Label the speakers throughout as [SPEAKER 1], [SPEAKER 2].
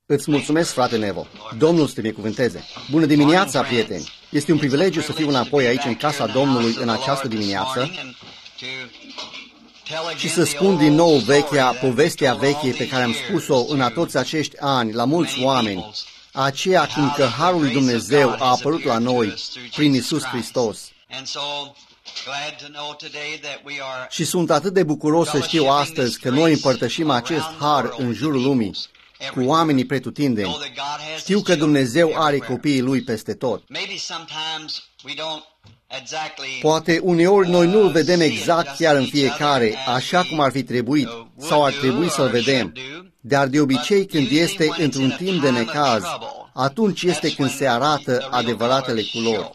[SPEAKER 1] Îți mulțumesc, frate Nevo. Domnul să te binecuvânteze. Bună dimineața, prieteni! Este un privilegiu să fiu înapoi aici, în casa Domnului, în această dimineață și să spun din nou povestea veche pe care am spus-o în toți acești ani la mulți oameni, aceea cum că Harul lui Dumnezeu a apărut la noi prin Iisus Hristos. Și sunt atât de bucuros să știu astăzi că noi împărtășim acest har în jurul lumii, cu oamenii pretutindeni. Știu că Dumnezeu are copiii Lui peste tot. Poate uneori noi nu-L vedem exact chiar în fiecare, așa cum ar fi trebuit, sau ar trebui să-L vedem. Dar de obicei când este într-un timp de necaz, atunci este când se arată adevăratele culori.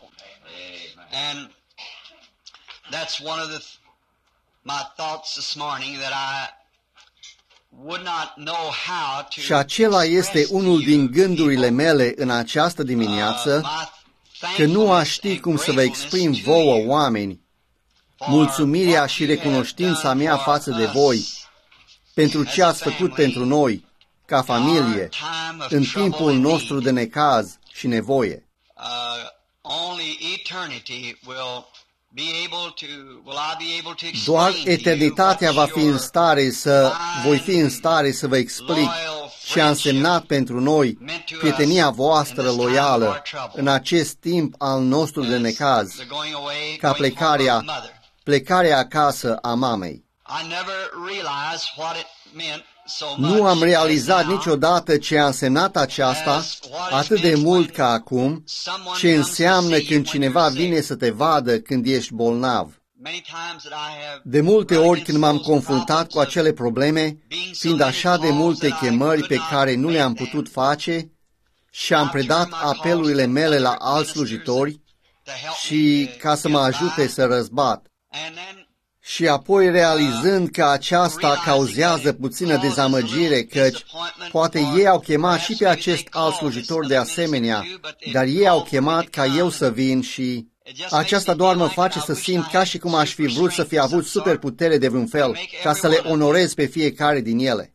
[SPEAKER 1] Și acela este unul din gândurile mele în această dimineață, că nu aș ști cum să vă exprim vouă, oameni, mulțumirea și recunoștința mea față de voi pentru ce ați făcut pentru noi, ca familie, în timpul nostru de necaz și nevoie. Doar eternitatea va fi în stare voi fi în stare să vă explic ce a însemnat pentru noi prietenia voastră loială în acest timp al nostru de necaz, ca plecarea acasă a mamei. Nu am realizat niciodată ce a însemnat aceasta atât de mult ca acum, ce înseamnă când cineva vine să te vadă când ești bolnav. De multe ori când m-am confruntat cu acele probleme, fiind așa de multe chemări pe care nu le-am putut face, și am predat apelurile mele la alți slujitori și ca să mă ajute să răzbat. Și apoi realizând că aceasta cauzează puțină dezamăgire, căci poate ei au chemat și pe acest alt slujitor de asemenea, dar ei au chemat ca eu să vin și aceasta doar mă face să simt ca și cum aș fi vrut să fi avut superputere de vreun fel, ca să le onorez pe fiecare din ele.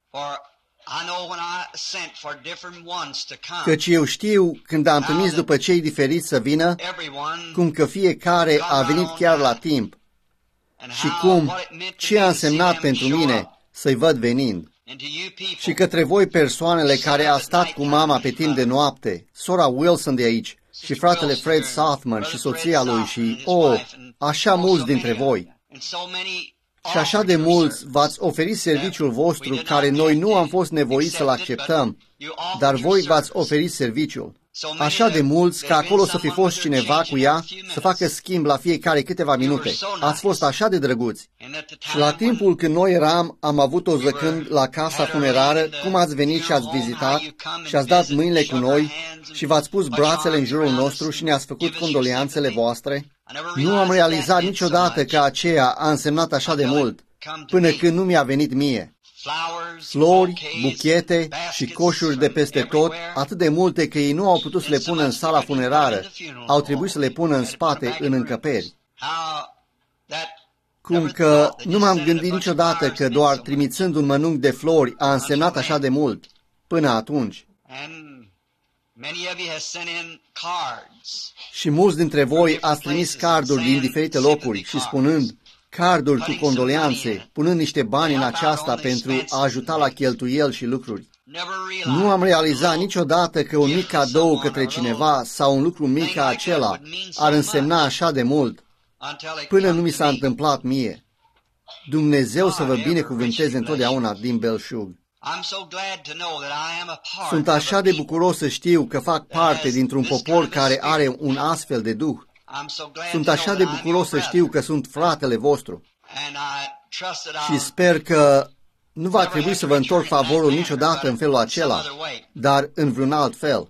[SPEAKER 1] Căci eu știu, când am trimis după cei diferiți să vină, cum că fiecare a venit chiar la timp, și ce a însemnat pentru mine să-i văd venind. Și către voi persoanele care a stat cu mama pe timp de noapte, sora Wilson de aici, și fratele Fred Southman și soția lui și, așa mulți dintre voi. Și așa de mulți v-ați oferit serviciul vostru care noi nu am fost nevoiți să-l acceptăm, dar voi v-ați oferit serviciul. Așa de mulți ca acolo să fi fost cineva cu ea să facă schimb la fiecare câteva minute. Ați fost așa de drăguți. Și la timpul când noi am avut-o zăcând la casa funerară, cum ați venit și ați vizitat și ați dat mâinile cu noi și v-ați pus brațele în jurul nostru și ne-ați făcut condoleanțele voastre. Nu am realizat niciodată că aceea a însemnat așa de mult, până când nu mi-a venit mie. Flori, buchete și coșuri de peste tot, atât de multe că ei nu au putut să le pună în sala funerară, au trebuit să le pună în spate, în încăperi. Cum că nu m-am gândit niciodată că doar trimițând un mănunchi de flori a însemnat așa de mult, până atunci. Și mulți dintre voi ați trimis carduri din diferite locuri și spunând, carduri cu condoleanțe, punând niște bani în aceasta pentru a ajuta la cheltuieli și lucruri. Nu am realizat niciodată că un mic cadou către cineva sau un lucru mic ca acela ar însemna așa de mult, până nu mi s-a întâmplat mie. Dumnezeu să vă binecuvânteze întotdeauna din belșug. Sunt așa de bucuros să știu că fac parte dintr-un popor care are un astfel de duh. Sunt așa de bucuros să știu că sunt fratele vostru și sper că nu va trebui să vă întorc favorul niciodată în felul acela, dar în vreun alt fel.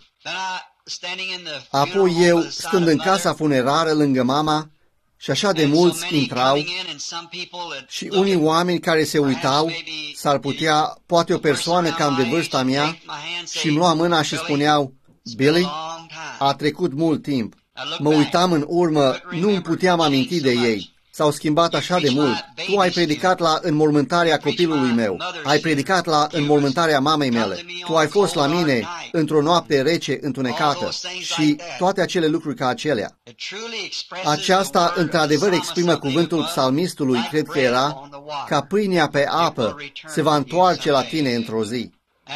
[SPEAKER 1] Apoi eu, stând în casa funerară lângă mama, și așa de mulți intrau și unii oameni care se uitau, s-ar putea, poate o persoană cam de vârsta mea, și îmi lua mâna și spuneau, Billy, a trecut mult timp. Mă uitam în urmă, nu îmi puteam aminti de ei. s-au schimbat așa de mult. Tu ai predicat la înmormântarea copilului meu, ai predicat la înmormântarea mamei mele, tu ai fost la mine într-o noapte rece, întunecată și toate acele lucruri ca acelea. Aceasta într-adevăr exprimă cuvântul psalmistului, cred că era, ca pâinea pe apă se va întoarce la tine într-o zi.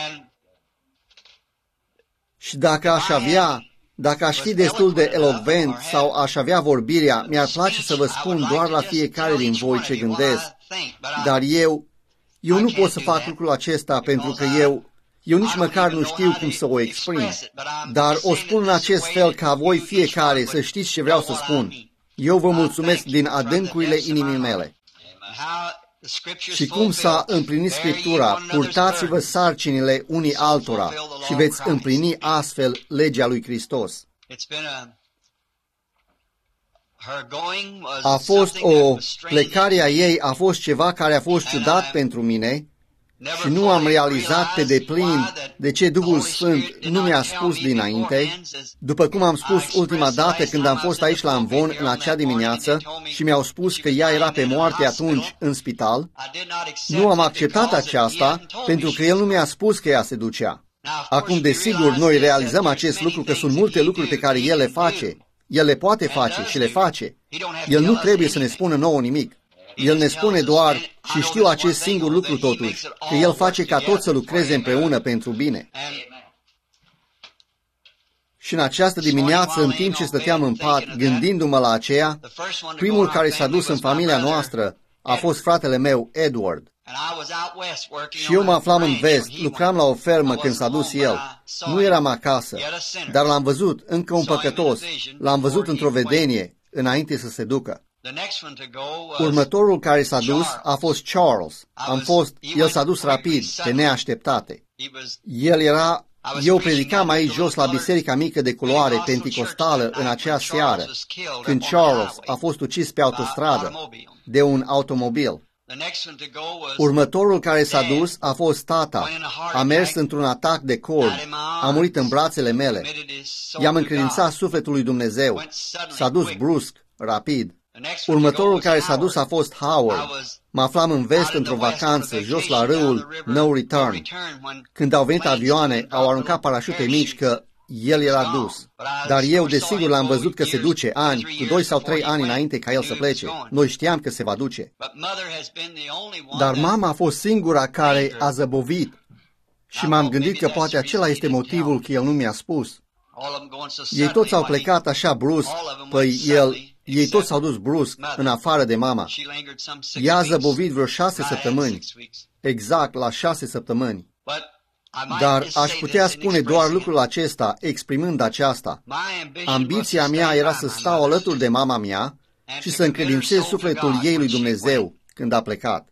[SPEAKER 1] Și dacă aș fi destul de elocvent sau aș avea vorbirea, mi-ar place să vă spun doar la fiecare din voi ce gândesc. Dar eu nu pot să fac lucrul acesta pentru că eu nici măcar nu știu cum să o exprim. Dar o spun în acest fel ca voi fiecare să știți ce vreau să spun. Eu vă mulțumesc din adâncurile inimii mele. Și cum s-a împlinit Scriptura, purtați-vă sarcinile unii altora și veți împlini astfel legea lui Hristos. Plecarea ei a fost ceva care a fost ciudat pentru mine și nu am realizat pe deplin de ce Duhul Sfânt nu mi-a spus dinainte, după cum am spus ultima dată când am fost aici la Amvon în acea dimineață și mi-au spus că ea era pe moarte atunci în spital. Nu am acceptat aceasta pentru că el nu mi-a spus că ea se ducea. Acum, desigur, noi realizăm acest lucru că sunt multe lucruri pe care el le face. El le poate face și le face. El nu trebuie să ne spună nouă nimic. El ne spune doar, și știu acest singur lucru totuși, că El face ca toți să lucreze împreună pentru bine. Și în această dimineață, în timp ce stăteam în pat, gândindu-mă la aceea, primul care s-a dus în familia noastră a fost fratele meu, Edward. Și eu mă aflam în vest, lucram la o fermă când s-a dus el. Nu eram acasă, dar l-am văzut, încă un păcătos, l-am văzut într-o vedenie, înainte să se ducă. Următorul care s-a dus a fost Charles. El s-a dus rapid, pe neașteptate. Eu predicam aici jos la biserica mică de culoare penticostală în acea seară, când Charles a fost ucis pe autostradă de un automobil. Următorul care s-a dus a fost tata. A mers într-un atac de cord. A murit în brațele mele. I-am încredințat sufletul lui Dumnezeu. S-a dus brusc, rapid. Următorul care s-a dus a fost Howard. Mă aflam în vest într-o vacanță, jos la râul No Return. Când au venit avioane, au aruncat parașute mici că el era dus. Dar eu, desigur, l-am văzut că se duce cu 2 sau 3 ani înainte ca el să plece. Noi știam că se va duce. Dar mama a fost singura care a zăbovit. Și m-am gândit că poate acela este motivul că el nu mi-a spus. Ei toți au plecat așa brusc, ei toți s-au dus brusc, în afară de mama. Ea a zăbovit vreo 6 săptămâni, exact la 6 săptămâni. Dar aș putea spune doar lucrul acesta, exprimând aceasta. Ambiția mea era să stau alături de mama mea și să încredințez sufletul ei lui Dumnezeu când a plecat.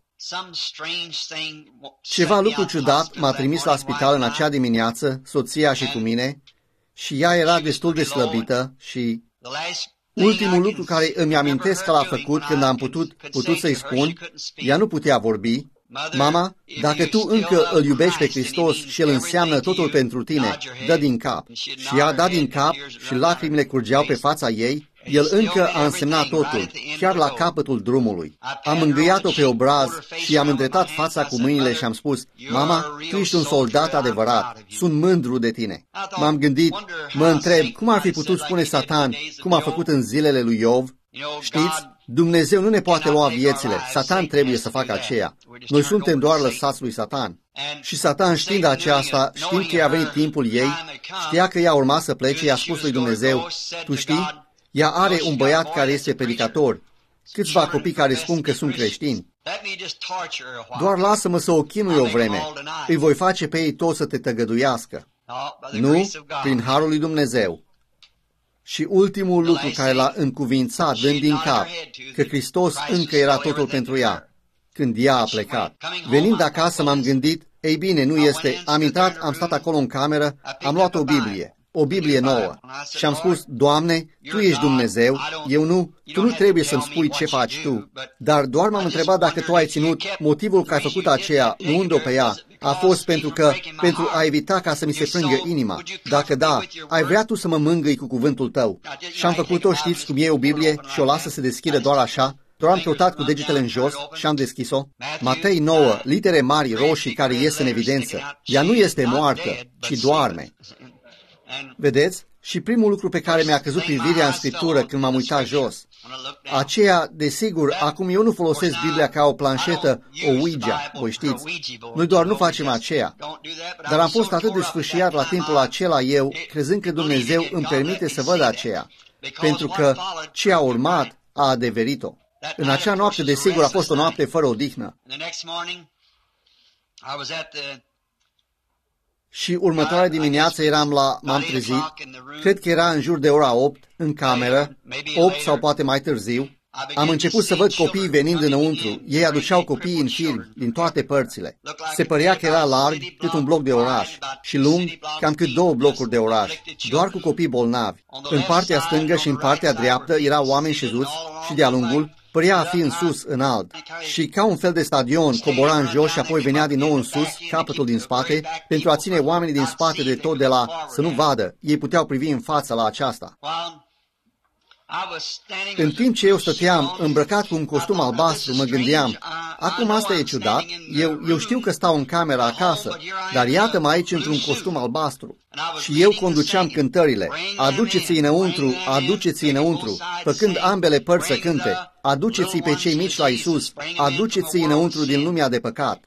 [SPEAKER 1] Ceva lucru ciudat m-a trimis la spital în acea dimineață, soția și cu mine, și ea era destul de slăbită și ultimul lucru care îmi amintesc că l-a făcut când am putut să-i spun, ea nu putea vorbi, mama, dacă tu încă îl iubești pe Hristos și El înseamnă totul pentru tine, dă din cap. Și ea a dat din cap și lacrimile curgeau pe fața ei, el încă a însemnat totul, chiar la capătul drumului. Am îngâiat-o pe obraz și i-am îndreptat fața cu mâinile și am spus, mama, tu ești un soldat adevărat, sunt mândru de tine. M-am gândit, mă întreb, cum ar fi putut spune Satan, cum a făcut în zilele lui Iov? Știți, Dumnezeu nu ne poate lua viețile, Satan trebuie să facă aceea. Noi suntem doar lăsați lui Satan. Și Satan, știind aceasta, știind că i-a venit timpul ei, știa că ea urma să plece, i-a spus lui Dumnezeu, tu știi, ea are un băiat care este predicator, câțiva copii care spun că sunt creștini. Doar lasă-mă să o chinui o vreme, îi voi face pe ei toți să te tăgăduiască. Nu, prin harul lui Dumnezeu. Și ultimul lucru care l-a încuvințat, dând din cap, că Hristos încă era totul pentru ea, când ea a plecat. Venind acasă m-am gândit, ei bine, nu este, am stat acolo în cameră, am luat o Biblie nouă și am spus, Doamne, Tu ești Dumnezeu, Tu nu trebuie să-mi spui ce faci Tu, dar doar m-am întrebat dacă Tu ai ținut, motivul că ai făcut aceea, luând-o pe ea, a fost pentru a evita ca să mi se frângă inima. Dacă da, ai vrea Tu să mă mângâi cu cuvântul Tău. Și am făcut-o, știți cum e o Biblie și o lasă să se deschidă doar așa, Doar am căutat cu degetele în jos și am deschis-o. Matei 9, litere mari roșii care ies în evidență. Ea nu este moartă, ci doarme. Vedeți? Și primul lucru pe care mi-a căzut privirea în Scriptură când m-am uitat jos, aceea, desigur, acum eu nu folosesc Biblia ca o planșetă, o Ouija, voi știți. Noi doar nu facem aceea. Dar am fost atât de sfâșiat la timpul acela eu, crezând că Dumnezeu îmi permite să văd aceea, pentru că ce a urmat a adeverit-o. În acea noapte, desigur, a fost o noapte fără odihnă. Și următoarea dimineață m-am trezit, cred că era în jur de ora 8, în cameră, 8 sau poate mai târziu. Am început să văd copiii venind înăuntru. Ei aduceau copiii în firmi, din toate părțile. Se părea că era larg cât un bloc de oraș și lung cam cât 2 blocuri de oraș, doar cu copii bolnavi. În partea stângă și în partea dreaptă erau oameni șezuți și de-a lungul părea a fi în sus, înalt, și ca un fel de stadion cobora în jos și apoi venea din nou în sus, capătul din spate, pentru a ține oamenii din spate de tot de la să nu vadă. Ei puteau privi în fața la aceasta. În timp ce eu stăteam îmbrăcat cu un costum albastru, mă gândeam, acum asta e ciudat, eu știu că stau în camera acasă, dar iată-mă aici într-un costum albastru. Și eu conduceam cântările, aduceți-i înăuntru, aduceți-i înăuntru, făcând ambele părți să cânte, aduceți-i pe cei mici la Isus, aduceți-i înăuntru din lumea de păcat.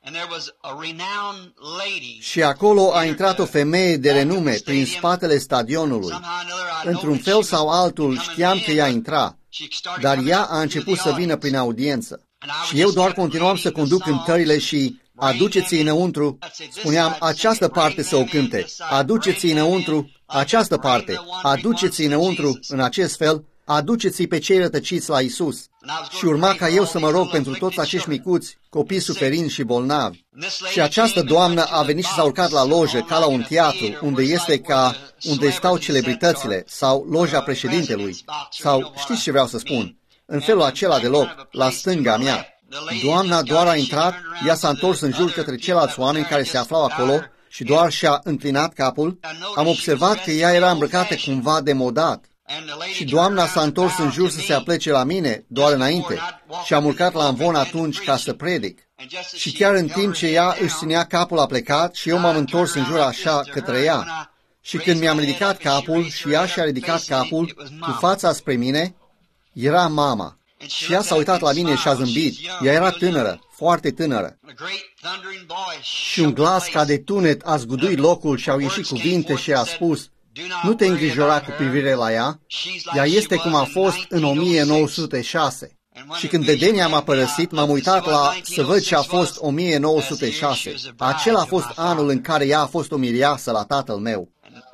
[SPEAKER 1] Și acolo a intrat o femeie de renume prin spatele stadionului. Într-un fel sau altul știam că ea intra, dar ea a început să vină prin audiență. Și eu doar continuam să conduc cântările și aduceți-i înăuntru, spuneam, această parte să o cânte, aduceți-i înăuntru, această parte, aduceți-i înăuntru, în acest fel, aduceți-i pe cei rătăciți la Isus. Și urma ca eu să mă rog pentru toți acești micuți, copii suferinți și bolnavi. Și această doamnă a venit și s-a urcat la lojă, ca la un teatru, unde stau celebritățile, sau loja președintelui, sau știți ce vreau să spun, în felul acela de loc, la stânga mea. Doamna doar a intrat, ea s-a întors în jur către ceilalți oameni care se aflau acolo și doar și-a înclinat capul. Am observat că ea era îmbrăcată cumva demodat. Și doamna s-a întors în jur să se aplece la mine, doar înainte, și am urcat la amvon atunci ca să predic. Și chiar în timp ce ea își ținea capul aplecat și eu m-am întors în jur așa către ea. Și când mi-am ridicat capul și ea și-a ridicat capul cu fața spre mine, era mama. Și ea s-a uitat la mine și a zâmbit. Ea era tânără, foarte tânără. Și un glas ca de tunet a zguduit locul și au ieșit cuvinte și a spus, nu te îngrijora cu privire la ea, ea este cum a fost în 1906. Și când vedenia m-a părăsit, m-am uitat să văd ce a fost 1906. Acela a fost anul în care ea a fost o mireasă la tatăl meu.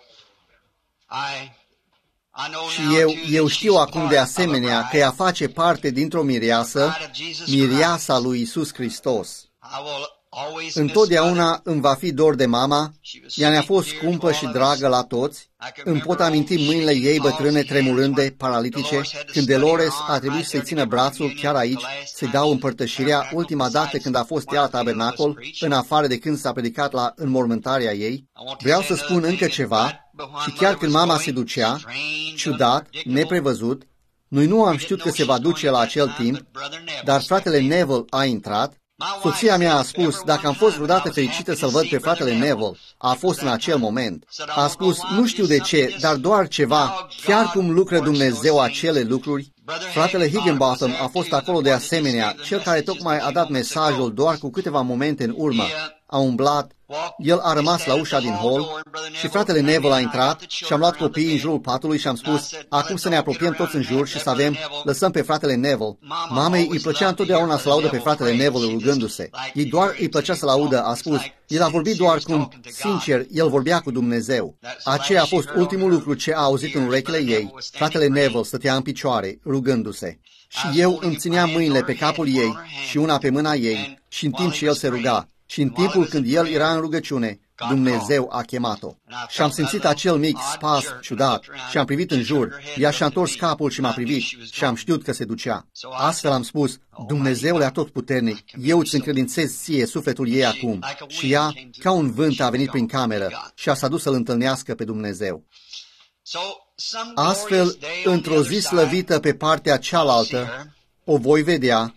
[SPEAKER 1] Și eu știu acum de asemenea că ea face parte dintr-o mireasă, mireasa lui Isus Hristos. Întotdeauna îmi va fi dor de mama, ea ne-a fost scumpă și dragă la toți. Îmi pot aminti mâinile ei bătrâne tremurânde, paralitice, când Dolores a trebuit să-i țină brațul chiar aici, să-i dau împărtășirea ultima dată când a fost ea la tabernacol, în afară de când s-a predicat la înmormântarea ei. Vreau să spun încă ceva, și chiar când mama se ducea, ciudat, neprevăzut, noi nu am știut că se va duce la acel timp, dar fratele Neville a intrat. Soția mea a spus, dacă am fost vreodată fericită să-l văd pe fratele Neville, a fost în acel moment. A spus, nu știu de ce, dar doar ceva, chiar cum lucră Dumnezeu acele lucruri. Fratele Higginbotham a fost acolo de asemenea, cel care tocmai a dat mesajul doar cu câteva momente în urmă. A umblat, el a rămas la ușa din hol și fratele Neville a intrat și am luat copiii în jurul patului și am spus, acum să ne apropiem toți în jur și să lăsăm pe fratele Neville. Mamei îi plăcea întotdeauna să laudă pe fratele Neville rugându-se. Ei doar îi plăcea să laudă, a spus, el a vorbit doar cum, sincer, el vorbea cu Dumnezeu. Aceea a fost ultimul lucru ce a auzit în urechile ei. Fratele Neville stătea în picioare, rugându-se. Și eu îmi țineam mâinile pe capul ei și una pe mâna ei și în timp ce el se ruga. Și în timpul când el era în rugăciune, Dumnezeu a chemat-o. Și am simțit acel mic spas ciudat și am privit în jur. Ea și-a întors capul și m-a privit și am știut că se ducea. Astfel am spus, Dumnezeule atotputernic, eu îți încredințez ție sufletul ei acum. Și ea, ca un vânt, a venit prin cameră și s-a dus să-L întâlnească pe Dumnezeu. Astfel, într-o zi slăvită pe partea cealaltă, o voi vedea,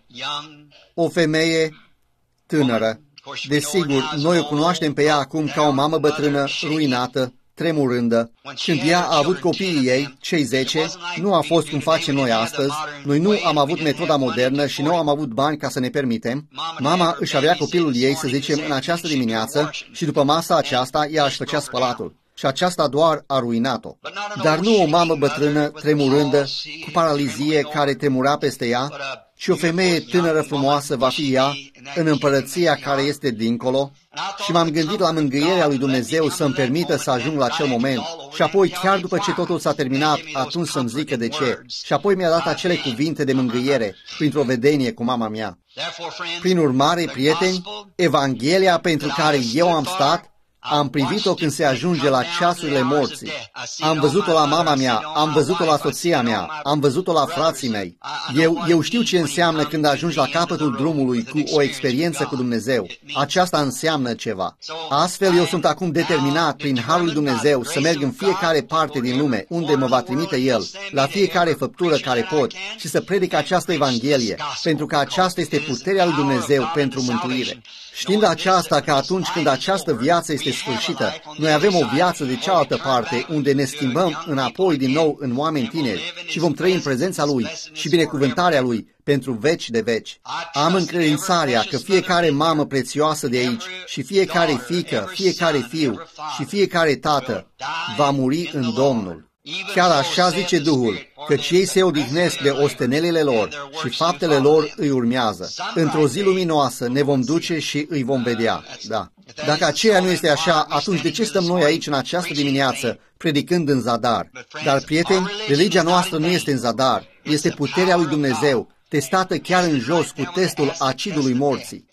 [SPEAKER 1] o femeie tânără. Desigur, noi o cunoaștem pe ea acum ca o mamă bătrână, ruinată, tremurândă. Când ea a avut copiii ei, cei 10, nu a fost cum facem noi astăzi. Noi nu am avut metoda modernă și nu am avut bani ca să ne permitem. Mama își avea copilul ei, să zicem, în această dimineață și după masa aceasta ea își făcea spălatul. Și aceasta doar a ruinat-o. Dar nu o mamă bătrână, tremurândă, cu paralizie care tremura peste ea, ci o femeie tânără frumoasă va fi ea în împărăția care este dincolo. Și m-am gândit la mângâierea lui Dumnezeu să-mi permită să ajung la acel moment și apoi, chiar după ce totul s-a terminat, atunci să-mi zică de ce. Și apoi mi-a dat acele cuvinte de mângâiere printr-o vedenie cu mama mea. Prin urmare, prieteni, Evanghelia pentru care eu am stat, am privit-o când se ajunge la ceasurile morții. Am văzut-o la mama mea, am văzut-o la soția mea, am văzut-o la frații mei. Eu știu ce înseamnă când ajungi la capătul drumului cu o experiență cu Dumnezeu. Aceasta înseamnă ceva. Astfel, eu sunt acum determinat, prin harul lui Dumnezeu, să merg în fiecare parte din lume, unde mă va trimite El, la fiecare făptură care pot, și să predic această Evanghelie, pentru că aceasta este puterea lui Dumnezeu pentru mântuire. Știind aceasta, că atunci când această viață este sfârșită, noi avem o viață de cealaltă parte, unde ne schimbăm înapoi din nou în oameni tineri și vom trăi în prezența Lui și binecuvântarea Lui pentru veci de veci. Am încredințarea că fiecare mamă prețioasă de aici și fiecare fiică, fiecare fiu și fiecare tată va muri în Domnul. Chiar așa zice Duhul, căci ei se odihnesc de ostenelile lor și faptele lor îi urmează. Într-o zi luminoasă ne vom duce și îi vom vedea. Da. Dacă aceea nu este așa, atunci de ce stăm noi aici în această dimineață, predicând în zadar? Dar, prieteni, religia noastră nu este în zadar, este puterea lui Dumnezeu, testată chiar în jos cu testul acidului morții.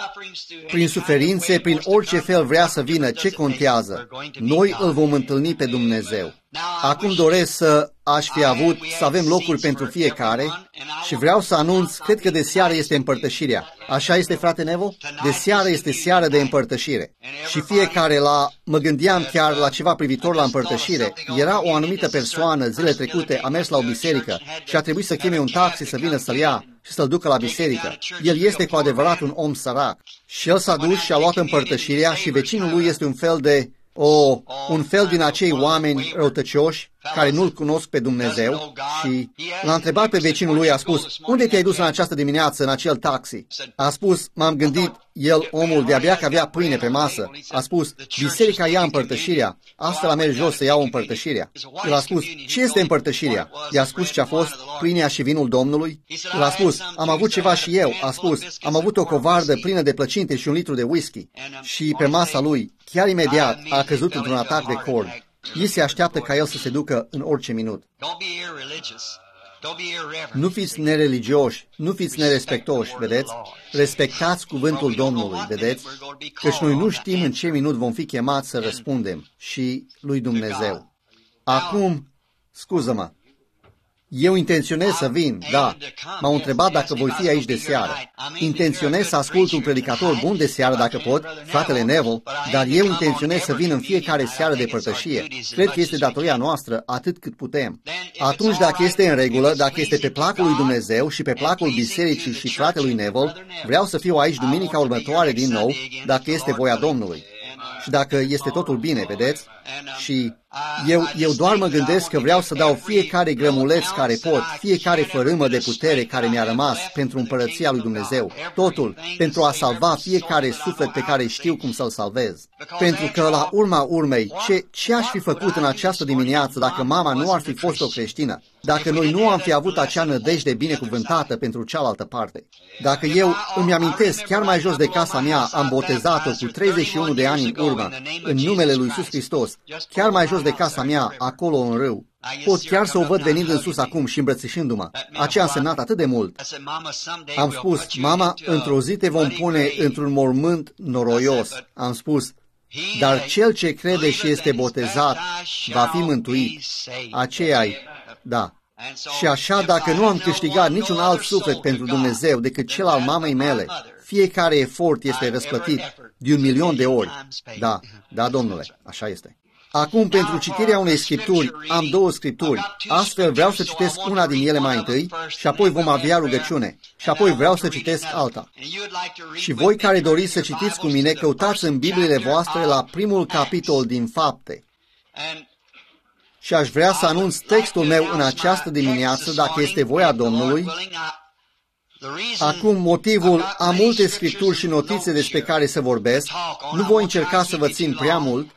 [SPEAKER 1] Prin suferințe, prin orice fel vrea să vină, ce contează? Noi îl vom întâlni pe Dumnezeu. Acum doresc să avem locuri pentru fiecare și vreau să anunț, cred că de seară este împărtășirea. Așa este, frate Nevo? De seară este seară de împărtășire. Și fiecare mă gândeam chiar la ceva privitor la împărtășire. Era o anumită persoană, zile trecute, a mers la o biserică și a trebuit să cheme un taxi să vină să-l ia și să-l ducă la biserică. El este cu adevărat un om sărac. Și el s-a dus și a luat împărtășirea și vecinul lui este un fel din acei oameni răutăcioși care nu-L cunosc pe Dumnezeu și l-a întrebat pe vecinul lui, a spus, unde te-ai dus în această dimineață, în acel taxi? A spus, m-am gândit, omul de-abia că avea pâine pe masă, a spus, biserica ia împărtășirea, astfel a mers jos să iau împărtășirea. El a spus, ce este împărtășirea? I-a spus ce a fost, pâinea și vinul Domnului? El a spus, am avut ceva și eu, a spus, am avut o covardă plină de plăcinte și un litru de whisky. Și pe masa lui, chiar imediat, a căzut într-un atac de cord. Ei se așteaptă ca el să se ducă în orice minut. Nu fiți nereligioși, nu fiți nerespectoși, vedeți? Respectați cuvântul Domnului, vedeți? Căci noi nu știm în ce minut vom fi chemați să răspundem și lui Dumnezeu. Acum, scuză-mă, eu intenționez să vin, da. M-au întrebat dacă voi fi aici de seară. Intenționez să ascult un predicator bun de seară dacă pot, fratele Neville, dar eu intenționez să vin în fiecare seară de părtășie. Cred că este datoria noastră atât cât putem. Atunci, dacă este în regulă, dacă este pe placul lui Dumnezeu și pe placul bisericii și fratelui Neville, vreau să fiu aici duminica următoare din nou, dacă este voia Domnului. Și dacă este totul bine, vedeți? Și eu doar mă gândesc că vreau să dau fiecare grămuleț care pot, fiecare fărâmă de putere care mi-a rămas pentru împărăția lui Dumnezeu, totul pentru a salva fiecare suflet pe care știu cum să-l salvez. Pentru că, la urma urmei, ce aș fi făcut în această dimineață dacă mama nu ar fi fost o creștină? Dacă noi nu am fi avut acea nădejde binecuvântată pentru cealaltă parte? Dacă eu îmi amintesc, chiar mai jos de casa mea, am botezat-o cu 31 de ani în urmă, în numele lui Iisus Hristos, chiar mai jos de casa mea, acolo în râu, pot chiar să o văd venind în sus acum și îmbrățișându-mă. Aceea a însemnat atât de mult. Am spus, mama, într-o zi te vom pune într-un mormânt noroios. Am spus, dar cel ce crede și este botezat va fi mântuit. Aceea-i, da. Și așa, dacă nu am câștigat niciun alt suflet pentru Dumnezeu decât cel al mamei mele, fiecare efort este răsplătit de 1.000.000 de ori. Da, da, domnule, așa este. Acum, pentru citirea unei scripturi, am două scripturi. Astfel vreau să citesc una din ele mai întâi și apoi vom avea rugăciune. Și apoi vreau să citesc alta. Și voi care doriți să citiți cu mine, căutați în Bibliile voastre la primul capitol din Fapte. Și aș vrea să anunț textul meu în această dimineață, dacă este voia Domnului. Acum, motivul, am multe scripturi și notițe despre care să vorbesc. Nu voi încerca să vă țin prea mult,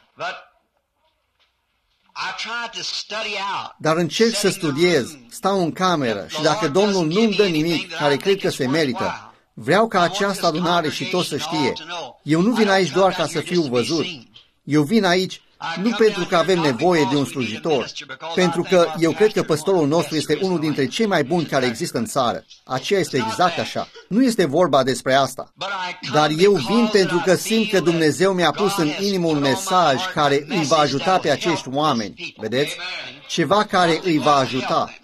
[SPEAKER 1] dar încerc să studiez, stau în cameră și dacă Domnul nu-mi dă nimic care cred că se merită, vreau ca această adunare și toți să știe. Eu nu vin aici doar ca să fiu văzut. Eu vin aici nu pentru că avem nevoie de un slujitor, pentru că eu cred că păstorul nostru este unul dintre cei mai buni care există în țară. Aceea este exact așa. Nu este vorba despre asta. Dar eu vin pentru că simt că Dumnezeu mi-a pus în inimă un mesaj care îi va ajuta pe acești oameni. Vedeți? Ceva care îi va ajuta.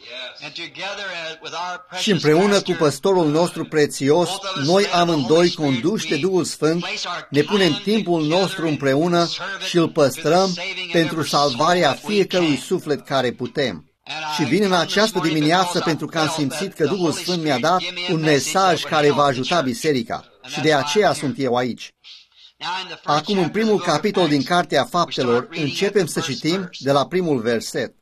[SPEAKER 1] Și împreună cu păstorul nostru prețios, noi amândoi, conduși de Duhul Sfânt, ne punem timpul nostru împreună și îl păstrăm pentru salvarea fiecărui suflet care putem. Și vin în această dimineață pentru că am simțit că Duhul Sfânt mi-a dat un mesaj care va ajuta biserica. Și de aceea sunt eu aici. Acum, în primul capitol din Cartea Faptelor, începem să citim de la primul verset.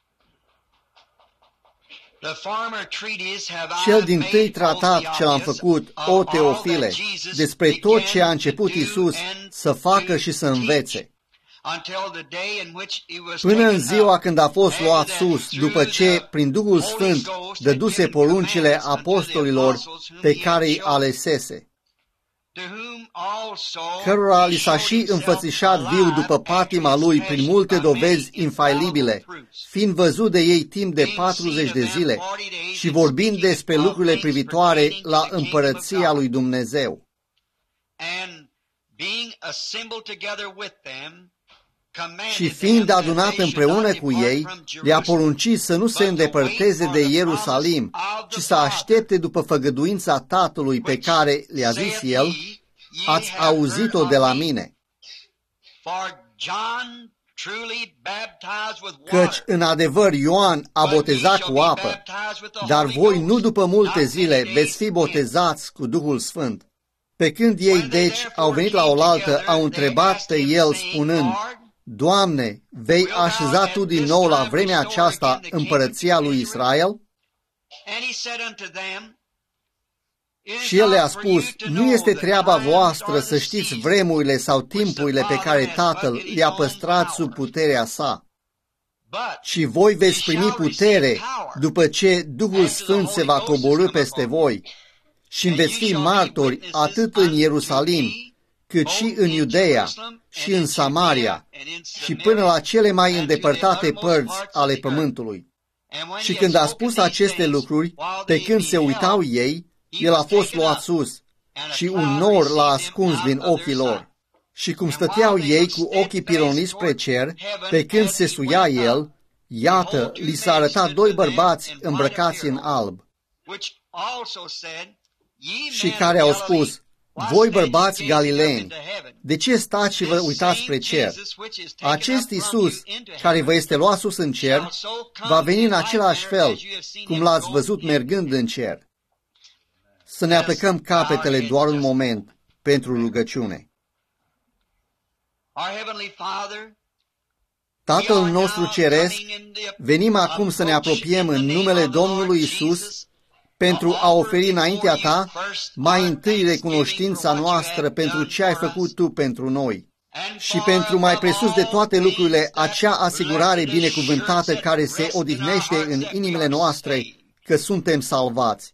[SPEAKER 1] Cel dintâi tratat ce l-am făcut, o Teofile, despre tot ce a început Iisus să facă și să învețe, până în ziua când a fost luat sus, după ce, prin Duhul Sfânt, dăduse poruncile apostolilor pe care îi alesese, cărora li s-a și înfățișat viu după patima lui prin multe dovezi infailibile, fiind văzut de ei timp de 40 de zile și vorbind despre lucrurile privitoare la împărăția lui Dumnezeu. Și fiind adunat împreună cu ei, le-a poruncit să nu se îndepărteze de Ierusalim, ci să aștepte după făgăduința Tatălui pe care le-a zis el, ați auzit-o de la mine. Căci, în adevăr, Ioan a botezat cu apă, dar voi nu după multe zile veți fi botezați cu Duhul Sfânt. Pe când ei, deci, au venit la oaltă, au întrebat pe el, spunând, Doamne, vei așeza Tu din nou la vremea aceasta împărăția lui Israel? Și el le-a spus, nu este treaba voastră să știți vremurile sau timpurile pe care Tatăl le-a păstrat sub puterea sa, ci voi veți primi putere după ce Duhul Sfânt se va coborî peste voi și veți fi martori atât în Ierusalim, cât și în Iudeea și în Samaria și până la cele mai îndepărtate părți ale pământului. Și când a spus aceste lucruri, pe când se uitau ei, el a fost luat sus și un nor l-a ascuns din ochii lor. Și cum stăteau ei cu ochii pironiți spre cer, pe când se suia el, iată, li s-a arătat doi bărbați îmbrăcați în alb, și care au spus, voi bărbați galileeni, de ce stați și vă uitați spre cer? Acest Iisus, care vă este luat sus în cer, va veni în același fel, cum l-ați văzut mergând în cer. Să ne aplecăm capetele doar un moment pentru rugăciune. Tatăl nostru ceresc, venim acum să ne apropiem în numele Domnului Iisus pentru a oferi înaintea Ta mai întâi recunoștința noastră pentru ce ai făcut Tu pentru noi și pentru mai presus de toate lucrurile acea asigurare binecuvântată care se odihnește în inimile noastre că suntem salvați.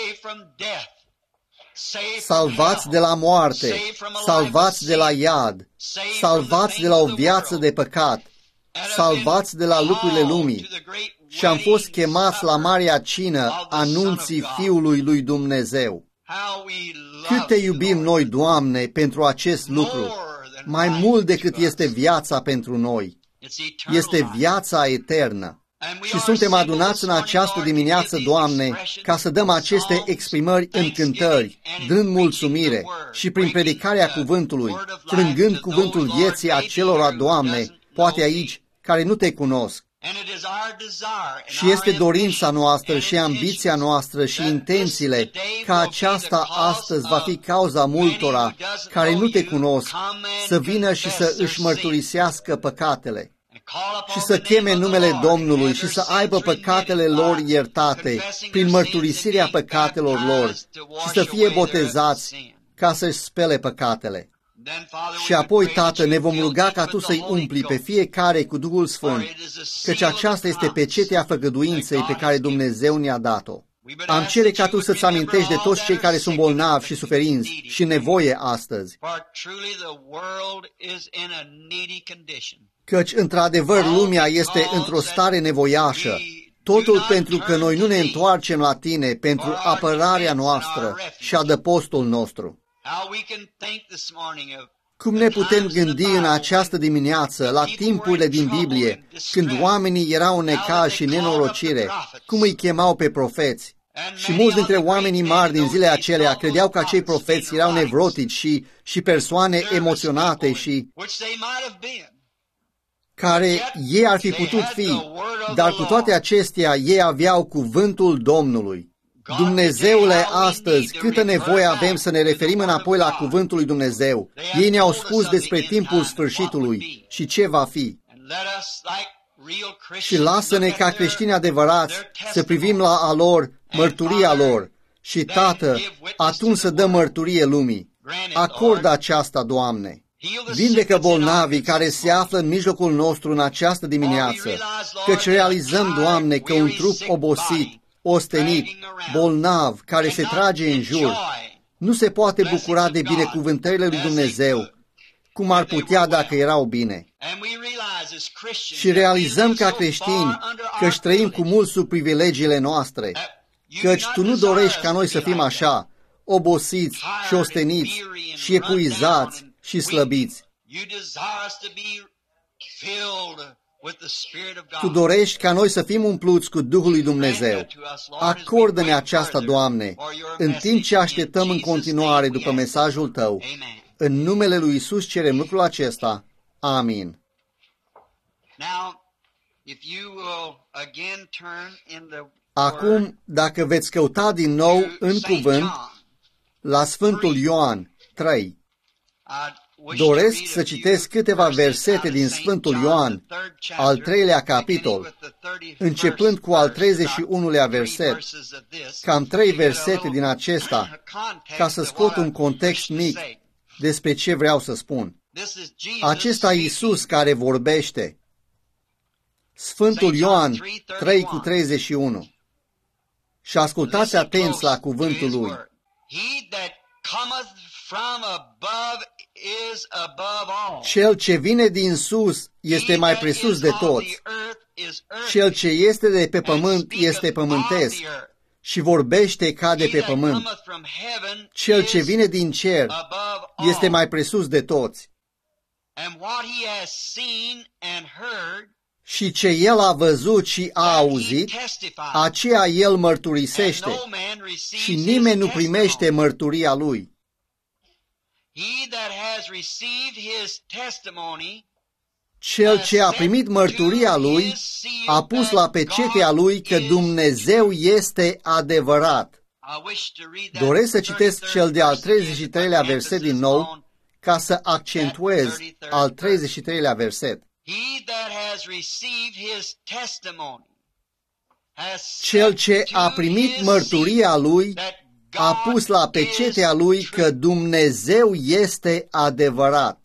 [SPEAKER 1] Salvați de la moarte, salvați de la iad, salvați de la o viață de păcat, salvați de la lucrurile lumii. Și am fost chemați la marea cină, anunții Fiului lui Dumnezeu. Cât Te iubim noi, Doamne, pentru acest lucru, mai mult decât este viața pentru noi. Este viața eternă. Și suntem adunați în această dimineață, Doamne, ca să dăm aceste exprimări în cântări, dând mulțumire și prin predicarea cuvântului, frângând cuvântul vieții acelora, Doamne, poate aici, care nu te cunosc. Și este dorința noastră și ambiția noastră și intențiile că aceasta astăzi va fi cauza multora care nu te cunosc să vină și să își mărturisească păcatele și să cheme numele Domnului și să aibă păcatele lor iertate prin mărturisirea păcatelor lor și să fie botezați ca să-și spele păcatele. Și apoi, Tată, ne vom ruga ca Tu să-i umpli pe fiecare cu Duhul Sfânt, căci aceasta este pecetea făgăduinței pe care Dumnezeu ne-a dat-o. Am cere ca Tu să-ți amintești de toți cei care sunt bolnavi și suferinți și nevoie astăzi, căci, într-adevăr, lumea este într-o stare nevoiașă, totul pentru că noi nu ne întoarcem la Tine pentru apărarea noastră și adăpostul nostru. Cum ne putem gândi în această dimineață la timpurile din Biblie, când oamenii erau în necaz și nenorocire, cum îi chemau pe profeți? Și mulți dintre oamenii mari din zilele acelea credeau că acei profeți erau nevrotici și persoane emoționate și care ei ar fi putut fi, dar cu toate acestea ei aveau cuvântul Domnului. Dumnezeule, astăzi, câtă nevoie avem să ne referim înapoi la cuvântul lui Dumnezeu. Ei ne-au spus despre timpul sfârșitului și ce va fi. Și lasă-ne ca creștini adevărați să privim la a lor, mărturia lor. Și, Tată, atunci să dăm mărturie lumii. Acordă aceasta, Doamne. Vindecă bolnavii care se află în mijlocul nostru în această dimineață, căci realizăm, Doamne, că un trup obosit, ostenit, bolnav, care se trage în jur, nu se poate bucura de binecuvântările lui Dumnezeu, cum ar putea dacă erau bine. Și realizăm ca creștini că își trăim cu mult sub privilegiile noastre, căci Tu nu dorești ca noi să fim așa, obosiți și osteniți și epuizați și slăbiți. Tu dorești ca noi să fim umpluți cu Duhul lui Dumnezeu. Acordă-ne aceasta, Doamne, în timp ce așteptăm în continuare după mesajul Tău. În numele lui Iisus cerem lucrul acesta. Amin. Acum, dacă veți căuta din nou în cuvânt la Sfântul Ioan 3, doresc să citesc câteva versete din Sfântul Ioan, al 3-lea capitol, începând cu al 31-lea verset, cam 3 versete din acesta, ca să scot un context mic despre ce vreau să spun. Acesta e Iisus care vorbește. Sfântul Ioan 3:31. Și ascultați atenți la cuvântul lui. Cel ce vine din sus este mai presus de toți. Cel ce este de pe pământ este pământesc și vorbește ca de pe pământ. Cel ce vine din cer este mai presus de toți. Și ce el a văzut și a auzit, aceea el mărturisește și nimeni nu primește mărturia lui. Cel ce a primit mărturia lui a pus la pecetea lui că Dumnezeu este adevărat. Doresc să citesc cel de-al 33-lea verset din nou, ca să accentuez al 33-lea verset. Cel ce a primit mărturia lui a pus la pecetea lui că Dumnezeu este adevărat.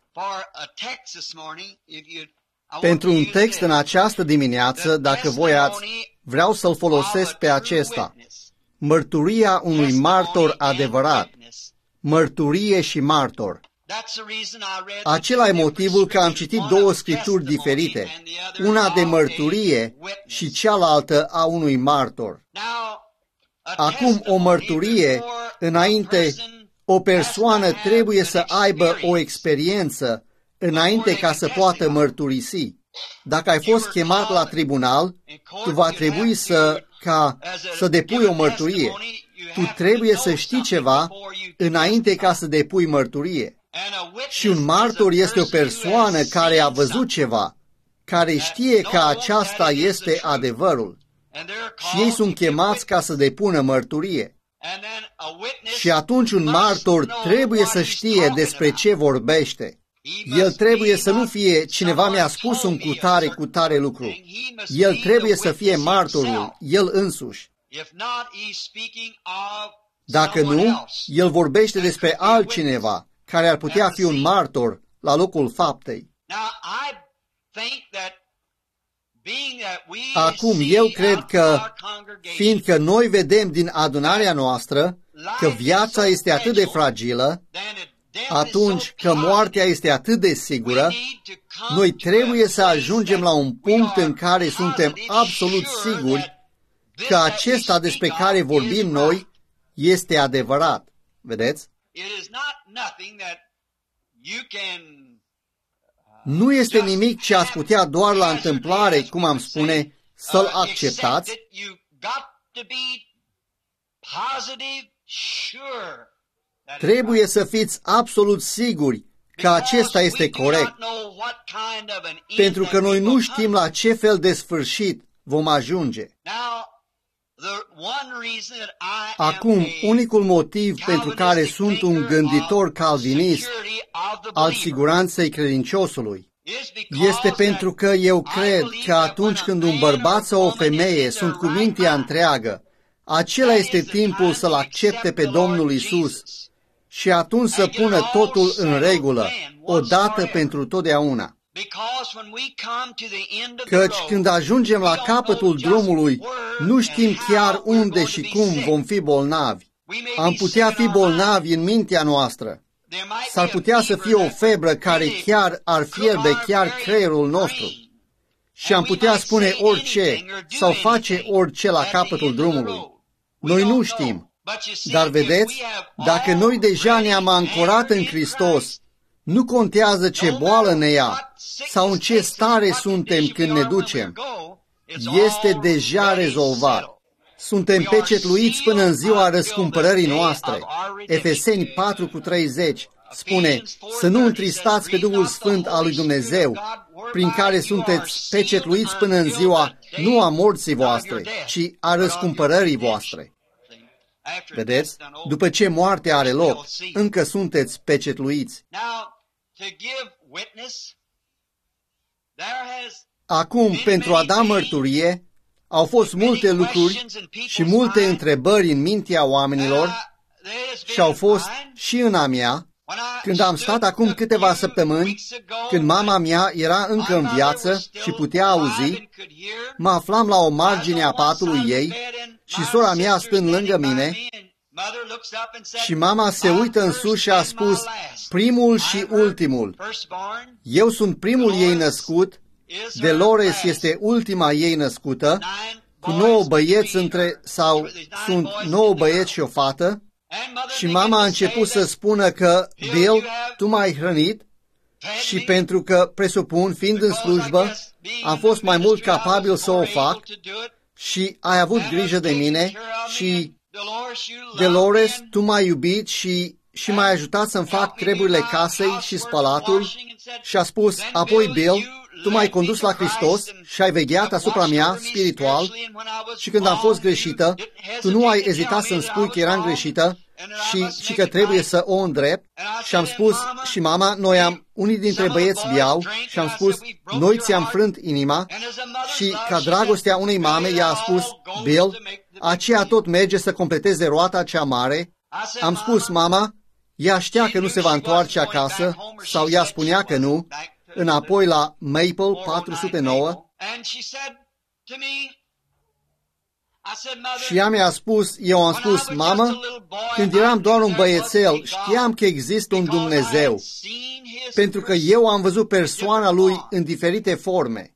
[SPEAKER 1] Pentru un text în această dimineață, dacă voiați, vreau să-l folosesc pe acesta. Mărturia unui martor adevărat. Mărturie și martor. Acela e motivul că am citit două scripturi diferite, una de mărturie și cealaltă a unui martor. Acum, o mărturie, înainte, o persoană trebuie să aibă o experiență înainte ca să poată mărturisi. Dacă ai fost chemat la tribunal, tu va trebui să depui o mărturie. Tu trebuie să știi ceva înainte ca să depui mărturie. Și un martor este o persoană care a văzut ceva, care știe că aceasta este adevărul și ei sunt chemați ca să depună mărturie. Și atunci un martor trebuie să știe despre ce vorbește. El trebuie să nu fie cineva mi-a spus un cu tare lucru. El trebuie să fie martorul, el însuși. Dacă nu, el vorbește despre altcineva care ar putea fi un martor la locul faptei. Acum, eu cred că, fiindcă noi vedem din adunarea noastră că viața este atât de fragilă, atunci că moartea este atât de sigură, noi trebuie să ajungem la un punct în care suntem absolut siguri că acesta despre care vorbim noi este adevărat. Vedeți? Nu este nimic ce ați putea doar la întâmplare, cum am spune, să-l acceptați, trebuie să fiți absolut siguri că acesta este corect, pentru că noi nu știm la ce fel de sfârșit vom ajunge. Acum, unicul motiv pentru care sunt un gânditor calvinist al siguranței credinciosului este pentru că eu cred că atunci când un bărbat sau o femeie sunt cu mintea întreagă, acela este timpul să-L accepte pe Domnul Iisus și atunci să pună totul în regulă, odată pentru totdeauna. Căci când ajungem la capătul drumului, nu știm chiar unde și cum vom fi bolnavi. Am putea fi bolnavi în mintea noastră. S-ar putea să fie o febră care chiar ar fierbe chiar creierul nostru. Și am putea spune orice sau face orice la capătul drumului. Noi nu știm. Dar vedeți, dacă noi deja ne-am ancorat în Hristos, nu contează ce boală ne ia sau în ce stare suntem când ne ducem. Este deja rezolvat. Suntem pecetluiți până în ziua răscumpărării noastre. Efeseni 4:30 spune să nu întristați pe Duhul Sfânt al lui Dumnezeu, prin care sunteți pecetluiți până în ziua nu a morții voastre, ci a răscumpărării voastre. Vedeți? După ce moartea are loc, încă sunteți pecetluiți. Acum, pentru a da mărturie, au fost multe lucruri și multe întrebări în mintea oamenilor și au fost și în a mea, când am stat acum câteva săptămâni, când mama mea era încă în viață și putea auzi, mă aflam la o margine a patului ei și sora mea stând lângă mine și mama se uită în sus și a spus, primul și ultimul. Eu sunt primul ei născut, Dolores este ultima ei născută, cu 9 băieți sunt 9 băieți și o fată, și mama a început să spună că, Bill, tu m-ai hrănit și pentru că, presupun, fiind în slujbă, am fost mai mult capabil să o fac și ai avut grijă de mine și, Dolores, tu m-ai iubit și m-ai ajutat să-mi fac treburile casei și spălatul și a spus, apoi, Bill, tu m-ai condus la Hristos și ai vegheat asupra mea spiritual și când am fost greșită, tu nu ai ezitat să-mi spui că eram greșită și că trebuie să o îndrept. Și am spus, și mama, unii dintre băieți beau și am spus, noi ți-am frânt inima și ca dragostea unei mame, ea a spus, Bill, aceea tot merge să completeze roata cea mare. Am spus, mama, ea știa că nu se va întoarce acasă sau ea spunea că nu, înapoi la Maple 409 și ea mi-a spus, eu am spus, mamă, când eram doar un băiețel, știam că există un Dumnezeu, pentru că eu am văzut persoana Lui în diferite forme.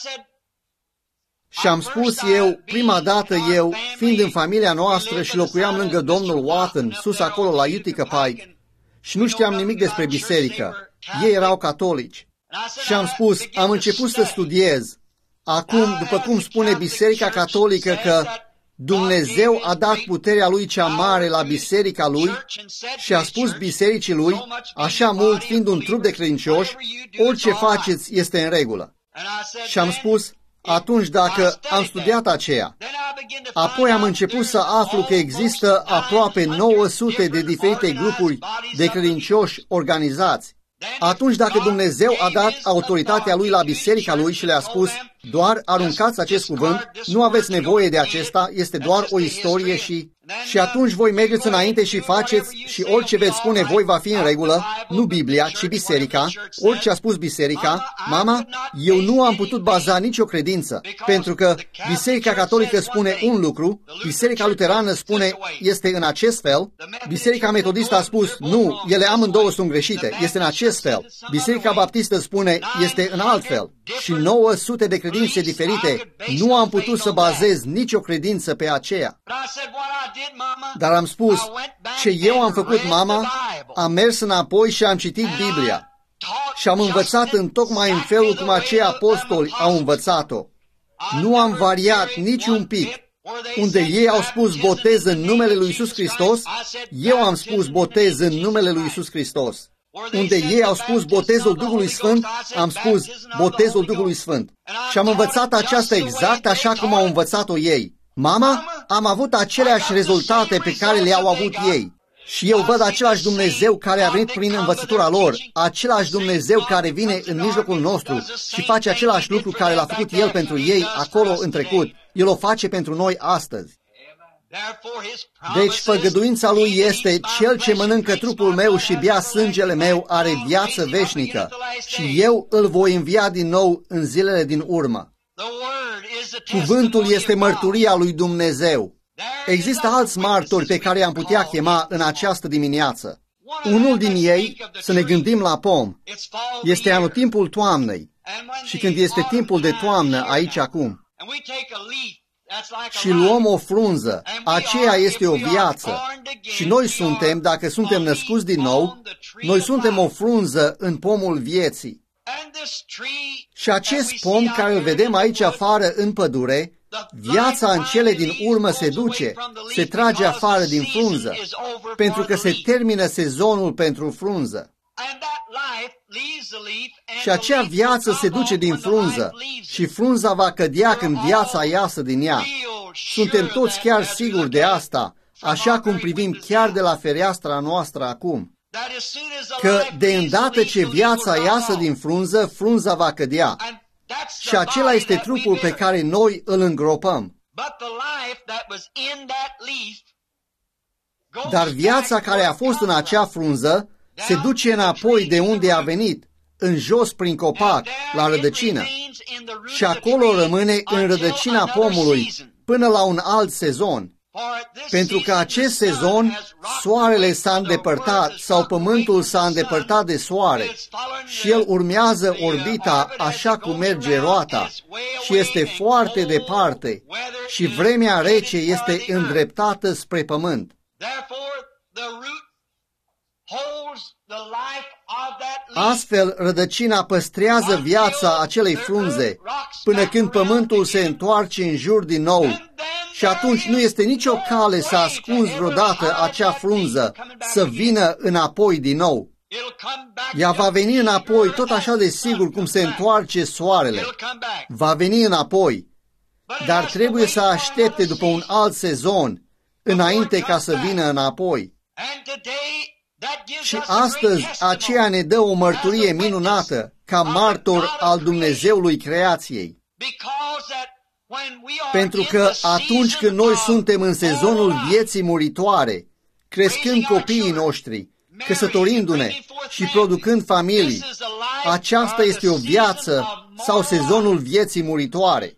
[SPEAKER 1] Și am spus eu, prima dată eu, fiind în familia noastră și locuiam lângă domnul Watson, sus acolo la Utica Pike, și nu știam nimic despre biserică, ei erau catolici. Și am spus, am început să studiez. Acum, după cum spune Biserica Catolică că Dumnezeu a dat puterea Lui cea mare la biserica Lui și a spus bisericii Lui, așa mult fiind un trup de credincioși, orice faceți este în regulă. Și am spus, atunci dacă am studiat aceea, apoi am început să aflu că există aproape 900 de diferite grupuri de credincioși organizați. Atunci dacă Dumnezeu a dat autoritatea Lui la biserica Lui și le-a spus, doar aruncați acest cuvânt, nu aveți nevoie de acesta, este doar o istorie și atunci voi mergeți înainte și faceți și orice veți spune voi va fi în regulă, nu Biblia, ci biserica, orice a spus biserica. Mama, eu nu am putut baza nicio credință, pentru că Biserica Catolică spune un lucru, Biserica Luterană spune este în acest fel, Biserica Metodistă a spus nu, ele amândouă sunt greșite, este în acest fel, Biserica Baptistă spune este în alt fel și 900 de credințe diferite, nu am putut să bazez nicio credință pe aceea. Dar am spus, ce eu am făcut, mama, am mers înapoi și am citit Biblia și am învățat întocmai în felul cum acei apostoli au învățat-o. Nu am variat niciun pic. Unde ei au spus botez în numele lui Iisus Hristos, eu am spus botez în numele lui Iisus Hristos. Unde ei au spus botezul Duhului Sfânt, am spus botezul Duhului Sfânt. Și am învățat aceasta exact așa cum au învățat-o ei. Mama, am avut aceleași rezultate pe care le-au avut ei. Și eu văd același Dumnezeu care a venit prin învățătura lor, același Dumnezeu care vine în mijlocul nostru și face același lucru care l-a făcut El pentru ei acolo în trecut. El o face pentru noi astăzi. Deci făgăduința Lui este, cel ce mănâncă trupul meu și bea sângele meu are viață veșnică și eu îl voi învia din nou în zilele din urmă. Cuvântul este mărturia lui Dumnezeu. Există alți martori pe care am putea chema în această dimineață. Unul din ei, să ne gândim la pom, este anotimpul toamnei. Și când este timpul de toamnă, aici acum, și luăm o frunză, aceea este o viață. Și noi suntem, dacă suntem născuți din nou, noi suntem o frunză în pomul vieții. Și acest pom care îl vedem aici afară în pădure, viața în cele din urmă se duce, se trage afară din frunză, pentru că se termină sezonul pentru frunză. Și acea viață se duce din frunză și frunza va cădea când viața iasă din ea. Suntem toți chiar siguri de asta, așa cum privim chiar de la fereastra noastră acum, că de îndată ce viața iasă din frunză, frunza va cădea. Și acela este trupul pe care noi îl îngropăm. Dar viața care a fost în acea frunză se duce înapoi de unde a venit, în jos prin copac, la rădăcină. Și acolo rămâne în rădăcina pomului până la un alt sezon. Pentru că acest sezon, soarele s-a îndepărtat sau pământul s-a îndepărtat de soare și el urmează orbita așa cum merge roata și este foarte departe și vremea rece este îndreptată spre pământ. Astfel, rădăcina păstrează viața acelei frunze până când pământul se întoarce în jur din nou și atunci nu este nicio cale să ascunzi vreodată acea frunză să vină înapoi din nou. Ea va veni înapoi tot așa de sigur cum se întoarce soarele. Va veni înapoi, dar trebuie să aștepte după un alt sezon înainte ca să vină înapoi. Și astăzi aceea ne dă o mărturie minunată ca martor al Dumnezeului creației. Pentru că atunci când noi suntem în sezonul vieții muritoare, crescând copiii noștri, căsătorindu-ne și producând familii, aceasta este o viață sau sezonul vieții muritoare.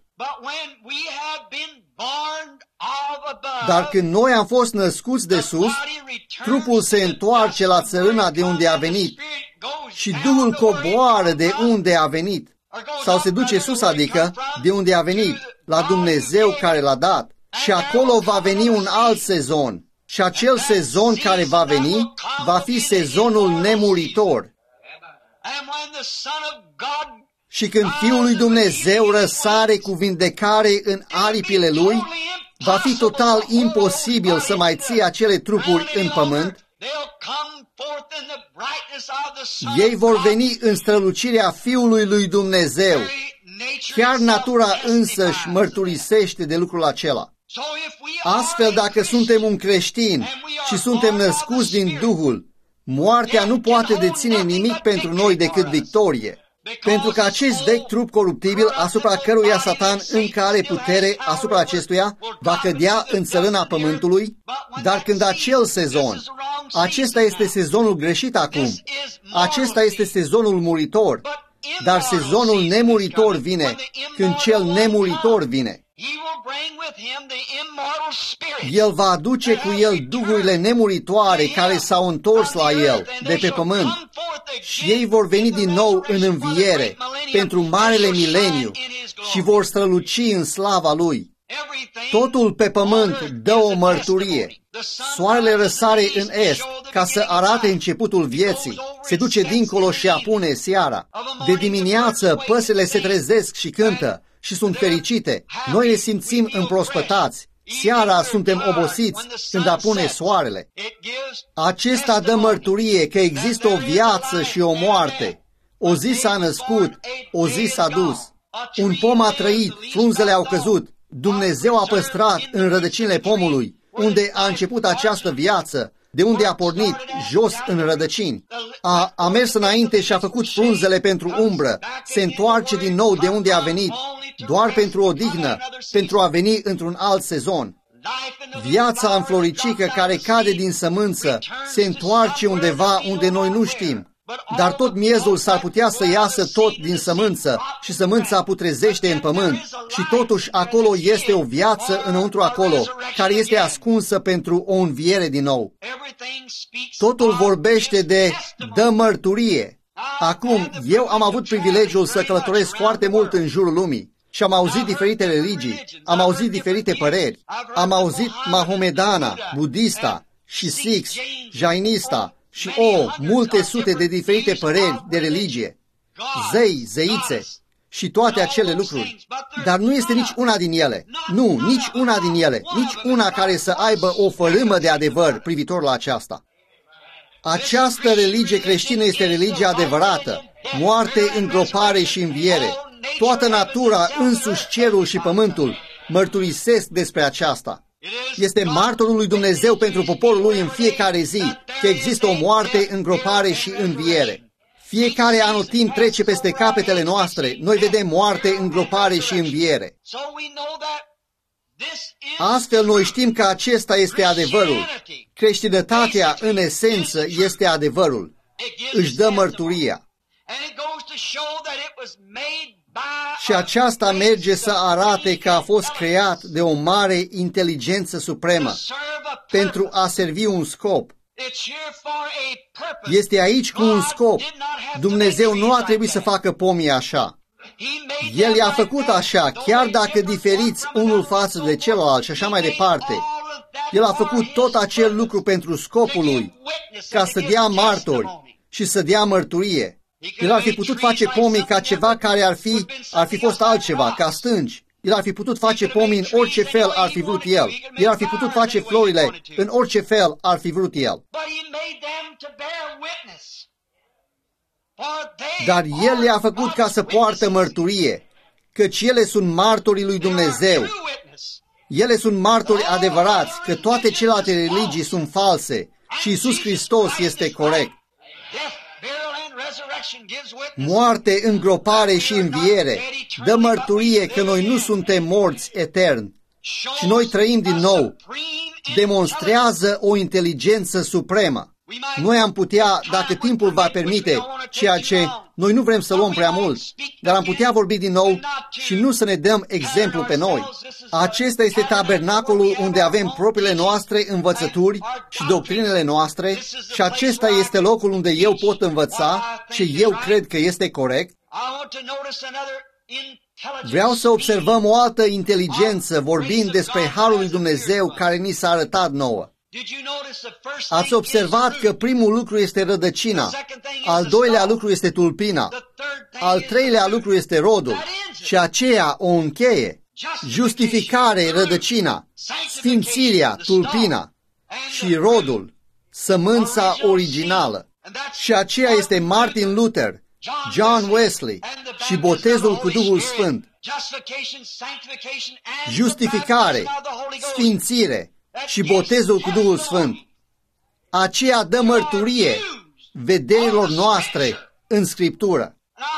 [SPEAKER 1] Dar când noi am fost născuți de sus, trupul se întoarce la țărâna de unde a venit și Duhul coboară de unde a venit. Sau se duce sus, adică de unde a venit, la Dumnezeu care l-a dat. Și acolo va veni un alt sezon. Și acel sezon care va veni va fi sezonul nemuritor. Și când Fiul lui Dumnezeu răsare cu vindecare în aripile Lui, va fi total imposibil să mai ții acele trupuri în pământ. Ei vor veni în strălucirea Fiului lui Dumnezeu, Chiar natura însăși mărturisește de lucrul acela. Astfel, dacă suntem un creștin și suntem născuți din Duhul, moartea nu poate deține nimic pentru noi decât victorie. Pentru că acest vechi trup coruptibil, asupra căruia Satan încă are putere asupra acestuia, va cădea în țărâna pământului, dar când acel sezon, acesta este sezonul greșit acum, acesta este sezonul muritor, dar sezonul nemuritor vine când cel nemuritor vine. El va aduce cu el duhurile nemuritoare care s-au întors la el de pe pământ și ei vor veni din nou în înviere pentru marele mileniu și vor străluci în slava lui. Totul pe pământ dă o mărturie. Soarele răsare în est ca să arate începutul vieții. Se duce dincolo și apune seara. De dimineață păsele se trezesc și cântă și sunt fericite. Noi le simțim împrospătați. Seara suntem obosiți când apune soarele. Acesta dă mărturie că există o viață și o moarte. O zi s-a născut, o zi s-a dus. Un pom a trăit, frunzele au căzut. Dumnezeu a păstrat în rădăcinile pomului, unde a început această viață, de unde a pornit, jos în rădăcini. A mers înainte și a făcut frunzele pentru umbră, se întoarce din nou de unde a venit, doar pentru odihnă, pentru a veni într-un alt sezon. Viața în floricică care cade din sămânță se întoarce undeva unde noi nu știm. Dar tot miezul s-ar putea să iasă tot din sămânță și sămânța putrezește în pământ și totuși acolo este o viață înăuntru acolo, care este ascunsă pentru o înviere din nou. Totul vorbește de dă mărturie. Acum, eu am avut privilegiul să călătoresc foarte mult în jurul lumii și am auzit diferite religii, am auzit diferite păreri, am auzit mahomedana, budista și Sikhs, jainista, și multe sute de diferite păreri de religie, zei, zeițe și toate acele lucruri. Dar nu este nici una din ele, nici una din ele, nici una care să aibă o fărâmă de adevăr privitor la aceasta. Această religie creștină este religia adevărată, moarte, îngropare și înviere. Toată natura, însuși cerul și pământul, mărturisesc despre aceasta. Este martorul lui Dumnezeu pentru poporul lui în fiecare zi că există o moarte, îngropare și înviere. Fiecare anotimp trece peste capetele noastre. Noi vedem moarte, îngropare și înviere. Astfel noi știm că acesta este adevărul. Creștinătatea, în esență, este adevărul. Își dă mărturia. Și aceasta merge să arate că a fost creat de o mare inteligență supremă pentru a servi un scop. Este aici cu un scop. Dumnezeu nu a trebuit să facă pomii așa. El i-a făcut așa, chiar dacă diferiți unul față de celălalt și așa mai departe. El a făcut tot acel lucru pentru scopul lui, ca să dea martori și să dea mărturie. El ar fi putut face pomii ca ceva care ar fi fost altceva, ca stânci. El ar fi putut face pomii în orice fel ar fi vrut el. El ar fi putut face florile în orice fel ar fi vrut el. Dar el le-a făcut ca să poartă mărturie, căci ele sunt martorii lui Dumnezeu. Ele sunt martori adevărați că toate celelalte religii sunt false și Iisus Hristos este corect. Moarte, îngropare și înviere dă mărturie că noi nu suntem morți etern și noi trăim din nou. Demonstrează o inteligență supremă. Noi am putea, dacă timpul va permite, ceea ce noi nu vrem să luăm prea mult, dar am putea vorbi din nou și nu să ne dăm exemplu pe noi. Acesta este tabernacolul unde avem propriile noastre învățături și doctrinele noastre și acesta este locul unde eu pot învăța ce eu cred că este corect. Vreau să observăm o altă inteligență vorbind despre Harul lui Dumnezeu care ni s-a arătat nouă. Ați observat că primul lucru este rădăcina, al doilea lucru este tulpina, al treilea lucru este rodul și aceea o încheie. Justificare, rădăcina, sfințirea, tulpina și rodul, sămânța originală. Și aceea este Martin Luther, John Wesley și botezul cu Duhul Sfânt, justificare, sfințire și botezul cu Duhul Sfânt. Aceea dă mărturie vederilor noastre în Scriptură.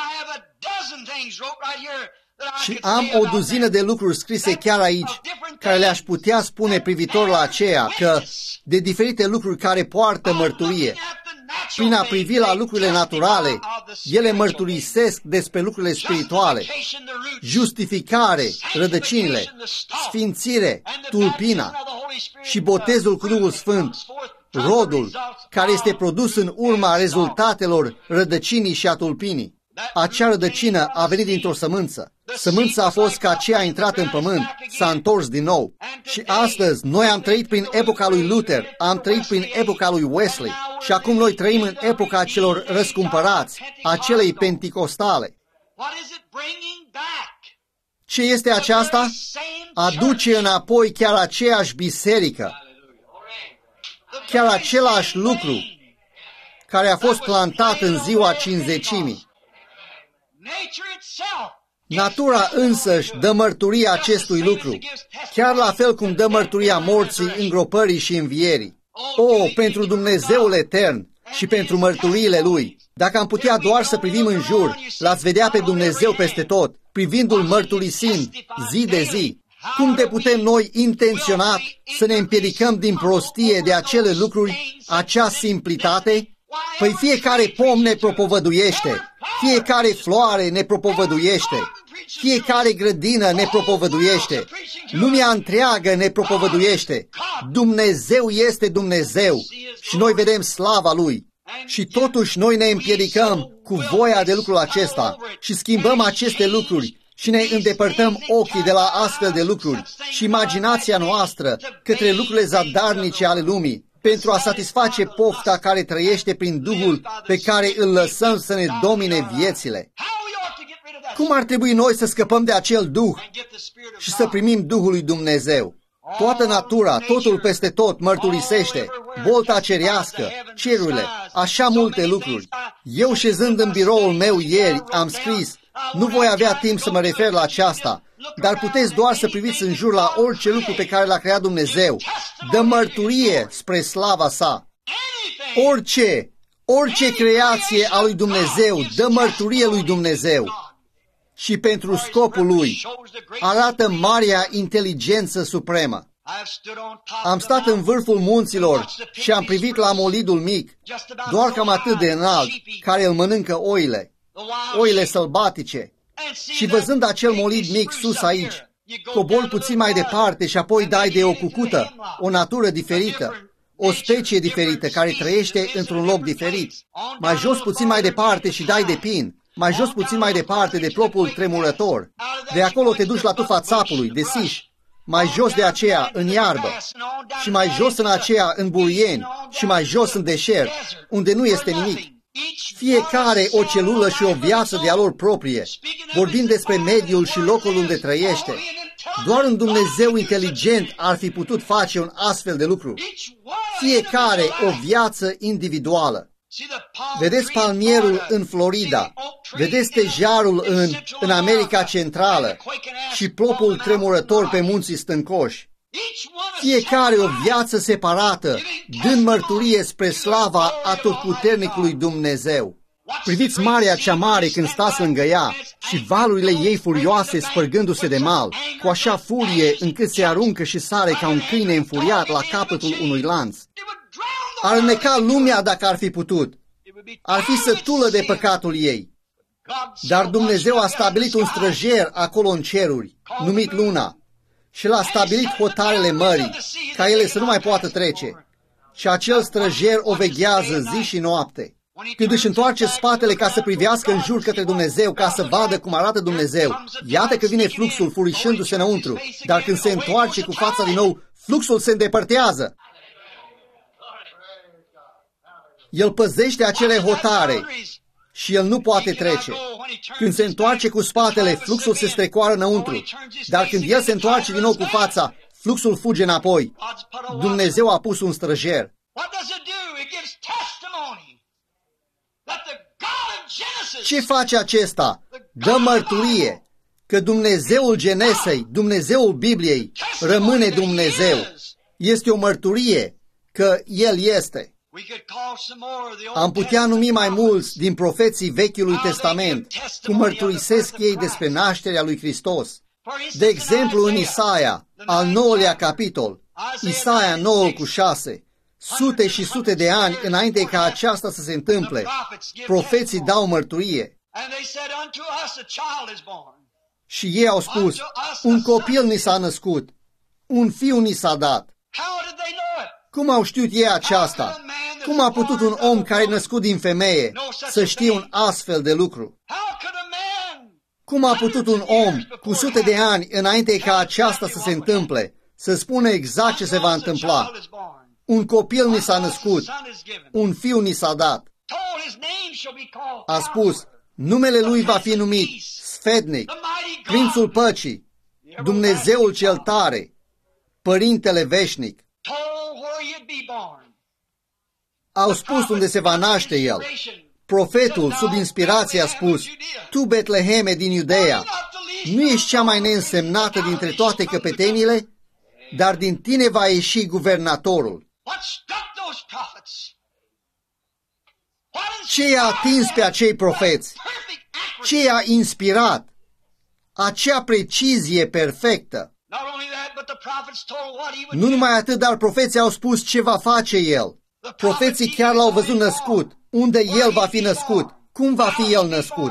[SPEAKER 1] Și am o duzină de lucruri scrise chiar aici, care le-aș putea spune privitor la aceea, că de diferite lucruri care poartă mărturie. Prin a privi la lucrurile naturale, ele mărturisesc despre lucrurile spirituale. Justificare, rădăcinile, sfințire, tulpina și botezul cu Duhul Sfânt, rodul care este produs în urma rezultatelor rădăcinii și a tulpinii. Acea rădăcină a venit dintr-o sămânță. Sămânța a fost că aceea a intrat în pământ, s-a întors din nou. Și astăzi noi am trăit prin epoca lui Luther, am trăit prin epoca lui Wesley și acum noi trăim în epoca celor răscumpărați, acelei penticostale. Ce este aceasta? Aduce înapoi chiar aceeași biserică, chiar același lucru care a fost plantat în ziua Cincizecimii. Natura însăși dă mărturia acestui lucru, chiar la fel cum dă mărturia morții, îngropării și învierii. O, pentru Dumnezeul etern și pentru mărturiile Lui! Dacă am putea doar să privim în jur, l-ați vedea pe Dumnezeu peste tot, privindu-L mărturisind zi de zi. Cum de putem noi intenționat să ne împiedicăm din prostie de acele lucruri, acea simplitate? Păi fiecare pom ne propovăduiește, fiecare floare ne propovăduiește, fiecare grădină ne propovăduiește, lumea întreagă ne propovăduiește. Dumnezeu este Dumnezeu și noi vedem slava Lui. Și totuși noi ne împiedicăm cu voia de lucrul acesta și schimbăm aceste lucruri și ne îndepărtăm ochii de la astfel de lucruri și imaginația noastră către lucrurile zadarnice ale lumii, pentru a satisface pofta care trăiește prin Duhul pe care îl lăsăm să ne domine viețile. Cum ar trebui noi să scăpăm de acel Duh și să primim Duhul lui Dumnezeu? Toată natura, totul peste tot mărturisește, bolta cerească, cerurile, așa multe lucruri. Eu șezând în biroul meu ieri am scris, nu voi avea timp să mă refer la aceasta, dar puteți doar să priviți în jur la orice lucru pe care l-a creat Dumnezeu. Dă mărturie spre slava sa. Orice creație a lui Dumnezeu dă mărturie lui Dumnezeu. Și pentru scopul lui arată marea inteligență supremă. Am stat în vârful munților și am privit la molidul mic, doar cam atât de înalt, care îl mănâncă oile sălbatice. Și văzând acel molid mic sus aici, cobori puțin mai departe și apoi dai de o cucută, o natură diferită, o specie diferită care trăiește într-un loc diferit. Mai jos puțin mai departe și dai de pin, mai jos puțin mai departe de plopul tremurător. De acolo te duci la tufa țapului, de siș, mai jos de aceea în iarbă și mai jos în aceea în buruieni și mai jos în deșert, unde nu este nimic. Fiecare o celulă și o viață de-a lor proprie, vorbind despre mediul și locul unde trăiește. Doar un Dumnezeu inteligent ar fi putut face un astfel de lucru. Fiecare o viață individuală. Vedeți palmierul în Florida, vedeți stejarul în America Centrală și plopul tremurător pe munții stâncoși. Fiecare o viață separată, dând mărturie spre slava atotputernicului Dumnezeu. Priviți marea cea mare când stați lângă ea și valurile ei furioase spărgându-se de mal, cu așa furie încât se aruncă și sare ca un câine înfuriat la capătul unui lanț. Ar înneca lumea dacă ar fi putut. Ar fi sătulă de păcatul ei. Dar Dumnezeu a stabilit un străjer acolo în ceruri, numit Luna, și l-a stabilit hotarele mării, ca ele să nu mai poată trece. Și acel străjer o veghează zi și noapte. Când își întoarce spatele ca să privească în jur către Dumnezeu, ca să vadă cum arată Dumnezeu, iată că vine fluxul furișându-se înăuntru, dar când se întoarce cu fața din nou, fluxul se îndepărtează. El păzește acele hotare și el nu poate trece. Când se întoarce cu spatele, fluxul se strecoară înăuntru, dar când el se întoarce din nou cu fața, fluxul fuge înapoi. Dumnezeu a pus un străjer. Ce face acesta? Dă mărturie că Dumnezeul Genesei, Dumnezeul Bibliei, rămâne Dumnezeu. Este o mărturie că El este. Am putea numi mai mulți din profeții Vechiului Testament, cum mărturisesc ei despre nașterea lui Hristos. De exemplu, în Isaia, al 9-lea capitol, Isaia 9:6, sute și sute de ani înainte ca aceasta să se întâmple, profeții dau mărturie. Și ei au spus, un copil ni s-a născut, un fiu ni s-a dat. Cum au știut ei aceasta? Cum a putut un om care e născut din femeie să știe un astfel de lucru? Cum a putut un om cu sute de ani înainte ca aceasta să se întâmple să spună exact ce se va întâmpla? Un copil ni s-a născut, un fiu ni s-a dat. A spus, numele lui va fi numit Sfetnic, Prințul Păcii, Dumnezeul cel tare, Părintele veșnic. Au spus unde se va naște el. Profetul, sub inspirație, a spus, tu, Betleheme din Iudeea, nu ești cea mai neînsemnată dintre toate căpetenile, dar din tine va ieși guvernatorul. Ce i-a atins pe acei profeți? Ce i-a inspirat? Acea precizie perfectă. Nu numai atât, dar profeții au spus ce va face el. Profeții chiar l-au văzut născut. Unde el va fi născut? Cum va fi el născut?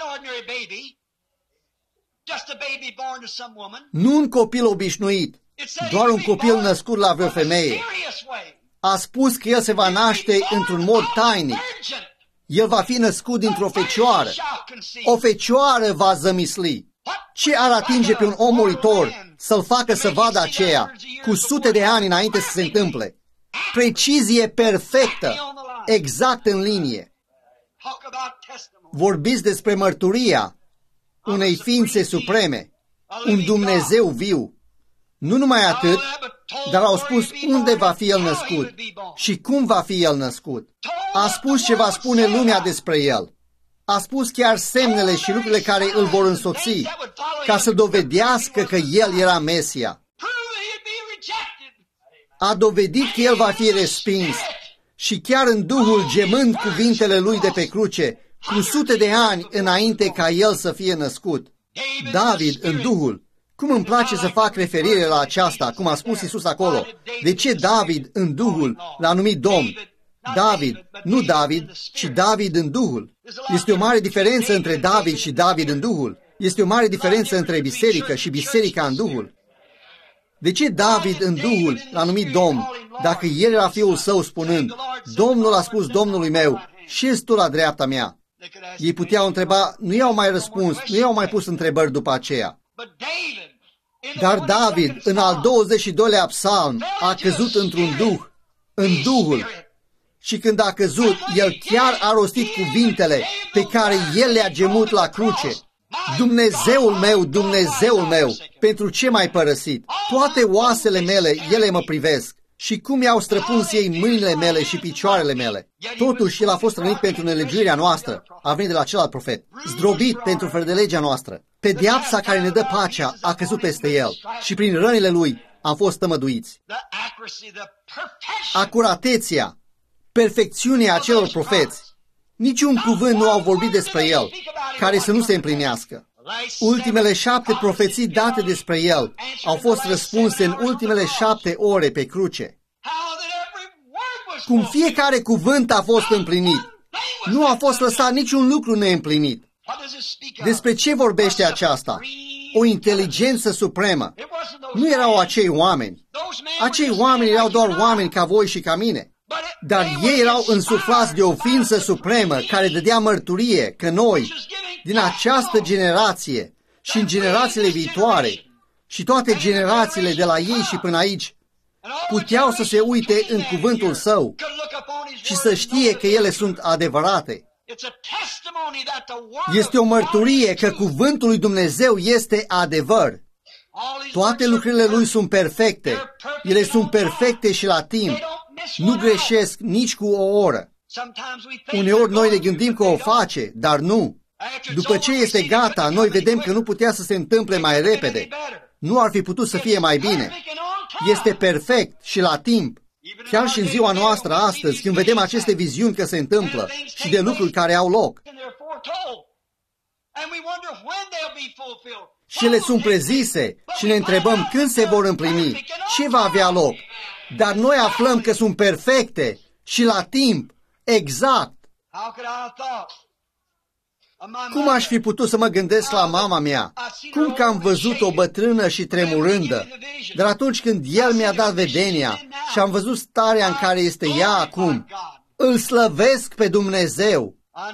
[SPEAKER 1] Nu un copil obișnuit, doar un copil născut la vreo femeie. A spus că el se va naște într-un mod tainic. El va fi născut dintr-o fecioară. O fecioară va zămisli. Ce ar atinge pe un om muritor să-l facă să vadă aceea cu sute de ani înainte să se întâmple? Precizie perfectă, exact în linie. Vorbiți despre mărturia unei ființe supreme, un Dumnezeu viu. Nu numai atât, dar au spus unde va fi el născut și cum va fi el născut. A spus ce va spune lumea despre el. A spus chiar semnele și lucrurile care îl vor însoți, ca să dovedească că el era Mesia. A dovedit că el va fi respins și chiar în Duhul, gemând cuvintele lui de pe cruce, cu sute de ani înainte ca el să fie născut. David, în Duhul, cum îmi place să fac referire la aceasta, cum a spus Iisus acolo. De ce David, în Duhul, l-a numit Domn? David, nu David, ci David în Duhul. Este o mare diferență între David și David în Duhul. Este o mare diferență între biserică și biserica în Duhul. De ce David în Duhul l-a numit Domn, dacă el era fiul său spunând, Domnul a spus Domnului meu, șezi tu la dreapta mea? Ei puteau întreba, nu i-au mai răspuns, nu i-au mai pus întrebări după aceea. Dar David, în al 22-lea psalm, a căzut într-un duh, în Duhul. Și când a căzut, el chiar a rostit cuvintele pe care el le-a gemut la cruce. Dumnezeul meu, Dumnezeul meu, pentru ce m-ai părăsit? Toate oasele mele, ele mă privesc. Și cum i-au străpuns ei mâinile mele și picioarele mele. Totuși, el a fost rănit pentru nelegiuirea noastră, a venit de la celălalt profet, zdrobit pentru fără de legea noastră. Pedeapsa care ne dă pacea a căzut peste el și prin rănile lui am fost tămăduiți. Acuratețea, perfecțiunea acelor profeți, niciun cuvânt nu au vorbit despre el, care să nu se împlinească. Ultimele 7 profeții date despre el au fost răspunse în ultimele 7 ore pe cruce. Cum fiecare cuvânt a fost împlinit, nu a fost lăsat niciun lucru neîmplinit. Despre ce vorbește aceasta? O inteligență supremă. Nu erau acei oameni. Acei oameni erau doar oameni ca voi și ca mine. Dar ei erau însuflați de o ființă supremă care dădea mărturie că noi, din această generație și în generațiile viitoare și toate generațiile de la ei și până aici, puteau să se uite în cuvântul său și să știe că ele sunt adevărate. Este o mărturie că cuvântul lui Dumnezeu este adevăr. Toate lucrurile lui sunt perfecte. Ele sunt perfecte și la timp. Nu greșesc nici cu o oră. Uneori noi ne gândim că o face, dar nu. După ce este gata, noi vedem că nu putea să se întâmple mai repede. Nu ar fi putut să fie mai bine. Este perfect și la timp. Chiar și în ziua noastră astăzi, când vedem aceste viziuni că se întâmplă și de lucruri care au loc. Și ele sunt prezise și ne întrebăm când se vor împlini, ce va avea loc. Dar noi aflăm că sunt perfecte și la timp, exact. Cum aș fi putut să mă gândesc la mama mea? Cum că am văzut-o bătrână și tremurândă? Dar atunci când El mi-a dat vedenia și am văzut starea în care este ea acum, îl slăvesc pe Dumnezeu.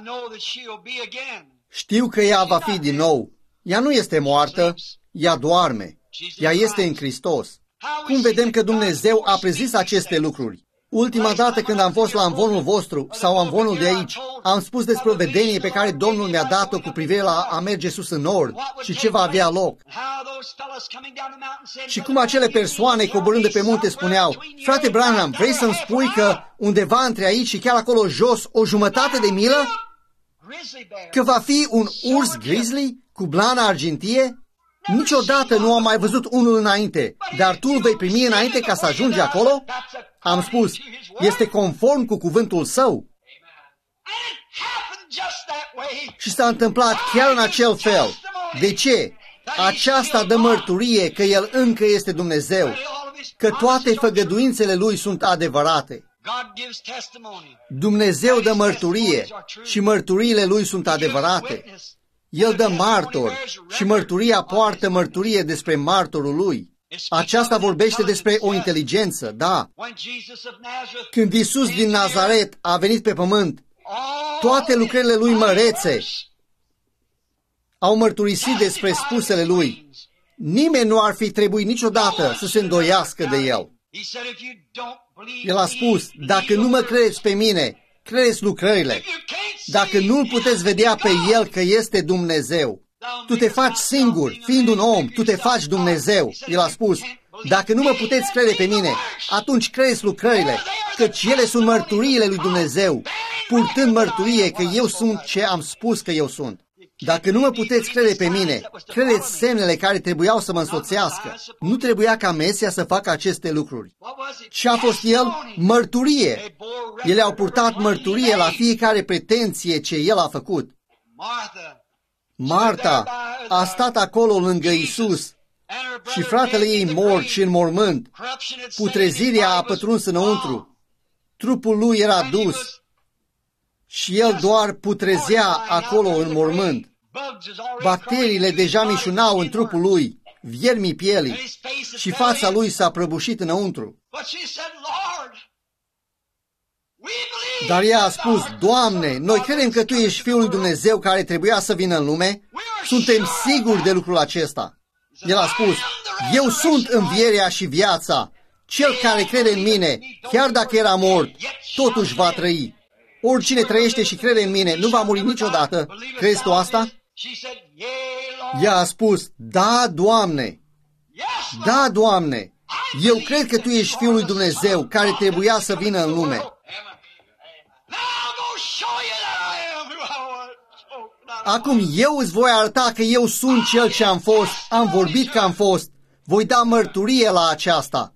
[SPEAKER 1] Știu că ea va fi din nou. Ea nu este moartă, ea doarme. Ea este în Hristos. Cum vedem că Dumnezeu a prezis aceste lucruri? Ultima dată când am fost la amvonul vostru sau amvonul de aici, am spus despre o vedenie pe care Domnul mi-a dat-o cu privire la a merge sus în nord și ce va avea loc. Și cum acele persoane coborând de pe munte spuneau, frate Branham, vrei să-mi spui că undeva între aici și chiar acolo jos o jumătate de milă? Că va fi un urs grizzly cu blana argintie? Niciodată nu am mai văzut unul înainte, dar tu îl vei primi înainte ca să ajungi acolo? Am spus, este conform cu cuvântul său. Și s-a întâmplat chiar în acel fel. De ce? Aceasta dă mărturie că El încă este Dumnezeu, că toate făgăduințele Lui sunt adevărate. Dumnezeu dă mărturie și mărturiile Lui sunt adevărate. El dă martor și mărturia poartă mărturie despre martorul Lui. Aceasta vorbește despre o inteligență, da. Când Iisus din Nazaret a venit pe pământ, toate lucrările Lui mărețe au mărturisit despre spusele Lui. Nimeni nu ar fi trebuit niciodată să se îndoiască de El. El a spus, dacă nu mă credeți pe mine, credeți lucrările. Dacă nu-L puteți vedea pe El că este Dumnezeu, tu te faci singur, fiind un om, tu te faci Dumnezeu. El a spus, dacă nu mă puteți crede pe mine, atunci credeți lucrările, căci ele sunt mărturiile lui Dumnezeu, purtând mărturie că eu sunt ce am spus că eu sunt. Dacă nu mă puteți crede pe mine, credeți semnele care trebuiau să mă însoțească. Nu trebuia ca Mesia să facă aceste lucruri. Ce a fost El? Mărturie. Ele au purtat mărturie la fiecare pretenție ce El a făcut. Marta a stat acolo lângă Iisus și fratele ei mort și în mormânt. Putrezirea a pătruns înăuntru. Trupul lui era dus și el doar putrezea acolo în mormânt. Bacteriile deja mișunau în trupul lui, viermii pielii, și fața lui s-a prăbușit înăuntru. Dar ea a spus, Doamne, noi credem că Tu ești Fiul lui Dumnezeu care trebuia să vină în lume. Suntem siguri de lucrul acesta. El a spus, eu sunt învierea și viața. Cel care crede în mine, chiar dacă era mort, totuși va trăi. Oricine trăiește și crede în mine nu va muri niciodată. Crezi tu asta? Ea a spus, da, Doamne. Da, Doamne. Eu cred că Tu ești Fiul lui Dumnezeu care trebuia să vină în lume. Acum eu îți voi arăta că eu sunt cel ce am fost, am vorbit că am fost, voi da mărturie la aceasta.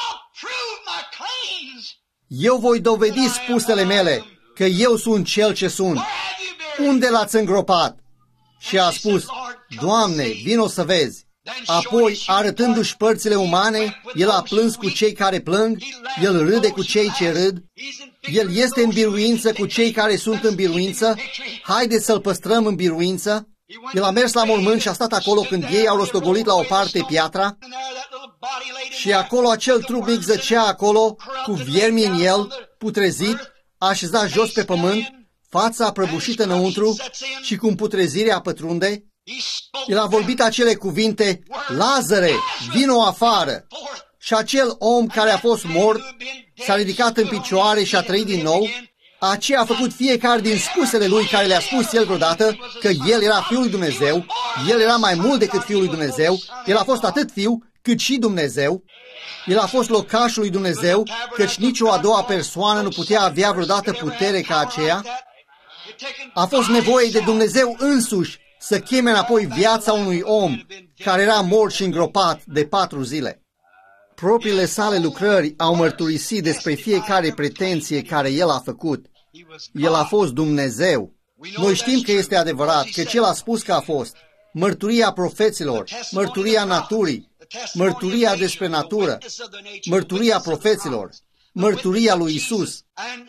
[SPEAKER 1] Eu voi dovedi spusele mele, că eu sunt cel ce sunt. Unde l-ați îngropat? Și a spus, Doamne, vino să vezi. Apoi, arătându-și părțile umane, el a plâns cu cei care plâng, el râde cu cei ce râd, el este în biruință cu cei care sunt în biruință, haideți să-l păstrăm în biruință. El a mers la mormânt și a stat acolo când ei au rostogolit la o parte piatra și acolo acel trup mic zăcea acolo, cu viermi în el, putrezit, așezat jos pe pământ, fața prăbușită înăuntru și cum putrezirea pătrunde. El a vorbit acele cuvinte, Lazare, vino afară! Și acel om care a fost mort s-a ridicat în picioare și a trăit din nou. Aceea a făcut fiecare din spusele lui care le-a spus el vreodată, că el era Fiul lui Dumnezeu, el era mai mult decât Fiul lui Dumnezeu, el a fost atât Fiu cât și Dumnezeu. El a fost locașul lui Dumnezeu, căci nicio a doua persoană nu putea avea vreodată putere ca aceea. A fost nevoie de Dumnezeu însuși să cheme înapoi viața unui om care era mort și îngropat de 4 zile. Propriile sale lucrări au mărturisit despre fiecare pretenție care el a făcut. El a fost Dumnezeu. Noi știm că este adevărat, că El a spus că a fost. Mărturia profeților, mărturia naturii, mărturia despre natură, mărturia profeților, mărturia lui Isus.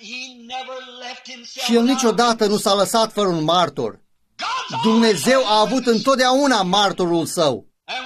[SPEAKER 1] Și El niciodată nu s-a lăsat fără un martor. Dumnezeu a avut întotdeauna martorul Său.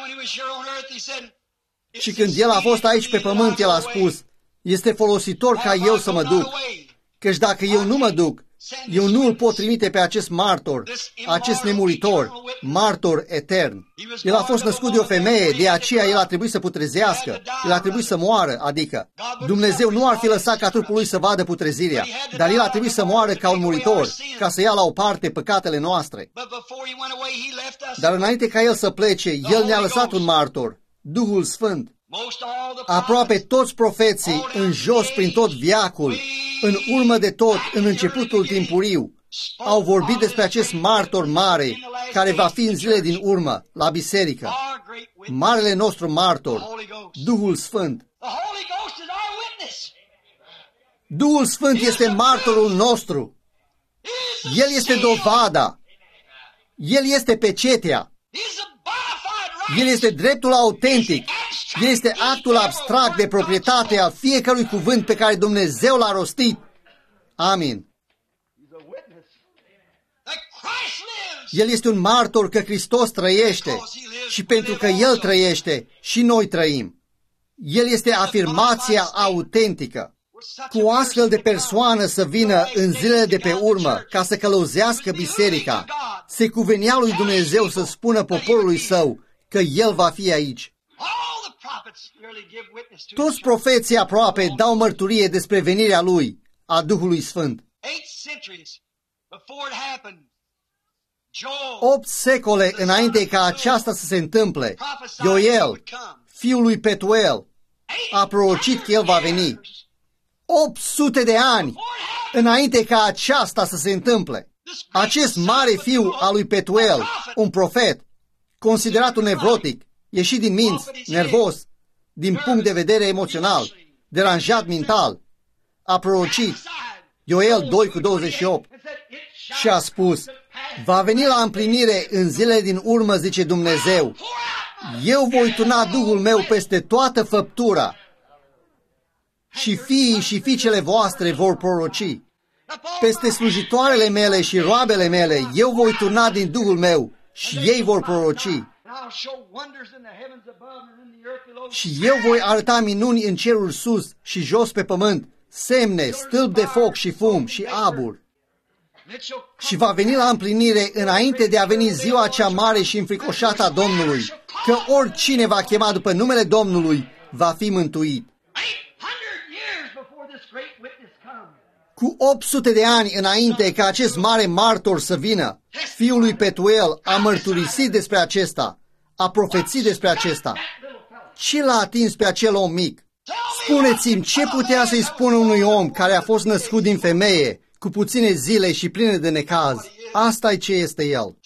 [SPEAKER 1] Și când El a fost aici pe pământ, El a spus, este folositor ca eu să mă duc, căci dacă eu nu mă duc, eu nu îl pot trimite pe acest martor, acest nemuritor, martor etern. El a fost născut de o femeie, de aceea el a trebuit să putrezească, el a trebuit să moară, adică Dumnezeu nu ar fi lăsat ca trupul lui să vadă putrezirea, dar el a trebuit să moară ca un muritor, ca să ia la o parte păcatele noastre. Dar înainte ca el să plece, el ne-a lăsat un martor, Duhul Sfânt. Aproape toți profeții, în jos prin tot veacul, în urmă de tot, în începutul timpuriu, au vorbit despre acest martor mare, care va fi în zile din urmă, la biserică. Marele nostru martor, Duhul Sfânt. Duhul Sfânt este martorul nostru. El este dovada. El este pecetea. El este dreptul autentic. El este actul abstract de proprietate al fiecărui cuvânt pe care Dumnezeu l-a rostit. Amin. El este un martor că Hristos trăiește și pentru că El trăiește și noi trăim. El este afirmația autentică. Cu o astfel de persoană să vină în zilele de pe urmă ca să călăuzească biserica, se cuvenea lui Dumnezeu să spună poporului Său că El va fi aici. Toți profeții aproape dau mărturie despre venirea Lui, a Duhului Sfânt. 8 secole înainte ca aceasta să se întâmple, Ioel, fiul lui Petuel, a prorocit că El va veni. 800 de ani înainte ca aceasta să se întâmple. Acest mare fiu al lui Petuel, un profet, considerat un nevrotic, ieșit din minți, nervos, din punct de vedere emoțional, deranjat mental, a prorocit Ioel 2:28 și a spus, va veni la împlinire în zilele din urmă, zice Dumnezeu, eu voi turna Duhul meu peste toată făptura și fiii și fiicele voastre vor proroci. Peste slujitoarele mele și roabele mele eu voi turna din Duhul meu și ei vor proroci. Și eu voi arăta minuni în cerul sus și jos pe pământ, semne, stâlp de foc și fum și abur. Și va veni la împlinire înainte de a veni ziua cea mare și înfricoșată a Domnului, că oricine va chema după numele Domnului va fi mântuit. Cu 800 de ani înainte ca acest mare martor să vină, fiul lui Petuel a mărturisit despre acesta, a profețit despre acesta. Ce l-a atins pe acel om mic? Spuneți-mi, ce putea să-i spună unui om care a fost născut din femeie, cu puține zile și pline de necaz? Asta-i ce este el.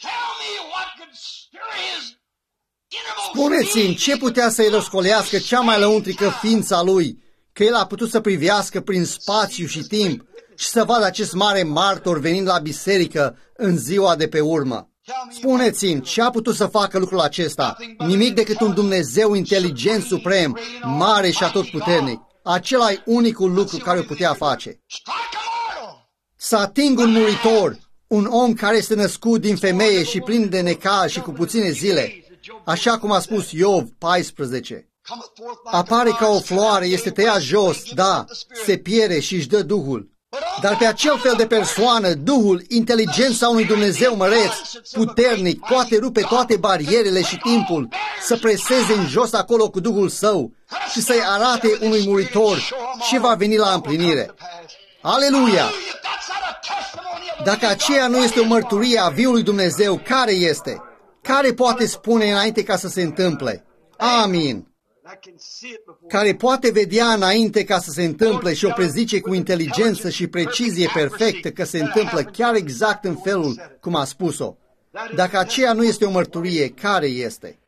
[SPEAKER 1] Spuneți-mi, ce putea să-i răscolească cea mai lăuntrică ființa lui, că el a putut să privească prin spațiu și timp și să vadă acest mare martor venind la biserică în ziua de pe urmă? Spuneți-mi, ce a putut să facă lucrul acesta? Nimic decât un Dumnezeu inteligent suprem, mare și atotputernic. Acela-i unicul lucru care o putea face. Să ating un muritor, un om care este născut din femeie și plin de necaz și cu puține zile, așa cum a spus Iov 14. Apare ca o floare, este tăiat jos, da, se pierde și își dă Duhul. Dar pe acel fel de persoană, Duhul, inteligența unui Dumnezeu măreț, puternic, poate rupe toate barierele și timpul, să preseze în jos acolo cu Duhul Său și să-i arate unui muritor ce va veni la împlinire. Aleluia! Dacă aceea nu este o mărturie a viului Dumnezeu, care este? Care poate spune înainte ca să se întâmple? Amin! care poate vedea înainte ca să se întâmple și o prezice cu inteligență și precizie perfectă că se întâmplă chiar exact în felul cum a spus-o. Dacă aceea nu este o mărturie, care este?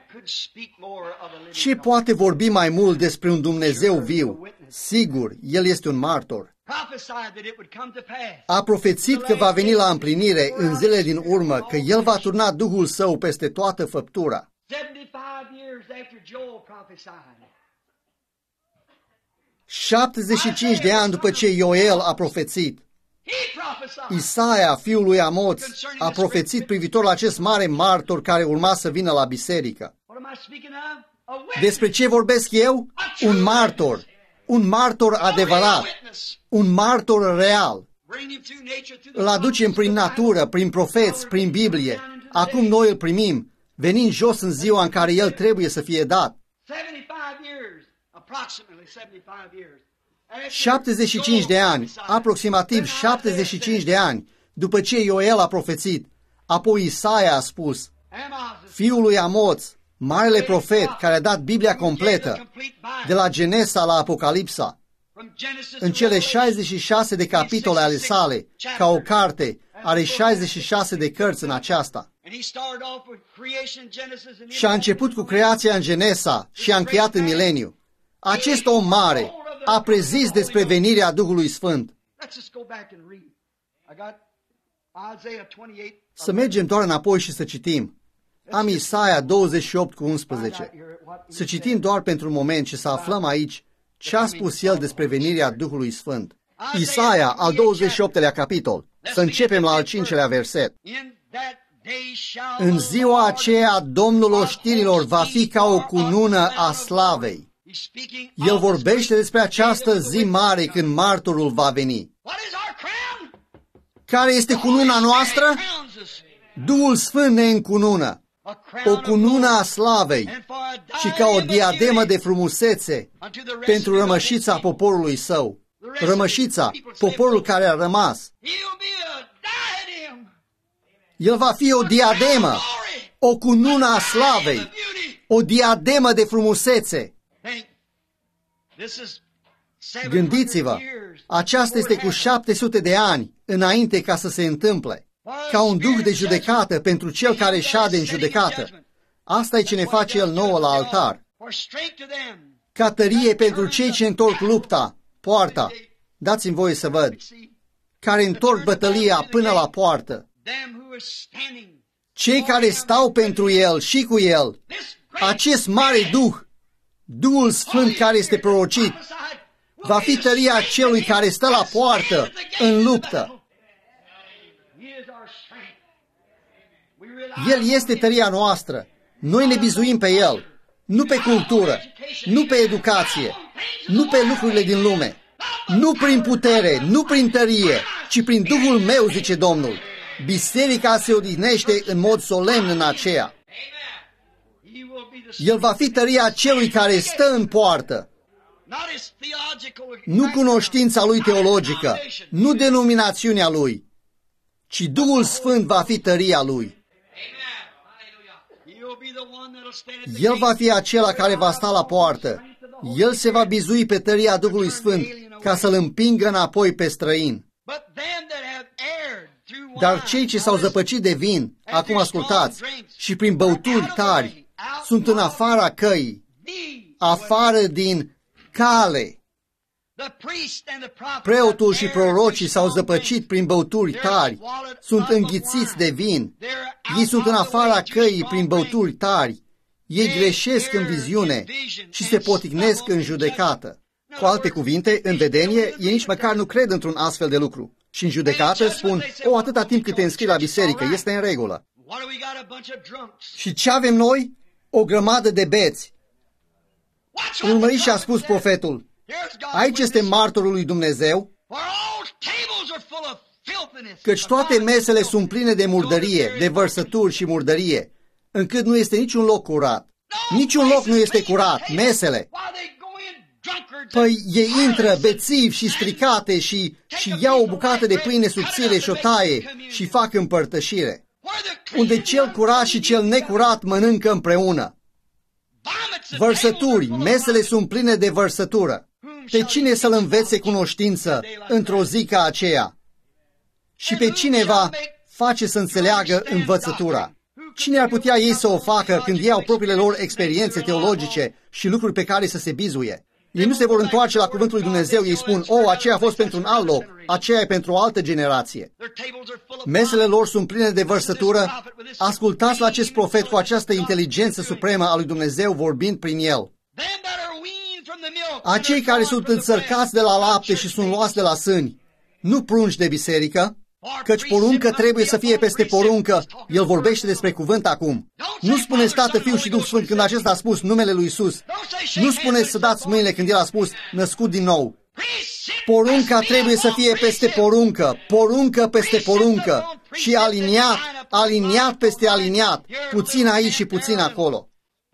[SPEAKER 1] Ce poate vorbi mai mult despre un Dumnezeu viu? Sigur, El este un martor. A profețit că va veni la împlinire în zilele din urmă, că El va turna Duhul Său peste toată făptura. 75 de ani după ce Ioel a profețit, Isaia, fiul lui Amoț, a profețit privitor la acest mare martor care urma să vină la biserică. Despre ce vorbesc eu? Un martor. Un martor adevărat. Un martor real. Îl aducem prin natură, prin profeți, prin Biblie. Acum noi îl primim, venind jos în ziua în care el trebuie să fie dat. 75 de ani, aproximativ 75 de ani, după ce Ioel a profețit, apoi Isaia a spus, fiul lui Amoț, marele profet care a dat Biblia completă, de la Genesa la Apocalipsa, în cele 66 de capitole ale sale, ca o carte, are 66 de cărți în aceasta. Și a început cu creația în Genesa și a încheiat în mileniu. Acest om mare a prezis despre venirea Duhului Sfânt. Să mergem doar înapoi și să citim. Am Isaia 28:11. Să citim doar pentru un moment și să aflăm aici ce a spus el despre venirea Duhului Sfânt. Isaia, al 28-lea capitol. Să începem la al 5-lea verset. În ziua aceea, Domnul oștirilor va fi ca o cunună a slavei. El vorbește despre această zi mare când martorul va veni. Care este cununa noastră? Duhul Sfânt ne încunună. O cunună a slavei și ca o diademă de frumusețe pentru rămășița poporului său. Rămășița, poporul care a rămas. El va fi o diademă, o cunună a slavei, o diademă de frumusețe. Gândiți-vă, aceasta este cu 700 de ani înainte ca să se întâmple, ca un duh de judecată pentru cel care șade în judecată. Asta e ce ne face El nouă la altar. Ca tărie pentru cei ce întorc lupta, poarta, dați-mi voie să văd, care întorc bătălia până la poartă. Cei care stau pentru El și cu El, acest mare Duh, Duhul Sfânt care este prorocit, va fi tăria celui care stă la poartă în luptă. El este tăria noastră. Noi ne bizuim pe El, nu pe cultură, nu pe educație, nu pe lucrurile din lume, nu prin putere, nu prin tărie, ci prin Duhul meu, zice Domnul. Biserica se odihnește în mod solemn în aceea. El va fi tăria celui care stă în poartă. Nu cunoștința lui teologică, nu denominațiunea lui, ci Duhul Sfânt va fi tăria lui. El va fi acela care va sta la poartă. El se va bizui pe tăria Duhului Sfânt ca să-l împingă înapoi pe străin. Dar cei ce s-au zăpăcit de vin, acum ascultați, și prin băuturi tari, sunt în afara căii, afară din cale. Preotul și prorocii s-au zăpăcit prin băuturi tari, sunt înghițiți de vin. Ei sunt în afara căii prin băuturi tari. Ei greșesc în viziune și se poticnesc în judecată. Cu alte cuvinte, în vedenie, ei nici măcar nu cred într-un astfel de lucru. Și în judecată spun, atâta timp cât te înscrii la biserică, este în regulă. Și ce avem noi? O grămadă de beți. Urmăriți și a spus profetul, aici este martorul lui Dumnezeu, căci toate mesele sunt pline de murdărie, de vărsături și murdărie, încât nu este niciun loc curat. Niciun loc nu este curat, mesele. Păi ei intră bețivi și stricate și iau o bucată de pâine subțire și o taie și fac împărtășire, unde cel curat și cel necurat mănâncă împreună. Vărsături, mesele sunt pline de vărsătură. Pe cine să-l învețe cunoștință într-o zi ca aceea? Și pe cine va face să înțeleagă învățătura? Cine ar putea ei să o facă când ei au propriile lor experiențe teologice și lucruri pe care să se bizuie? Ei nu se vor întoarce la cuvântul lui Dumnezeu, ei spun, aceea a fost pentru un alt loc, aceea e pentru o altă generație. Mesele lor sunt pline de vărsătură. Ascultați la acest profet cu această inteligență supremă a lui Dumnezeu vorbind prin el. Acei care sunt înțărcați de la lapte și sunt luați de la sâni, nu prunci de biserică, căci poruncă trebuie să fie peste poruncă. El vorbește despre cuvânt acum. Nu spuneți Tată, Fiu și Duh Sfânt când acesta a spus numele lui Iisus. Nu spuneți să dați mâinile când El a spus născut din nou. Porunca trebuie să fie peste poruncă, poruncă peste poruncă și aliniat peste aliniat, puțin aici și puțin acolo.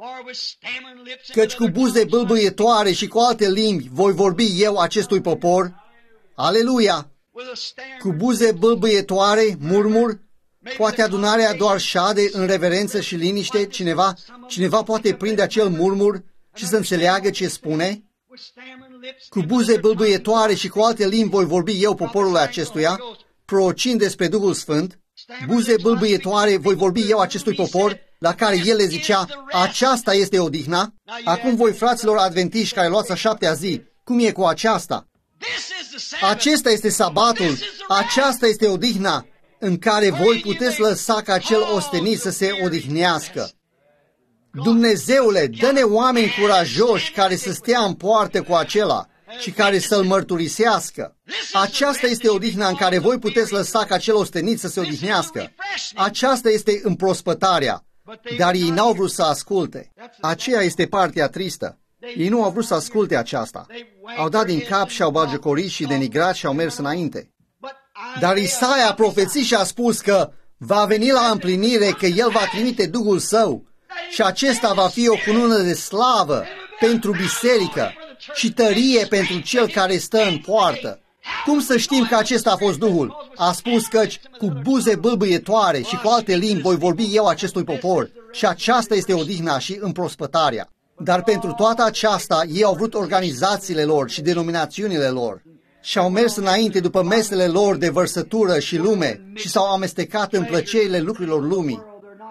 [SPEAKER 1] Căci cu buze bâlbâietoare și cu alte limbi voi vorbi eu acestui popor. Aleluia! Cu buze bâlbâietoare, murmur, poate adunarea doar șade în reverență și liniște, cineva poate prinde acel murmur și să înțeleagă ce spune. Cu buze bâlbâietoare și cu alte limbi voi vorbi eu poporului acestuia, prorocind despre Duhul Sfânt. Buze bâlbâietoare voi vorbi eu acestui popor, la care el le zicea, aceasta este odihna. Acum voi, fraților adventiști care luați a 7-a zi, cum e cu aceasta? Acesta este sabatul, aceasta este odihna în care voi puteți lăsa ca cel ostenit să se odihnească. Dumnezeule, dă-ne oameni curajoși care să stea în poartă cu acela și care să-l mărturisească. Aceasta este odihna în care voi puteți lăsa ca cel ostenit să se odihnească. Aceasta este împrospătarea, dar ei n-au vrut să asculte. Aceea este partea tristă. Ei nu au vrut să asculte aceasta. Au dat din cap și au bagiocorit și denigrat și au mers înainte. Dar Isaia a profețit și a spus că va veni la împlinire, că El va trimite Duhul Său și acesta va fi o cunună de slavă pentru biserică și tărie pentru cel care stă în poartă. Cum să știm că acesta a fost Duhul? A spus căci cu buze bâlbâietoare și cu alte limbi voi vorbi eu acestui popor și aceasta este odihna și împrospătarea. Dar pentru toată aceasta, ei au vrut organizațiile lor și denominațiunile lor și au mers înainte după mesele lor de vărsătură și lume și s-au amestecat în plăcerile lucrurilor lumii.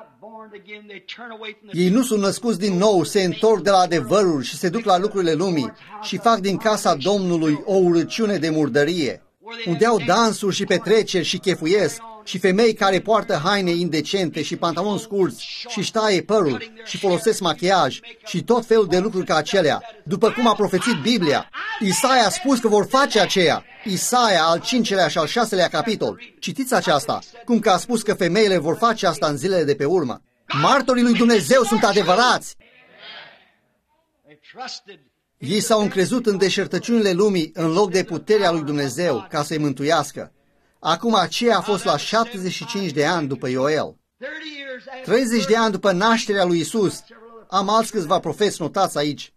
[SPEAKER 1] Ei nu sunt născuți din nou, se întorc de la adevărul și se duc la lucrurile lumii și fac din casa Domnului o urăciune de murdărie, unde au dansuri și petreceri și chefuiesc, și femei care poartă haine indecente și pantaloni scurți și își taie părul și folosesc machiaj și tot felul de lucruri ca acelea, după cum a profețit Biblia. Isaia a spus că vor face aceea. Isaia, al 5-lea și al 6-lea capitol. Citiți aceasta, cum că a spus că femeile vor face asta în zilele de pe urmă. Martorii lui Dumnezeu sunt adevărați. Ei s-au încrezut în deșertăciunile lumii în loc de puterea lui Dumnezeu ca să-i mântuiască. Acum aceea a fost la 75 de ani după Ioel. 30 de ani după nașterea lui Isus. Am alți câțiva profeți notați aici.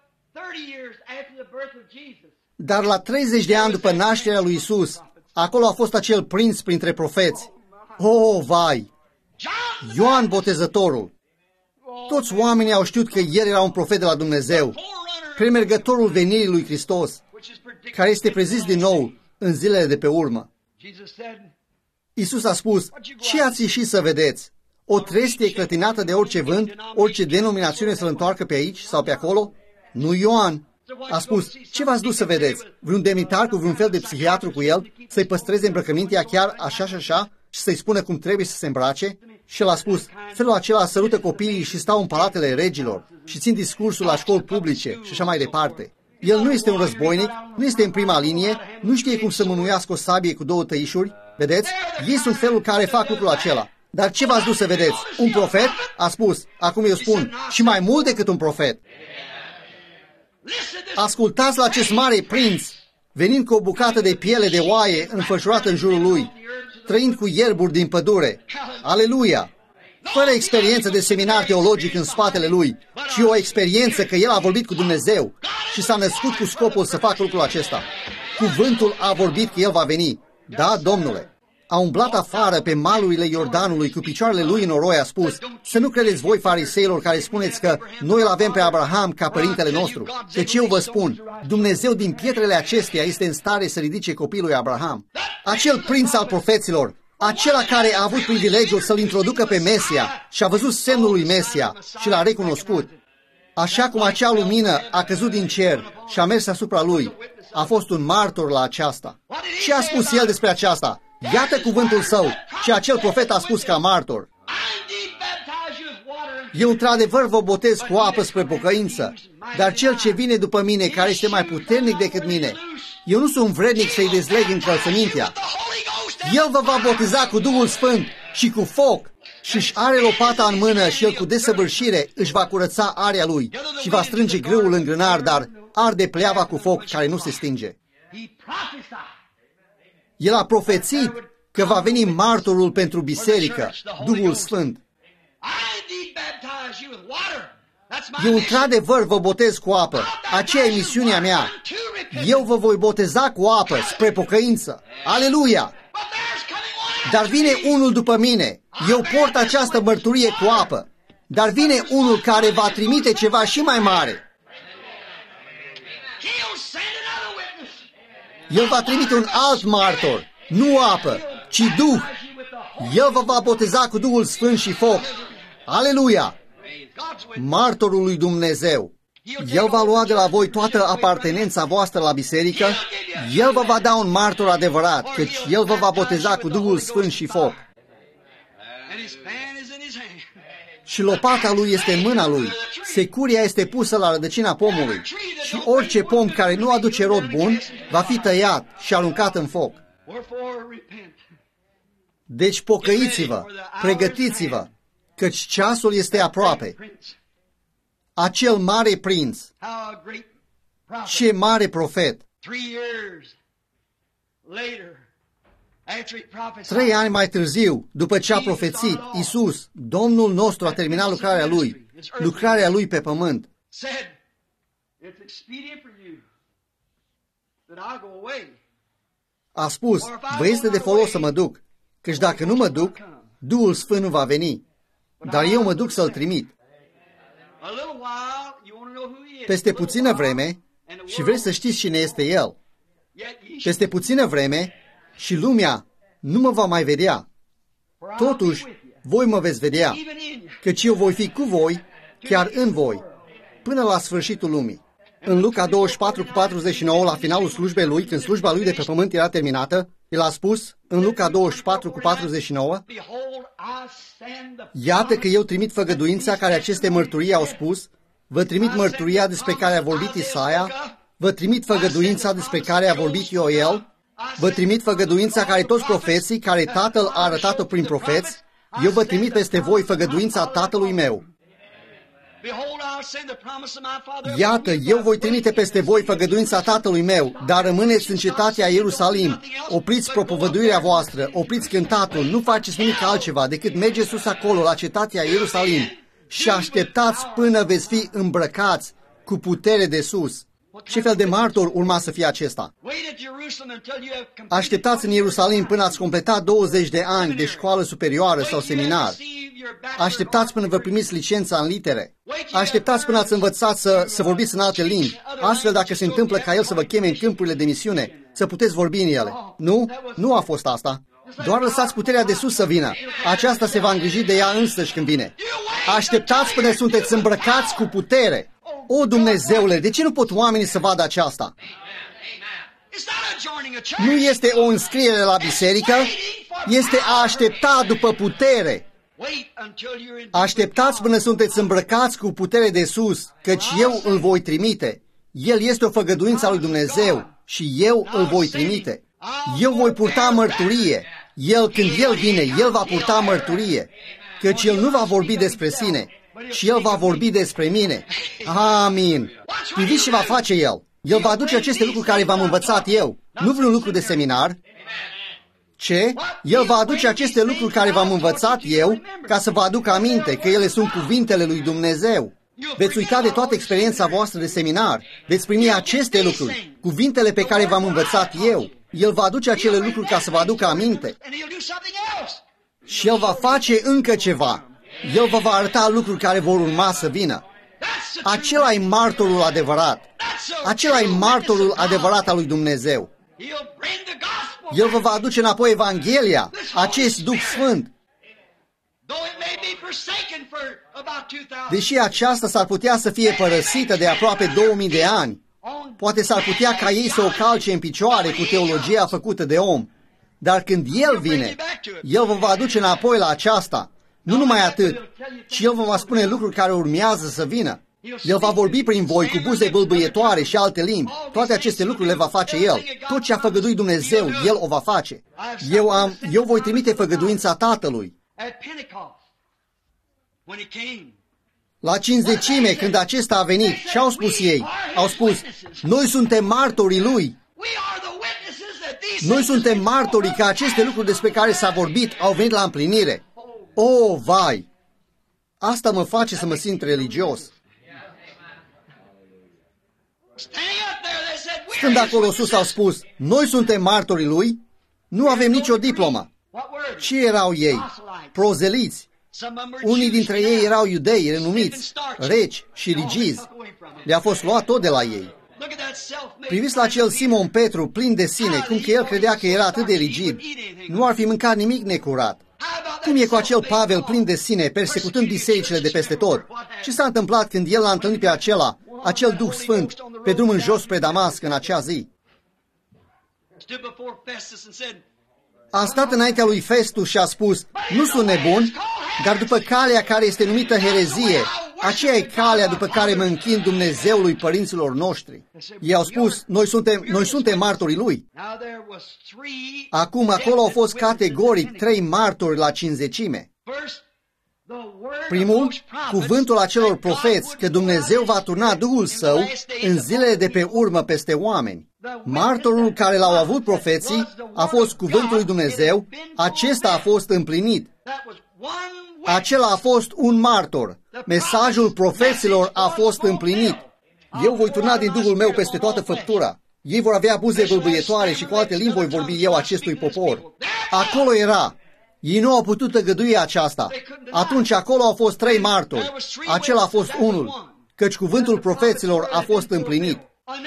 [SPEAKER 1] Dar la 30 de ani după nașterea lui Isus, acolo a fost acel prinț printre profeți. Vai! Ioan Botezătorul. Toți oamenii au știut că el era un profet de la Dumnezeu, premergătorul venirii lui Hristos, care este prezis din nou în zilele de pe urmă. Iisus a spus, ce ați ieșit să vedeți? O trestie clătinată de orice vânt, orice denominațiune să-l întoarcă pe aici sau pe acolo? Nu Ioan. A spus, ce v-ați dus să vedeți? Vreun demnitar cu vreun fel de psihiatru cu el, să-i păstreze îmbrăcămintea chiar așa și așa și să-i spună cum trebuie să se îmbrace? Și el a spus, felul acela sărută copiii și stau în palatele regilor și țin discursul la școli publice și așa mai departe. El nu este un războinic, nu este în prima linie, nu știe cum să mânuiască o sabie cu 2 tăișuri. Vedeți? Ei sunt felul care fac lucrul acela. Dar ce v-ați dus să vedeți? Un profet? A spus, acum eu spun, și mai mult decât un profet. Ascultați la acest mare prinț, venind cu o bucată de piele de oaie înfășurată în jurul lui, trăind cu ierburi din pădure. Aleluia! Fără experiență de seminar teologic în spatele lui, ci o experiență că el a vorbit cu Dumnezeu și s-a născut cu scopul să facă lucrul acesta. Cuvântul a vorbit că el va veni. Da, Domnule. a umblat afară pe malurile Iordanului cu picioarele lui în noroi, a spus: să nu credeți voi, fariseilor, care spuneți că noi îl avem pe Abraham ca părintele nostru. Deci eu vă spun, Dumnezeu din pietrele acesteia este în stare să ridice copilul lui Abraham. Acel prinț al profeților, acela care a avut privilegiul să-l introducă pe Mesia și a văzut semnul lui Mesia și l-a recunoscut. Așa cum acea lumină a căzut din cer și a mers asupra lui, a fost un martor la aceasta. Ce a spus el despre aceasta? Iată cuvântul său și acel profet a spus ca martor: eu într-adevăr vă botez cu apă spre pocăință, dar cel ce vine după mine, care este mai puternic decât mine, eu nu sunt vrednic să-i dezleg încălțămintea. El vă va boteza cu Duhul Sfânt și cu foc. Și-și are lopata în mână și el cu desăvârșire își va curăța area lui și va strânge grâul în grânar, dar arde pleava cu foc care nu se stinge. El a profețit că va veni martorul pentru biserică, Duhul Sfânt. Eu într-adevăr vă botez cu apă. Aceea e misiunea mea. Eu vă voi boteza cu apă spre pocăință. Aleluia! Dar vine unul după mine. Eu port această mărturie cu apă. Dar vine unul care va trimite ceva și mai mare. El va trimite un alt martor, nu apă, ci Duh. El vă va boteza cu Duhul Sfânt și foc. Aleluia! Martorul lui Dumnezeu. El va lua de la voi toată apartenența voastră la biserică. El vă va da un martor adevărat, căci El vă va boteza cu Duhul Sfânt și foc. Și lopata lui este în mâna lui. Securia este pusă la rădăcina pomului. Și orice pom care nu aduce rod bun va fi tăiat și aruncat în foc. Deci pocăiți-vă, pregătiți-vă, căci ceasul este aproape. Acel mare prinț, ce mare profet! 3 ani mai târziu, după ce a profețit, Iisus, Domnul nostru, a terminat lucrarea lui pe pământ. A spus: vă este de folos să mă duc, căci dacă nu mă duc, Duhul Sfânt nu va veni, dar eu mă duc să-L trimit. Peste puțină vreme, și vreți să știți cine este El, peste puțină vreme și lumea nu mă va mai vedea. Totuși, voi mă veți vedea, căci eu voi fi cu voi, chiar în voi, până la sfârșitul lumii. În Luca 24:49, la finalul slujbei lui, când slujba lui de pe pământ era terminată, el a spus, în Luca 24:49, iată că eu trimit făgăduința care aceste mărturii au spus, vă trimit mărturia despre care a vorbit Isaia, vă trimit făgăduința despre care a vorbit Ioel, vă trimit făgăduința care toți profeții, care Tatăl a arătat-o prin profeți, eu vă trimit peste voi făgăduința Tatălui meu. Iată, eu voi trimite peste voi făgăduința Tatălui meu, dar rămâneți în cetatea Ierusalim, opriți propovăduirea voastră, opriți cântatul, nu faceți nimic altceva decât mergeți sus acolo la cetatea Ierusalim și așteptați până veți fi îmbrăcați cu putere de sus. Ce fel de martor urma să fie acesta? Așteptați în Ierusalim până ați completat 20 de ani de școală superioară sau seminar. Așteptați până vă primiți licența în litere. Așteptați până ați învățat să vorbiți în alte limbi. Astfel, dacă se întâmplă ca El să vă cheme în câmpurile de misiune, să puteți vorbi în ele. Nu? Nu a fost asta. Doar lăsați puterea de sus să vină. Aceasta se va îngriji de ea însăși când vine. Așteptați până sunteți îmbrăcați cu putere. O, Dumnezeule, de ce nu pot oamenii să vadă aceasta? Nu este o înscriere la biserică, este a aștepta după putere. Așteptați până sunteți îmbrăcați cu putere de sus, căci eu îl voi trimite. El este o făgăduință a lui Dumnezeu și eu îl voi trimite. Eu voi purta mărturie. Când El vine, El va purta mărturie, căci El nu va vorbi despre sine, și El va vorbi despre mine. Amin. Priviți ce va face El. El va aduce aceste lucruri care v-am învățat eu. Nu vreun lucru de seminar. Ce? El va aduce aceste lucruri care v-am învățat eu, ca să vă aduc aminte că ele sunt cuvintele lui Dumnezeu. Veți uita de toată experiența voastră de seminar. Veți primi aceste lucruri, cuvintele pe care v-am învățat eu. El va aduce acele lucruri ca să vă aducă aminte. Și El va face încă ceva. El vă va arăta lucruri care vor urma să vină. Acela e martorul adevărat. Acela e martorul adevărat al lui Dumnezeu. El vă va aduce înapoi Evanghelia, acest Duh Sfânt. Deși aceasta s-ar putea să fie părăsită de aproape 2000 de ani, poate s-ar putea ca ei să o calce în picioare cu teologia făcută de om. Dar când El vine, El vă va aduce înapoi la aceasta. Nu numai atât, ci El vă va spune lucruri care urmează să vină. El va vorbi prin voi cu buze bâlbâietoare și alte limbi. Toate aceste lucruri le va face El. Tot ce a făgăduit Dumnezeu, El o va face. Eu voi trimite făgăduința Tatălui. La Cincizecime, când acesta a venit, și au spus ei, au spus, noi suntem martorii Lui. Noi suntem martorii că aceste lucruri despre care s-a vorbit au venit la împlinire. O, vai! Asta mă face să mă simt religios. Stând acolo sus, au spus, noi suntem martorii Lui, nu avem nicio diplomă. Ce erau ei? Prozeliți. Unii dintre ei erau iudei renumiți, reci și rigizi. Le-a fost luat tot de la ei. Priviți la acel Simon Petru plin de sine, cum că el credea că era atât de rigid. Nu ar fi mâncat nimic necurat. Cum e cu acel Pavel plin de sine, persecutând bisericile de peste tot? Ce s-a întâmplat când el l-a întâlnit pe acel Duh Sfânt, pe drum în jos spre Damasc în acea zi? A stat înaintea lui Festus și a spus, nu sunt nebun, dar după calea care este numită herezie, aceea e calea după care mă închin Dumnezeului părinților noștri. Ei au spus, noi suntem martorii Lui. Acum, acolo au fost categoric 3 martori la Cincizecime. Primul, cuvântul acelor profeți că Dumnezeu va turna Duhul Său în zilele de pe urmă peste oameni. Martorul care l-au avut profeții a fost cuvântul lui Dumnezeu, acesta a fost împlinit. Acela a fost un martor. Mesajul profeților a fost împlinit. Eu voi turna din Duhul meu peste toată făptura. Ei vor avea buze bâlbâietoare și cu alte limbi voi vorbi eu acestui popor. Acolo era. Ei nu au putut tăgădui aceasta. Atunci acolo au fost 3 martori. Acela a fost unul, căci cuvântul profeților a fost împlinit.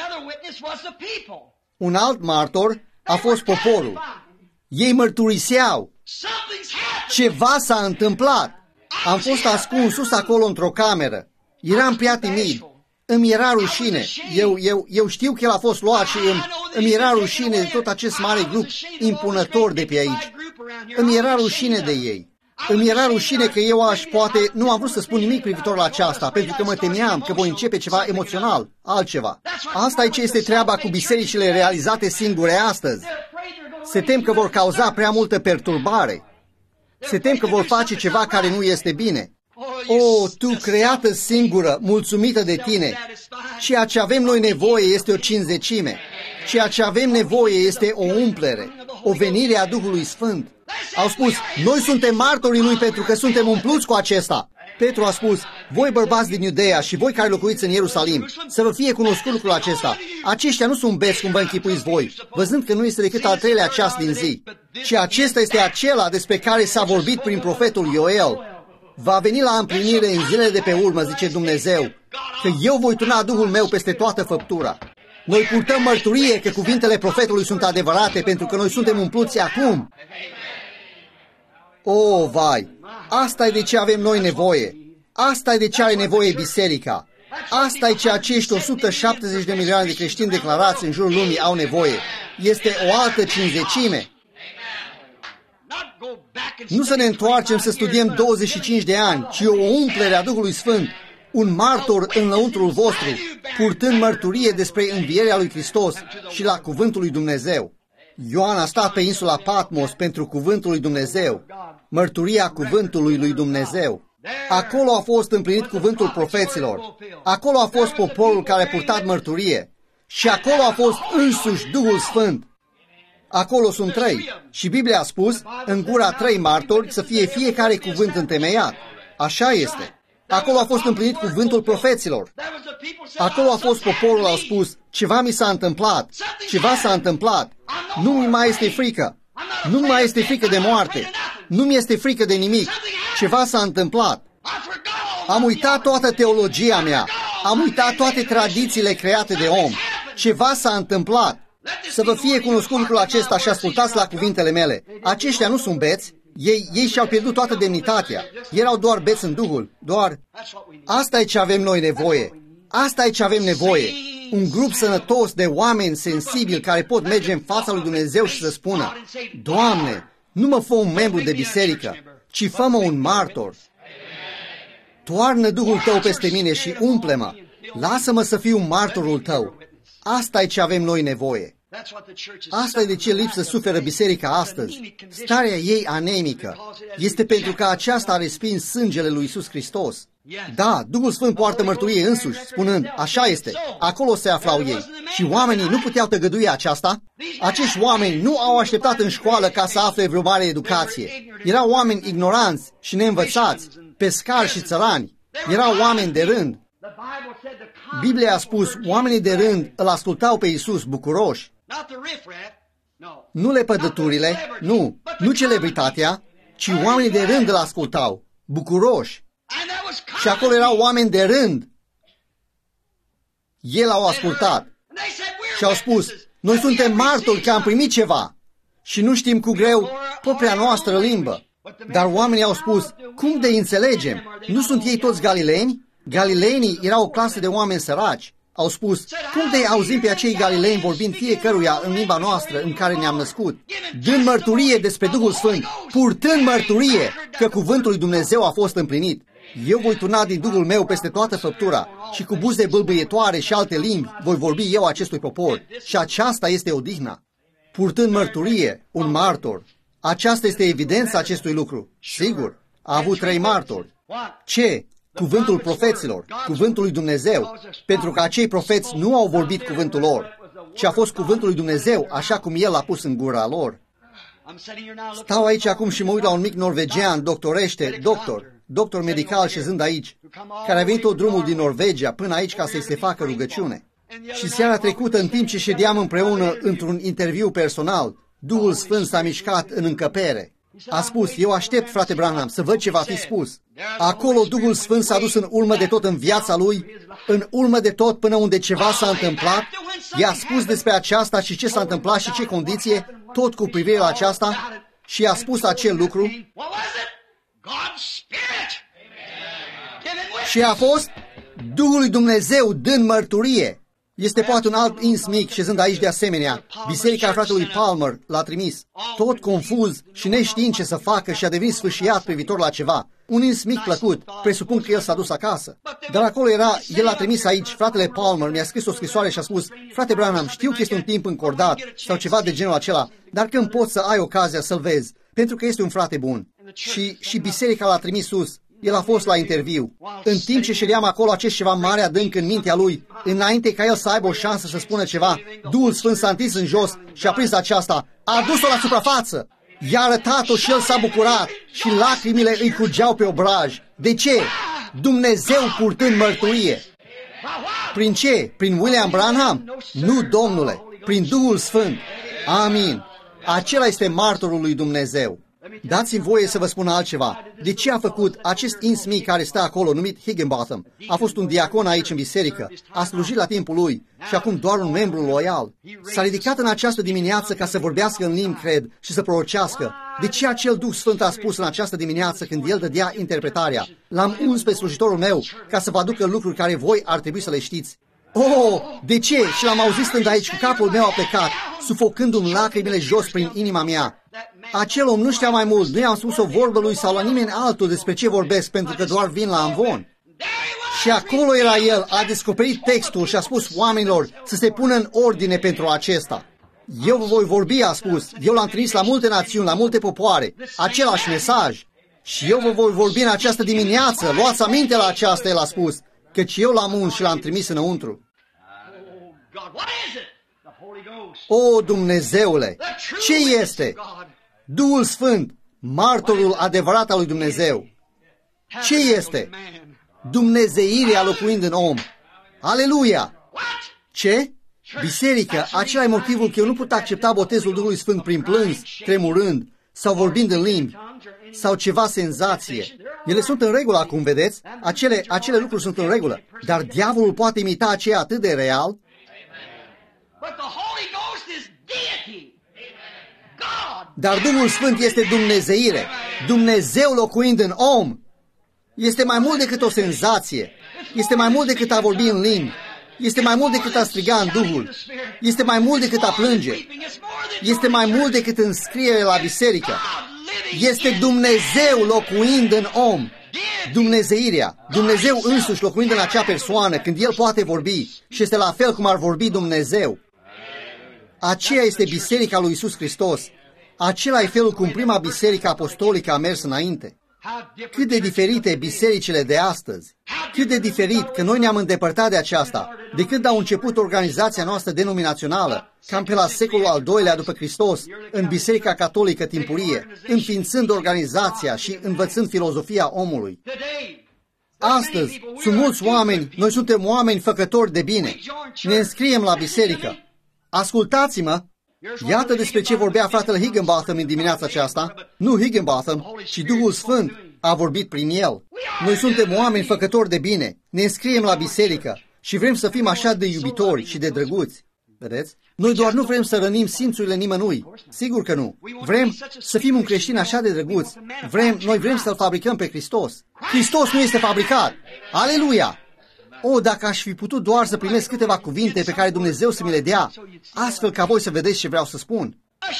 [SPEAKER 1] Un alt martor a fost poporul. Ei mărturiseau. Ceva s-a întâmplat. Am fost ascuns sus acolo într-o cameră. Eram prea timid. Îmi era rușine. Eu știu că el a fost luat și îmi era rușine de tot acest mare grup impunător de pe aici. Îmi era rușine de ei. Îmi era rușine că poate nu am vrut să spun nimic privitor la aceasta, pentru că mă temeam că voi începe ceva emoțional, altceva. Asta e ce este treaba cu bisericile realizate singure astăzi. Se tem că vor cauza prea multă perturbare. Se tem că vor face ceva care nu este bine. O, tu creată singură, mulțumită de tine, ceea ce avem noi nevoie este o cincizecime. Ceea ce avem nevoie este o umplere, o venire a Duhului Sfânt. Au spus, noi suntem martorii Lui pentru că suntem umpluți cu acesta. Petru a spus, voi bărbați din Iudeea și voi care locuiți în Ierusalim, să vă fie cunoscut lucrul acesta. Aceștia nu sunt beți cum vă închipuiți voi, văzând că nu este decât al 3-lea ceas din zi. Și acesta este acela despre care s-a vorbit prin profetul Ioel. Va veni la împlinire în zilele de pe urmă, zice Dumnezeu, că eu voi turna Duhul meu peste toată făptura. Noi purtăm mărturie că cuvintele profetului sunt adevărate pentru că noi suntem umpluți acum. O, vai! Asta e de ce avem noi nevoie. Asta e de ce are nevoie biserica. Asta e ce acești 170 de milioane de creștini declarați în jurul lumii au nevoie. Este o altă cincizecime. Nu să ne întoarcem să studiem 25 de ani, ci o umplere a Duhului Sfânt, un martor în lăuntrul vostru, purtând mărturie despre învierea lui Hristos și la cuvântul lui Dumnezeu. Ioan a stat pe insula Patmos pentru cuvântul lui Dumnezeu, mărturia cuvântului lui Dumnezeu. Acolo a fost împlinit cuvântul profeților. Acolo a fost poporul care a purtat mărturie. Și acolo a fost însuși Duhul Sfânt. Acolo sunt 3. Și Biblia a spus, în gura 3 martori, să fie fiecare cuvânt întemeiat. Așa este. Acolo a fost împlinit cuvântul profeților. Acolo a fost poporul, au spus, ceva mi s-a întâmplat. Ceva s-a întâmplat. Nu mi mai este frică. Nu mai este frică de moarte. Nu mi este frică de nimic. Ceva s-a întâmplat. Am uitat toată teologia mea. Am uitat toate tradițiile create de om. Ceva s-a întâmplat. Să vă fie cunoscut lucrul acesta și ascultați la cuvintele mele. Aceștia nu sunt beți. Ei și-au pierdut toată demnitatea. Erau doar beți în Duhul. Doar. Asta e ce avem noi nevoie. Asta e ce avem nevoie. Un grup sănătos de oameni sensibili care pot merge în fața lui Dumnezeu și să spună: Doamne, nu mă fă un membru de biserică, ci fă-mă un martor. Toarnă Duhul Tău peste mine și umple-mă. Lasă-mă să fiu martorul Tău. Asta e ce avem noi nevoie. Asta e de ce lipsă suferă biserica astăzi. Starea ei anemică este pentru că aceasta a respins sângele lui Iisus Hristos. Da, Duhul Sfânt poartă mărturie însuși, spunând: așa este, acolo se aflau ei. Și oamenii nu puteau tăgădui aceasta. Acești oameni nu au așteptat în școală ca să afle vreo mare educație. Erau oameni ignoranți și neînvățați, pescari și țărani. Erau oameni de rând. Biblia a spus, oamenii de rând îl ascultau pe Iisus bucuroși. Nu lepădăturile, nu celebritatea, ci oamenii de rând îl ascultau, bucuroși. Și acolo erau oameni de rând. Ei l-au ascultat și au spus: noi suntem martori că am primit ceva și nu știm cu greu propria noastră limbă. Dar oamenii au spus: cum de înțelegem? Nu sunt ei toți galileeni? Galileenii erau o clasă de oameni săraci. Au spus: cum de auzim pe acei galileeni vorbind fiecăruia în limba noastră în care ne-am născut, dând mărturie despre Duhul Sfânt, purtând mărturie că cuvântul lui Dumnezeu a fost împlinit. Eu voi turna din Duhul meu peste toată făptura și cu buze bâlbâietoare și alte limbi voi vorbi eu acestui popor. Și aceasta este odihna. Purtând mărturie, un martor. Aceasta este evidența acestui lucru. Sigur, a avut 3 martori. Ce? Cuvântul profeților, cuvântul lui Dumnezeu, pentru că acei profeți nu au vorbit cuvântul lor, ci a fost cuvântul lui Dumnezeu așa cum El l-a pus în gura lor. Stau aici acum și mă uit la un mic norvegian, doctor medical șezând aici, care a venit tot drumul din Norvegia până aici ca să-i se facă rugăciune. Și seara trecută, în timp ce ședeam împreună într-un interviu personal, Duhul Sfânt s-a mișcat în încăpere. A spus: eu aștept, frate Branham, să văd ce va fi spus. Acolo Duhul Sfânt s-a dus în urmă de tot în viața lui, în urmă de tot până unde ceva s-a întâmplat. I-a spus despre aceasta și ce s-a întâmplat și ce condiție, tot cu privire la aceasta, și i-a spus acel lucru. Și a fost Duhul lui Dumnezeu dând mărturie. Este poate un alt ins mic șezând aici de asemenea. Biserica fratelui Palmer l-a trimis, tot confuz și neștiind ce să facă, și a devenit sfâșiat privitor la ceva. Un ins mic plăcut, presupun că el s-a dus acasă. Dar acolo era, el l-a trimis aici, fratele Palmer mi-a scris o scrisoare și a spus: frate Branham, știu că este un timp încordat sau ceva de genul acela, dar când poți să ai ocazia să-l vezi, pentru că este un frate bun. Și biserica l-a trimis sus. El a fost la interviu. În timp ce ședeam acolo, acest ceva mare adânc în mintea lui, înainte ca el să aibă o șansă să spună ceva, Duhul Sfânt s-a întins în jos și a prins aceasta, a adus-o la suprafață, i-a arătat-o și el s-a bucurat și lacrimile îi curgeau pe obraj. De ce? Dumnezeu purtând mărturie. Prin ce? Prin William Branham? Nu, domnule, prin Duhul Sfânt. Amin. Acela este martorul lui Dumnezeu. Dați-mi voie să vă spun altceva. De ce a făcut acest ins mic care stă acolo, numit Higginbotham? A fost un diacon aici în biserică, a slujit la timpul lui și acum doar un membru loial. S-a ridicat în această dimineață ca să vorbească în limbi, cred, și să prorocească. De ce acel Duh Sfânt a spus în această dimineață, când el dădea interpretarea: l-am uns pe slujitorul meu ca să vă aducă lucruri care voi ar trebui să le știți? Oh, de ce? Și l-am auzit stând aici cu capul meu aplecat, sufocându-mi lacrimile jos prin inima mea. Acel om nu știa mai mult, nu i-am spus o vorbă lui sau la nimeni altul despre ce vorbesc, pentru că doar vin la amvon. Și acolo era el, a descoperit textul și a spus oamenilor să se pună în ordine pentru acesta. Eu vă voi vorbi, a spus, eu l-am trimis la multe națiuni, la multe popoare, același mesaj. Și eu vă voi vorbi în această dimineață, luați aminte la aceasta, el a spus, căci eu l-am uns și l-am trimis înăuntru. O, Dumnezeule, ce este? Duhul Sfânt, martorul adevărat al lui Dumnezeu. Ce este? Dumnezeirea locuind în om. Aleluia! Ce? Biserică, acela e motivul că eu nu pot accepta botezul Duhului Sfânt prin plâns, tremurând, sau vorbind în limbi, sau ceva senzație. Ele sunt în regulă acum, vedeți? Acele lucruri sunt în regulă. Dar diavolul poate imita aceea atât de real. Dar Duhul Sfânt este dumnezeire. Dumnezeu locuind în om. Este mai mult decât o senzație. Este mai mult decât a vorbi în limbi. Este mai mult decât a striga în Duhul. Este mai mult decât a plânge. Este mai mult decât înscriere la biserică. Este Dumnezeu locuind în om. Dumnezeirea. Dumnezeu însuși locuind în acea persoană când El poate vorbi și este la fel cum ar vorbi Dumnezeu. Aceea este biserica lui Iisus Hristos. Acela e felul cum prima biserică apostolică a mers înainte. Cât de diferite bisericile de astăzi. Cât de diferit că noi ne-am îndepărtat de aceasta. De când a început organizația noastră denominațională, cam pe la secolul al II-lea după Hristos, în Biserica Catolică Timpurie, înființând organizația și învățând filozofia omului. Astăzi sunt mulți oameni, noi suntem oameni făcători de bine. Ne înscriem la biserică. Ascultați-mă! Iată despre ce vorbea fratele Higginbotham în dimineața aceasta. Nu Higginbotham, ci Duhul Sfânt a vorbit prin el. Noi suntem oameni făcători de bine. Ne înscriem la biserică și vrem să fim așa de iubitori și de drăguți. Vedeți? Noi doar nu vrem să rănim simțurile nimănui. Sigur că nu. Vrem să fim un creștin așa de drăguț. Noi vrem să-L fabricăm pe Hristos. Hristos nu este fabricat. Aleluia! O, dacă aș fi putut doar să primesc câteva cuvinte pe care Dumnezeu să mi le dea, astfel ca voi să vedeți ce vreau să spun.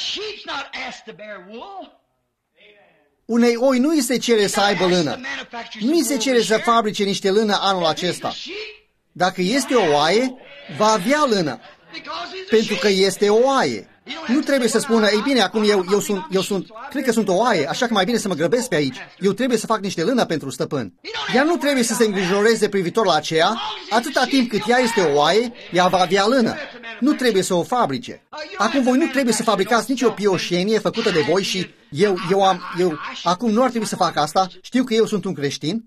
[SPEAKER 1] Unei oi nu îi se cere să aibă lână. Nu îi se cere să fabrice niște lână anul acesta. Dacă este o oaie, va avea lână. Pentru că este o oaie. Nu trebuie să spună, ei bine, acum cred că sunt o oaie, așa că mai bine să mă grăbesc pe aici. Eu trebuie să fac niște lână pentru stăpân. Ea nu trebuie să se îngrijoreze privitor la aceea, atâta timp cât ea este o oaie, ea va avea lână. Nu trebuie să o fabrice. Acum voi nu trebuie să fabricați nicio pioșenie făcută de voi și acum nu ar trebui să fac asta, știu că eu sunt un creștin.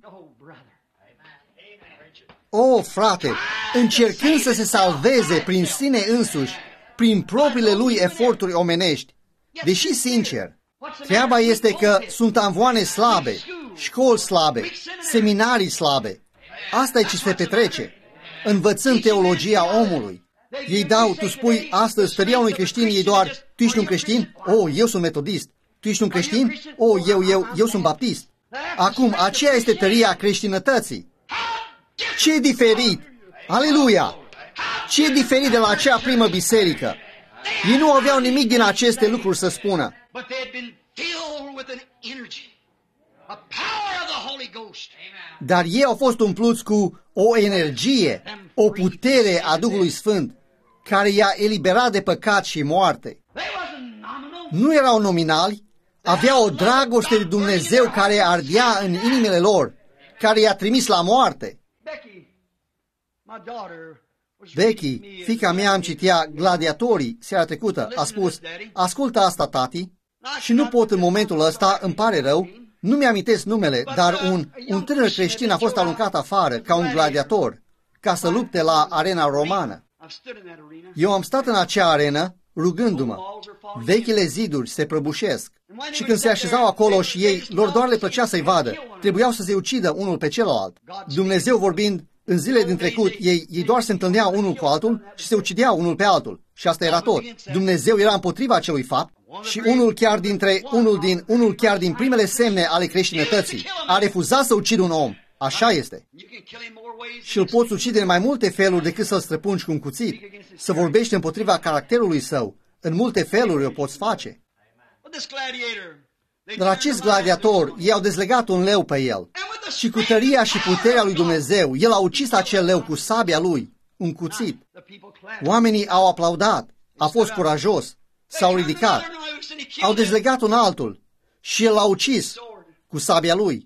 [SPEAKER 1] O, frate, încercând să se salveze prin sine însuși, prin propriile lui eforturi omenești. Deși, sincer, treaba este că sunt amvoane slabe, școli slabe, seminarii slabe. Asta e ce se petrece, învățând teologia omului. Ei dau, tu spui astăzi, tăria unui creștin e doar, tu ești un creștin? Eu sunt metodist. Tu ești un creștin? Eu sunt baptist. Acum, aceea este tăria creștinătății. Ce diferit! Aleluia! Ce diferit de la acea primă biserică! Ei nu aveau nimic din aceste lucruri să spună. Dar ei au fost umpluți cu o energie, o putere a Duhului Sfânt, care i-a eliberat de păcat și moarte. Nu erau nominali, aveau o dragoste de Dumnezeu care ardea în inimile lor, care i-a trimis la moarte. Becky, fiica mea, îmi citea Gladiatorii seara trecută, a spus, ascultă asta, tati, și nu pot în momentul ăsta, îmi pare rău, nu mi-amintesc numele, dar un tânăr creștin a fost aruncat afară ca un gladiator, ca să lupte la arena romană. Eu am stat în acea arenă, rugându-mă. Vechile ziduri se prăbușesc. Și când se așezau acolo și ei, lor doar le plăcea să-i vadă, trebuiau să se ucidă unul pe celălalt. Dumnezeu vorbind, în zilele din trecut, ei doar se întâlneau unul cu altul și se ucideau unul pe altul. Și asta era tot. Dumnezeu era împotriva acelui fapt și unul chiar din primele semne ale creștinătății a refuzat să ucidă un om. Așa este. Și îl poți ucide în mai multe feluri decât să-l străpungi cu un cuțit. Să vorbești împotriva caracterului său. În multe feluri o poți face. Dar acest gladiator, ei au dezlegat un leu pe el. Și cu tăria și puterea lui Dumnezeu, el a ucis acel leu cu sabia lui, un cuțit. Oamenii au aplaudat, a fost curajos, s-au ridicat, au dezlegat un altul și el l-a ucis cu sabia lui.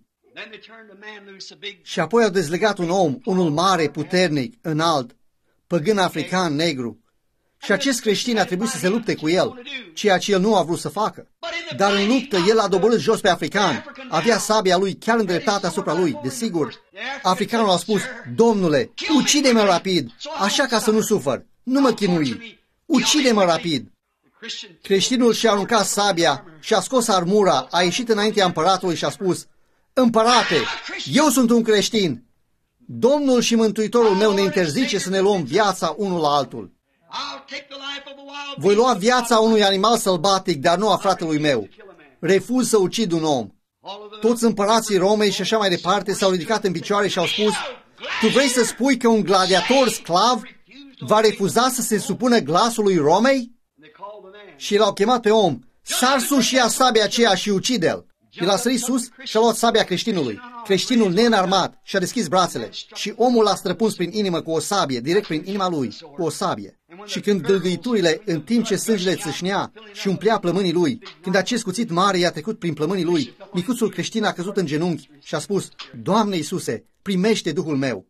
[SPEAKER 1] Și apoi au dezlegat un om, unul mare, puternic, înalt, păgân african, negru. Și acest creștin a trebuit să se lupte cu el, ceea ce el nu a vrut să facă. Dar în luptă, el a doborât jos pe african. Avea sabia lui chiar îndreptată asupra lui, desigur. Africanul a spus, Domnule, ucide-mă rapid, așa ca să nu sufăr. nu mă chinui, ucide-mă rapid. Creștinul și-a aruncat sabia și a scos armura, a ieșit înaintea împăratului și a spus: Împărate, eu sunt un creștin. Domnul și Mântuitorul meu ne interzice să ne luăm viața unul la altul. Voi lua viața unui animal sălbatic, dar nu a fratelui meu. Refuz să ucid un om. Toți împărații Romei și așa mai departe s-au ridicat în picioare și au spus: Tu vrei să spui că un gladiator sclav va refuza să se supună glasului Romei? Și l-au chemat pe om: Sar sus și ia sabia aceea și ucide-l. El a sărit sus și a luat sabia creștinului. Creștinul neînarmat și-a deschis brațele și omul l-a străpuns prin inimă cu o sabie, direct prin inima lui, cu o sabie. Și când gâlgâiturile, în timp ce sângele țâșnea și umplea plămânii lui, când acest cuțit mare i-a trecut prin plămânii lui, micuțul creștin a căzut în genunchi și a spus: Doamne Iisuse, primește Duhul meu.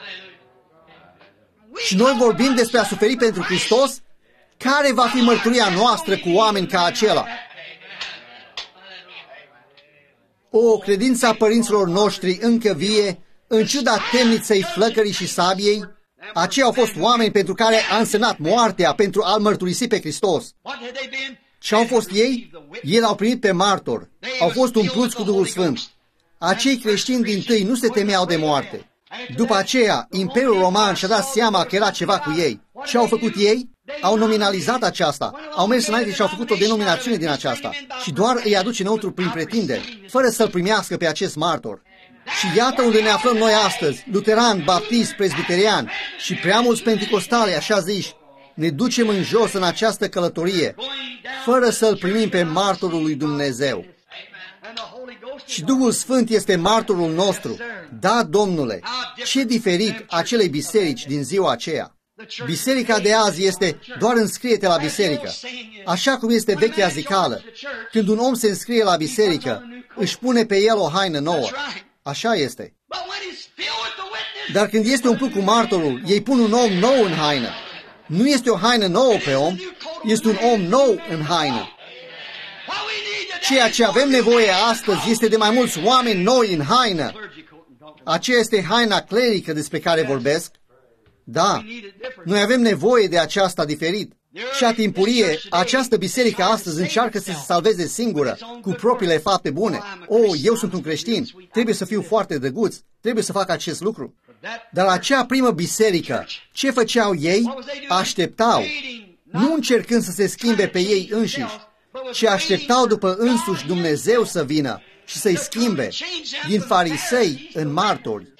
[SPEAKER 1] Și noi vorbim despre a suferi pentru Hristos? Care va fi mărturia noastră cu oameni ca acela? O credință a părinților noștri încă vie, în ciuda temniței flăcării și sabiei, aceia au fost oameni pentru care a însemnat moartea pentru a-L mărturisi pe Hristos. Ce au fost ei? Ei l-au primit pe martor, au fost umpluți cu Duhul Sfânt. Acei creștini dintâi nu se temeau de moarte. După aceea, Imperiul Roman și-a dat seama că era ceva cu ei. Ce au făcut ei? Au nominalizat aceasta, au mers înainte și au făcut o denominațiune din aceasta și doar îi aduce înăuntru prin pretinderi, fără să-l primească pe acest martor. Și iată unde ne aflăm noi astăzi, luteran, baptist, presbiterian și prea mulți penticostale, așa zici, ne ducem în jos în această călătorie, fără să-l primim pe martorul lui Dumnezeu. Și Duhul Sfânt este martorul nostru. Da, Domnule, ce diferit acelei biserici din ziua aceea. Biserica de azi este doar înscrie-te la biserică. Așa cum este vechea zicală. Când un om se înscrie la biserică, își pune pe el o haină nouă. Așa este. Dar când este umplut cu martorul, ei pun un om nou în haină. Nu este o haină nouă pe om, este un om nou în haină. Ceea ce avem nevoie astăzi este de mai mulți oameni noi în haină. Aceea este haina clerică despre care vorbesc. Da, noi avem nevoie de aceasta diferit. Și a timpurie, această biserică astăzi încearcă să se salveze singură, cu propriile fapte bune. Eu sunt un creștin, trebuie să fiu foarte drăguț, trebuie să fac acest lucru. Dar acea primă biserică, ce făceau ei? Așteptau, nu încercând să se schimbe pe ei înșiși, ci așteptau după însuși Dumnezeu să vină și să-i schimbe din farisei în martori.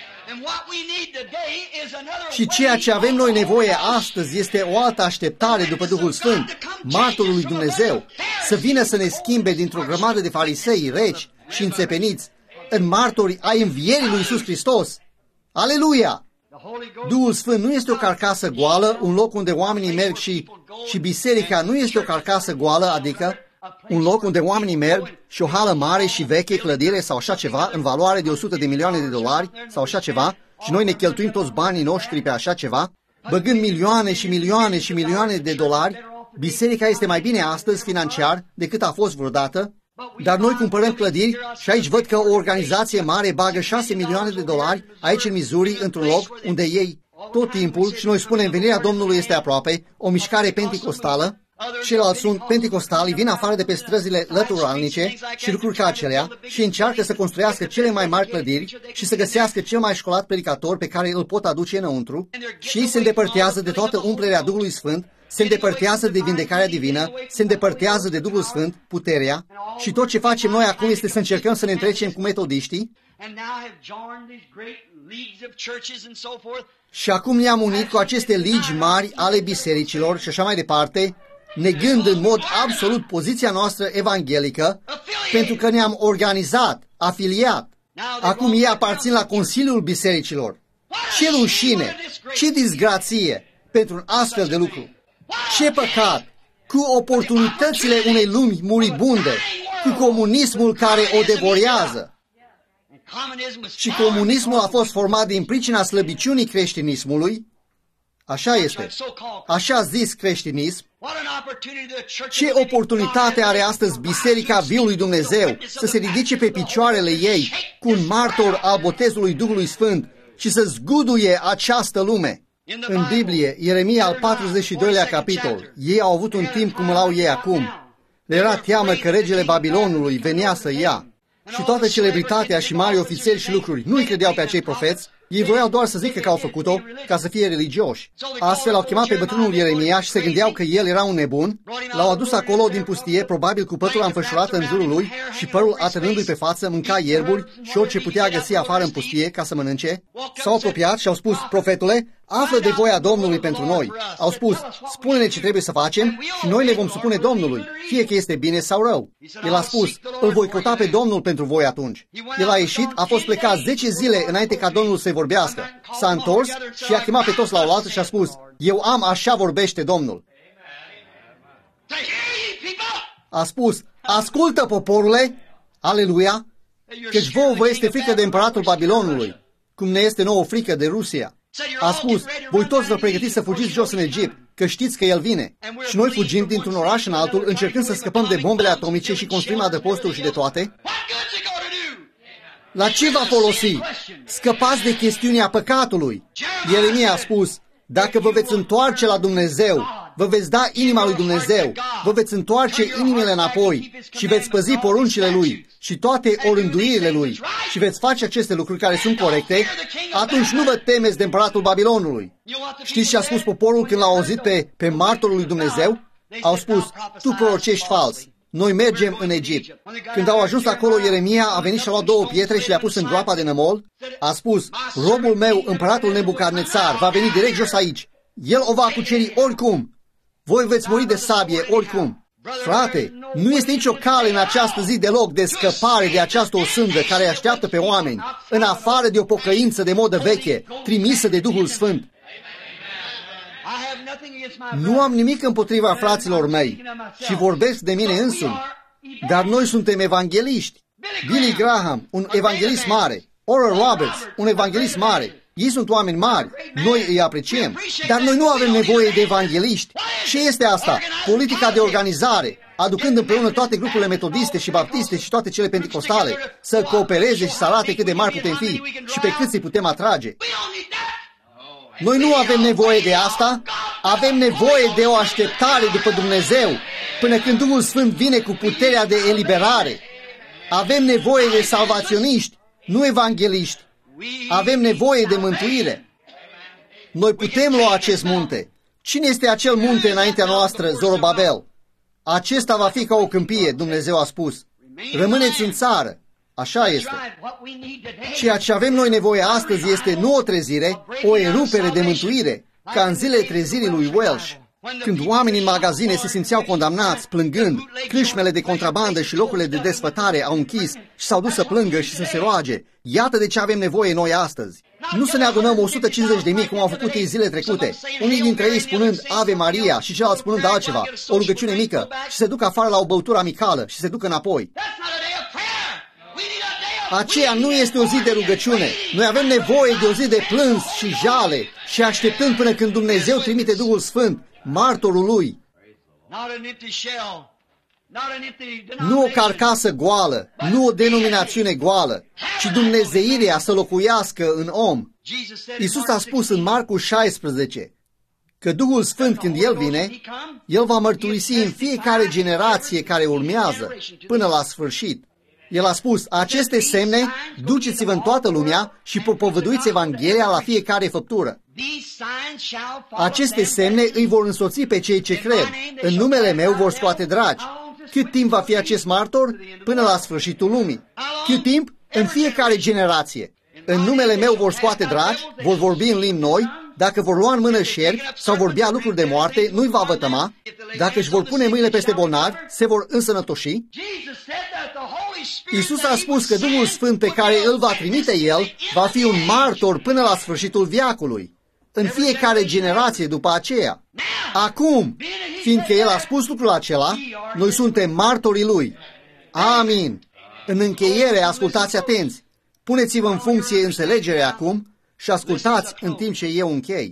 [SPEAKER 1] Și ceea ce avem noi nevoie astăzi este o altă așteptare după Duhul Sfânt, martorul lui Dumnezeu, să vină să ne schimbe dintr-o grămadă de farisei reci și înțepeniți în martori ai învierii lui Iisus Hristos. Aleluia! Duhul Sfânt nu este o carcasă goală, un loc unde oamenii merg și biserica nu este o carcasă goală, adică un loc unde oamenii merg și o hală mare și veche, clădire sau așa ceva, în valoare de 100 de milioane de dolari sau așa ceva, și noi ne cheltuim toți banii noștri pe așa ceva, băgând milioane și milioane și milioane de dolari. Biserica este mai bine astăzi financiar decât a fost vreodată, dar noi cumpărăm clădiri și aici văd că o organizație mare bagă 6 milioane de dolari aici în Missouri, într-un loc unde ei tot timpul, și noi spunem venirea Domnului este aproape, o mișcare penticostală. Ceilalți sunt penticostali, vin afară de pe străzile lăturalnice și lucruri ca acelea și încearcă să construiască cele mai mari clădiri și să găsească cel mai școlat predicator pe care îl pot aduce înăuntru și ei se îndepărtează de toată umplerea Duhului Sfânt, se îndepărtează de vindecarea divină, se îndepărtează de Duhul Sfânt, puterea, și tot ce facem noi acum este să încercăm să ne întrecem cu metodiștii. Și acum ne-am unit cu aceste ligi mari ale bisericilor și așa mai departe, negând în mod absolut poziția noastră evanghelică, pentru că ne-am organizat, afiliat. Acum ei aparțin la Consiliul Bisericilor. Ce rușine, ce disgrație pentru un astfel de lucru. Ce păcat, cu oportunitățile unei lumi muribunde, cu comunismul care o devorează. Și comunismul a fost format din pricina slăbiciunii creștinismului. Așa este. Așa zis creștinism. Ce oportunitate are astăzi Biserica Viului Dumnezeu să se ridice pe picioarele ei cu un martor al botezului Duhului Sfânt și să zguduie această lume. În Biblie, Ieremia al 42-lea capitol, ei au avut un timp cum îl au ei acum. Le era teamă că regele Babilonului venea să ia. Și toată celebritatea și mari ofițeri și lucruri nu îi credeau pe acei profeți. Ei voiau doar să zică că au făcut-o ca să fie religioși. Astfel au chemat pe bătrânul Ieremia și se gândeau că el era un nebun. L-au adus acolo din pustie, probabil cu pătura înfășurată în jurul lui și părul atârnându-i pe față, mânca ierburi și orice putea găsi afară în pustie ca să mănânce. S-au apropiat și au spus: profetule, află de voia Domnului pentru noi. Au spus: spune-ne ce trebuie să facem și noi ne vom supune Domnului, fie că este bine sau rău. El a spus: îl voi căuta pe Domnul pentru voi atunci. El a ieșit, a fost plecat 10 zile înainte ca Domnul să-i vorbească. S-a întors și i-a chemat pe toți la oaltă și a spus: eu am, așa vorbește Domnul. A spus: ascultă, poporule, aleluia, căci vouă vă este frică de împăratul Babilonului, cum ne este nouă frică de Rusia. A spus: voi toți vă pregătiți să fugiți jos în Egipt, că știți că el vine. Și noi fugim dintr-un oraș în altul, încercând să scăpăm de bombele atomice și construim adăposturi și de toate. La ce va folosi? Scăpați de chestiunea păcatului. Ieremia a spus: dacă vă veți întoarce la Dumnezeu, vă veți da inima lui Dumnezeu, vă veți întoarce inimile înapoi și veți păzi poruncile lui și toate orânduirile lui și veți face aceste lucruri care sunt corecte, atunci nu vă temeți de împăratul Babilonului. Știți ce a spus poporul când l-a auzit pe martorul lui Dumnezeu? Au spus: tu prorocești fals. Noi mergem în Egipt. Când au ajuns acolo, Ieremia a venit și a luat 2 pietre și le-a pus în groapa de nămol. A spus: robul meu, împăratul Nebucadnețar, va veni direct jos aici. El o va cuceri oricum. Voi veți muri de sabie oricum. Frate, nu este nicio cale în această zi deloc de scăpare de această osândă care îi așteaptă pe oameni, în afară de o pocăință de modă veche, trimisă de Duhul Sfânt. Nu am nimic împotriva fraților mei și vorbesc de mine însumi, dar noi suntem evangeliști. Billy Graham, un evanghelist mare, Oral Roberts, un evanghelist mare. Ei sunt oameni mari, noi îi apreciem, dar noi nu avem nevoie de evangeliști. Ce este asta? Politica de organizare, aducând împreună toate grupurile metodiste și baptiste și toate cele penticostale, să coopereze și să arate cât de mari putem fi și pe cât îi putem atrage. Noi nu avem nevoie de asta, avem nevoie de o așteptare după Dumnezeu, până când Duhul Sfânt vine cu puterea de eliberare. Avem nevoie de salvaționiști, nu evangeliști. Avem nevoie de mântuire. Noi putem lua acest munte. Cine este acel munte înaintea noastră, Zorobabel? Acesta va fi ca o câmpie, Dumnezeu a spus. Rămâneți în țară. Așa este. Ceea ce avem noi nevoie astăzi este nu o trezire, o erupere de mântuire, ca în zilele trezirii lui Welsh, când oamenii în magazine se simțeau condamnați, plângând, crâșmele de contrabandă și locurile de desfătare au închis și s-au dus să plângă și să se roage. Iată de ce avem nevoie noi astăzi. Nu să ne adunăm 150.000 cum au făcut ei zile trecute, unii dintre ei spunând Ave Maria și celălalt spunând altceva, o rugăciune mică, și se duc afară la o băutură amicală și se duc înapoi. Aceea nu este o zi de rugăciune. Noi avem nevoie de o zi de plâns și jale și așteptând până când Dumnezeu trimite Duhul Sfânt, martorul lui. Nu o carcasă goală, nu o denominațiune goală, ci dumnezeirea să locuiască în om. Iisus a spus în Marcu 16 că Duhul Sfânt, când El vine, El va mărturisi în fiecare generație care urmează până la sfârșit. El a spus: aceste semne, duceți-vă în toată lumea și propovăduiți Evanghelia la fiecare făptură. Aceste semne îi vor însoți pe cei ce cred. În numele meu vor scoate dragi. Cât timp va fi acest martor? Până la sfârșitul lumii. Cât timp? În fiecare generație. În numele meu vor scoate dragi, vor vorbi în limbi noi, dacă vor lua în mână șerpi sau vorbea lucruri de moarte, nu-i va vătăma. Dacă își vor pune mâinile peste bolnavi, se vor însănătoși. Iisus a spus că Duhul Sfânt pe care îl va trimite El va fi un martor până la sfârșitul veacului, în fiecare generație după aceea. Acum, fiindcă El a spus lucrul acela, noi suntem martorii Lui. Amin. În încheiere, ascultați atenți. Puneți-vă în funcție înțelegerea acum și ascultați în timp ce eu închei.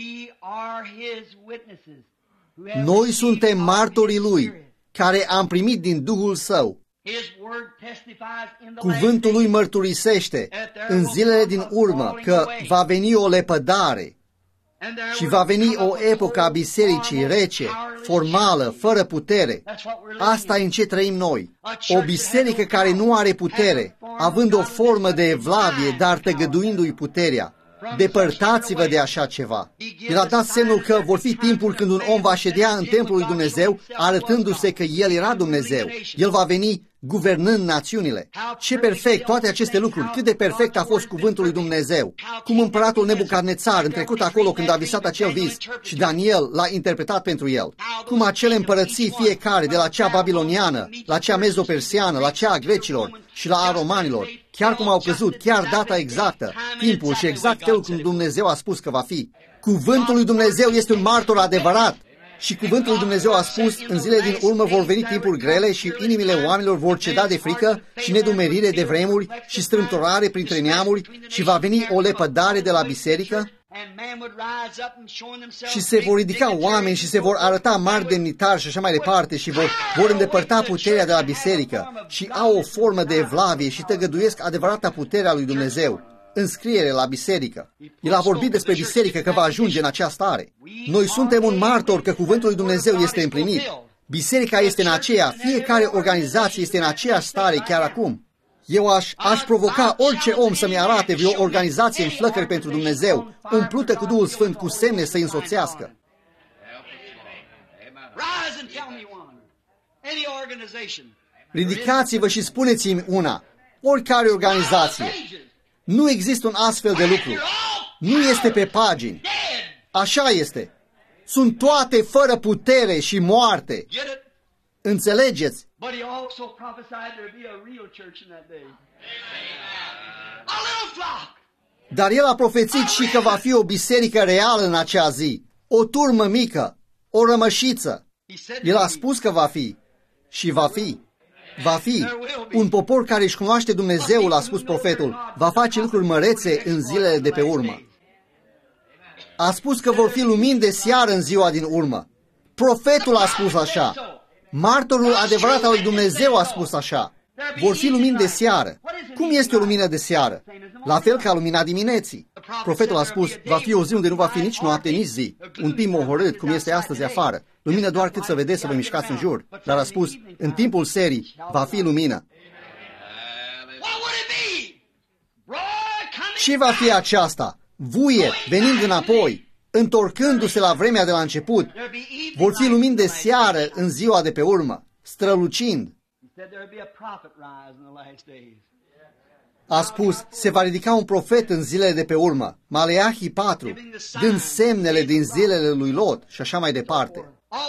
[SPEAKER 1] Noi suntem martorii Lui, care am primit din Duhul Său. Cuvântul Lui mărturisește în zilele din urmă că va veni o lepădare. Și va veni o epocă a bisericii rece, formală, fără putere. Asta e în ce trăim noi. O biserică care nu are putere, având o formă de evlavie, dar tăgăduindu-i puterea. Depărtați-vă de așa ceva. El a dat semnul că vor fi timpul când un om va ședea în templul lui Dumnezeu, arătându-se că El era Dumnezeu. El va veni guvernând națiunile. Ce perfect toate aceste lucruri, cât de perfect a fost cuvântul lui Dumnezeu. Cum împăratul Nebucadnețar, în trecut acolo când a visat acel vis și Daniel l-a interpretat pentru el. Cum acele împărății fiecare, de la cea babiloniană, la cea mezopersiană, la cea a grecilor și la a romanilor, chiar cum au căzut, chiar data exactă, timpul și exact felul cum Dumnezeu a spus că va fi. Cuvântul lui Dumnezeu este un martor adevărat. Și cuvântul lui Dumnezeu a spus, în zilele din urmă vor veni timpuri grele și inimile oamenilor vor ceda de frică și nedumerire de vremuri și strâmtorare printre neamuri și va veni o lepădare de la biserică și se vor ridica oameni și se vor arăta mari demnitari și așa mai departe și vor îndepărta puterea de la biserică și au o formă de evlavie și tăgăduiesc adevărata puterea lui Dumnezeu. Înscriere la biserică. El a vorbit despre biserică că va ajunge în această stare. Noi suntem un martor că cuvântul lui Dumnezeu este împlinit. Biserica este în aceea, fiecare organizație este în aceeași stare chiar acum. Eu aș provoca orice om să-mi arate vreo organizație în flăcări pentru Dumnezeu, umplută cu Duhul Sfânt, cu semne să-i însoțească. Ridicați-vă și spuneți-mi una, oricare organizație. Nu există un astfel de lucru. Nu este pe pagini. Așa este. Sunt toate fără putere și moarte. Înțelegeți? Dar el a profețit și că va fi o biserică reală în acea zi. O turmă mică, o rămășiță. El a spus că va fi și va fi. Va fi un popor care își cunoaște Dumnezeul, a spus profetul, va face lucruri mărețe în zilele de pe urmă. A spus că vor fi lumini de seară în ziua din urmă. Profetul a spus așa. Martorul adevărat al lui Dumnezeu a spus așa. Vor fi lumini de seară. Cum este o lumină de seară? La fel ca lumina dimineții. Profetul a spus, va fi o zi unde nu va fi nici noapte, nici zi. Un timp mohorât, cum este astăzi afară. Lumină doar cât să vedeți să vă mișcați în jur. Dar a spus, în timpul serii, va fi lumină. Ce va fi aceasta? Vuie, venind înapoi, întorcându-se la vremea de la început. Vor fi lumini de seară în ziua de pe urmă, strălucind. A spus, se va ridica un profet în zilele de pe urmă, Maleahi 4, dând semnele din zilele lui Lot și așa mai departe.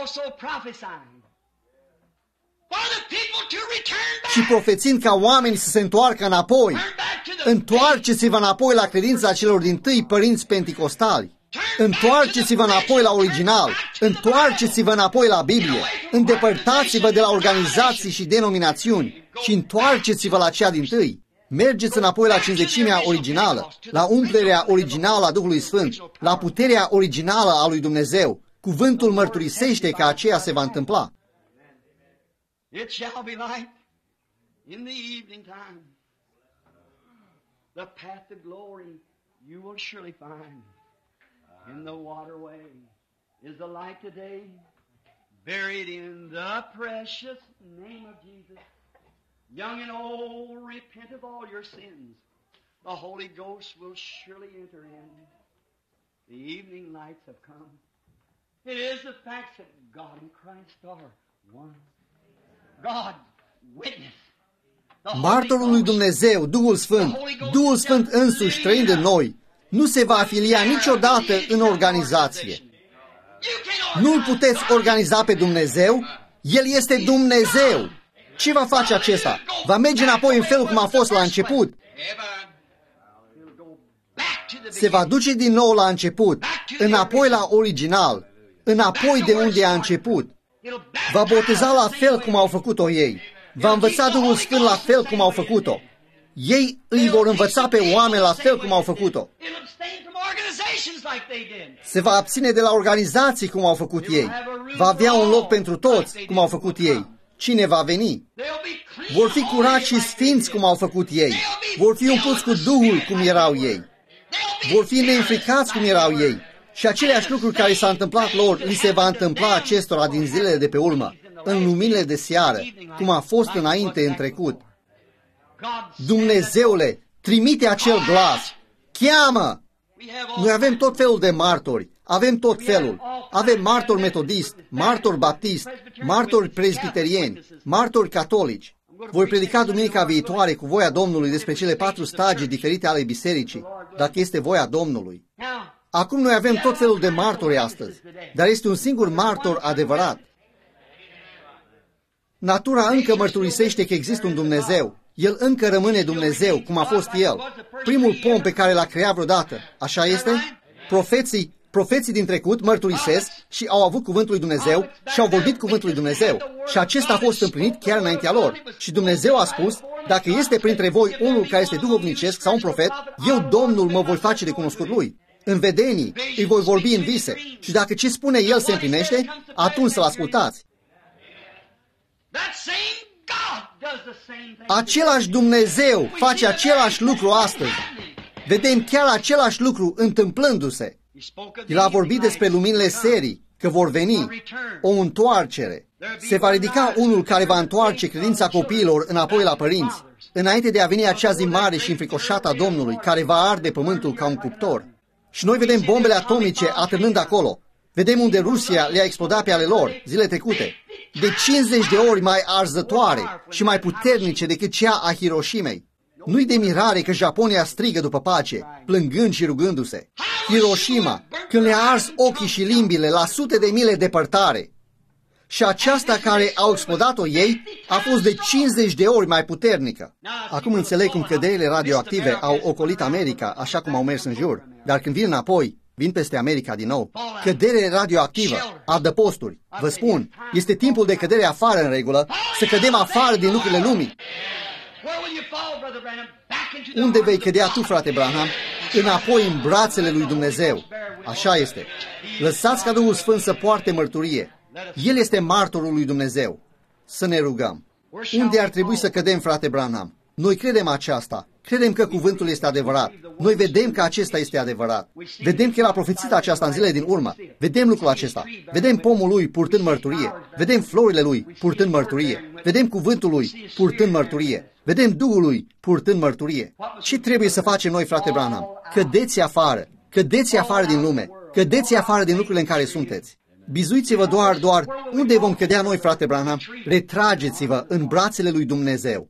[SPEAKER 1] Și profețind ca oamenii să se întoarcă înapoi. Întoarceți-vă înapoi la credința celor dintâi părinți penticostali. Întoarceți-vă înapoi la original. Întoarceți-vă înapoi la Biblie. Îndepărtați-vă de la organizații și denominațiuni și întoarceți-vă la cea dintâi. Mergeți înapoi la cinzecimea originală, la umplerea originală a Duhului Sfânt, la puterea originală a lui Dumnezeu. Cuvântul mărturisește că aceea se va întâmpla.
[SPEAKER 2] It shall be light in the evening time. The path to glory you will surely find. In the waterway is the light today, buried in the precious name of Jesus. Young and old, repent of all your sins. The Holy Ghost will surely enter in. The evening lights have come. It is the fact that God and Christ are one. God, witness.
[SPEAKER 1] Martorul lui Dumnezeu, Duhul Sfânt însuși trăind în noi, nu se va afilia niciodată în organizație. Nu-L puteți organiza pe Dumnezeu, El este Dumnezeu. Ce va face acesta? Va merge înapoi în felul cum a fost la început. Se va duce din nou la început, înapoi la original, înapoi de unde a început. Va boteza la fel cum au făcut-o ei. Va învăța Duhul Sfânt la fel cum au făcut-o. Ei îi vor învăța pe oameni la fel cum au făcut-o. Se va abține de la organizații cum au făcut ei. Va avea un loc pentru toți cum au făcut ei. Cine va veni? Vor fi curați și sfinți cum au făcut ei. Vor fi umpluți cu Duhul cum erau ei. Vor fi neînfricați cum erau ei. Și aceleași lucruri care s-a întâmplat lor, li se va întâmpla acestora din zilele de pe urmă, în luminile de seară, cum a fost înainte în trecut. Dumnezeule, trimite acel glas, cheamă! Noi avem tot felul de martori, avem tot felul. Avem martori metodist, martori baptist, martori presbiterieni, martori catolici. Voi predica duminica viitoare cu voia Domnului despre cele 4 stagii diferite ale bisericii, dacă este voia Domnului. Acum noi avem tot felul de martori astăzi, dar este un singur martor adevărat. Natura încă mărturisește că există un Dumnezeu. El încă rămâne Dumnezeu, cum a fost El. Primul pom pe care l-a creat vreodată. Așa este? Profeții din trecut mărturisesc și au avut cuvântul lui Dumnezeu și au vorbit cuvântul lui Dumnezeu. Și acesta a fost împlinit chiar înaintea lor. Și Dumnezeu a spus, dacă este printre voi unul care este duhovnicesc sau un profet, eu, Domnul, mă voi face de cunoscut lui. În vedenii îi voi vorbi în vise. Și dacă ce spune El se împlinește, atunci să-L ascultați. Același Dumnezeu face același lucru astăzi. Vedem chiar același lucru întâmplându-se. El a vorbit despre luminile serii, că vor veni, o întoarcere. Se va ridica unul care va întoarce credința copiilor înapoi la părinți, înainte de a veni acea zi mare și înfricoșată a Domnului, care va arde pământul ca un cuptor. Și noi vedem bombele atomice atârnând acolo. Vedem unde Rusia le-a explodat pe ale lor zile trecute, de 50 de ori mai arzătoare și mai puternice decât cea a Hiroshimei. Nu-i de mirare că Japonia strigă după pace, plângând și rugându-se. Hiroshima, când le-a ars ochii și limbile la sute de mile departare. Și aceasta care au explodat-o ei a fost de 50 de ori mai puternică. Acum înțeleg cum căderile radioactive au ocolit America așa cum au mers în jur, dar când vin înapoi, vin peste America din nou. Cădere radioactivă, adăposturi. Vă spun, este timpul de cădere afară în regulă, să cădem afară din lucrurile lumii. Unde vei cădea tu, frate Branham? Înapoi în brațele lui Dumnezeu. Așa este. Lăsați ca Duhul Sfânt să poarte mărturie. El este martorul lui Dumnezeu. Să ne rugăm. Unde ar trebui să cădem, frate Branham? Noi credem aceasta. Credem că cuvântul este adevărat. Noi vedem că acesta este adevărat. Vedem că El a profețit aceasta în zilele din urmă. Vedem lucrul acesta. Vedem pomul lui purtând mărturie. Vedem florile lui purtând mărturie. Vedem cuvântul lui purtând mărturie. Vedem Duhul lui purtând mărturie. Ce trebuie să facem noi, frate Branham? Cădeți afară. Cădeți afară din lume. Cădeți afară din lucrurile în care sunteți. Bizuiți-vă doar unde vom cădea noi, frate Branham. Retrageți-vă în brațele lui Dumnezeu.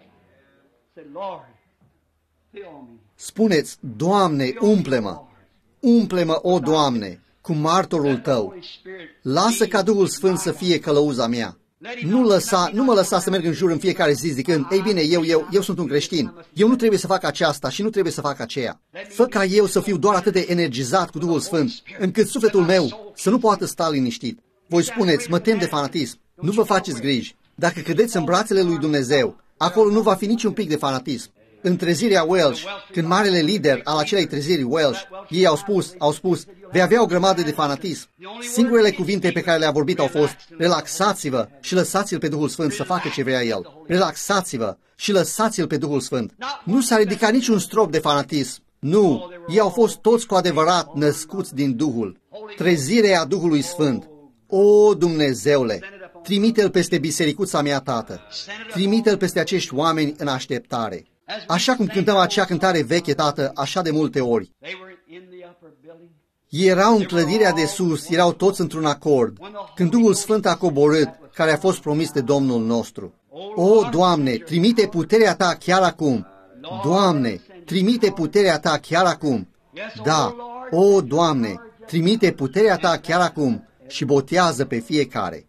[SPEAKER 1] Spuneți, Doamne, umple-mă, umple-mă, o Doamne, cu martorul Tău. Lasă ca Duhul Sfânt să fie călăuza mea. Nu mă lăsa să merg în jur în fiecare zi zicând, ei bine, eu sunt un creștin, eu nu trebuie să fac aceasta și nu trebuie să fac aceea. Fă ca eu să fiu doar atât de energizat cu Duhul Sfânt, încât sufletul meu să nu poată sta liniștit. Voi spuneți, mă tem de fanatism. Nu vă faceți griji. Dacă cădeți în brațele lui Dumnezeu, acolo nu va fi niciun pic de fanatism. În trezirea Welsh, când marele lider al acelei treziri Welsh, ei au spus, vei avea o grămadă de fanatism. Singurele cuvinte pe care le-a vorbit au fost, relaxați-vă și lăsați-l pe Duhul Sfânt să facă ce vrea El. Relaxați-vă și lăsați-l pe Duhul Sfânt. Nu s-a ridicat niciun strop de fanatism. Nu, ei au fost toți cu adevărat născuți din Duhul. Trezirea Duhului Sfânt. O, Dumnezeule! Trimite-l peste bisericuța mea, Tată. Trimite-l peste acești oameni în așteptare. Așa cum cântăm acea cântare veche, Tată, așa de multe ori. Erau în clădirea de sus, erau toți într-un acord, când Duhul Sfânt a coborât, care a fost promis de Domnul nostru. O, Doamne, trimite puterea Ta chiar acum. Doamne, trimite puterea Ta chiar acum. Da, o, Doamne, trimite puterea Ta chiar acum și botează pe fiecare.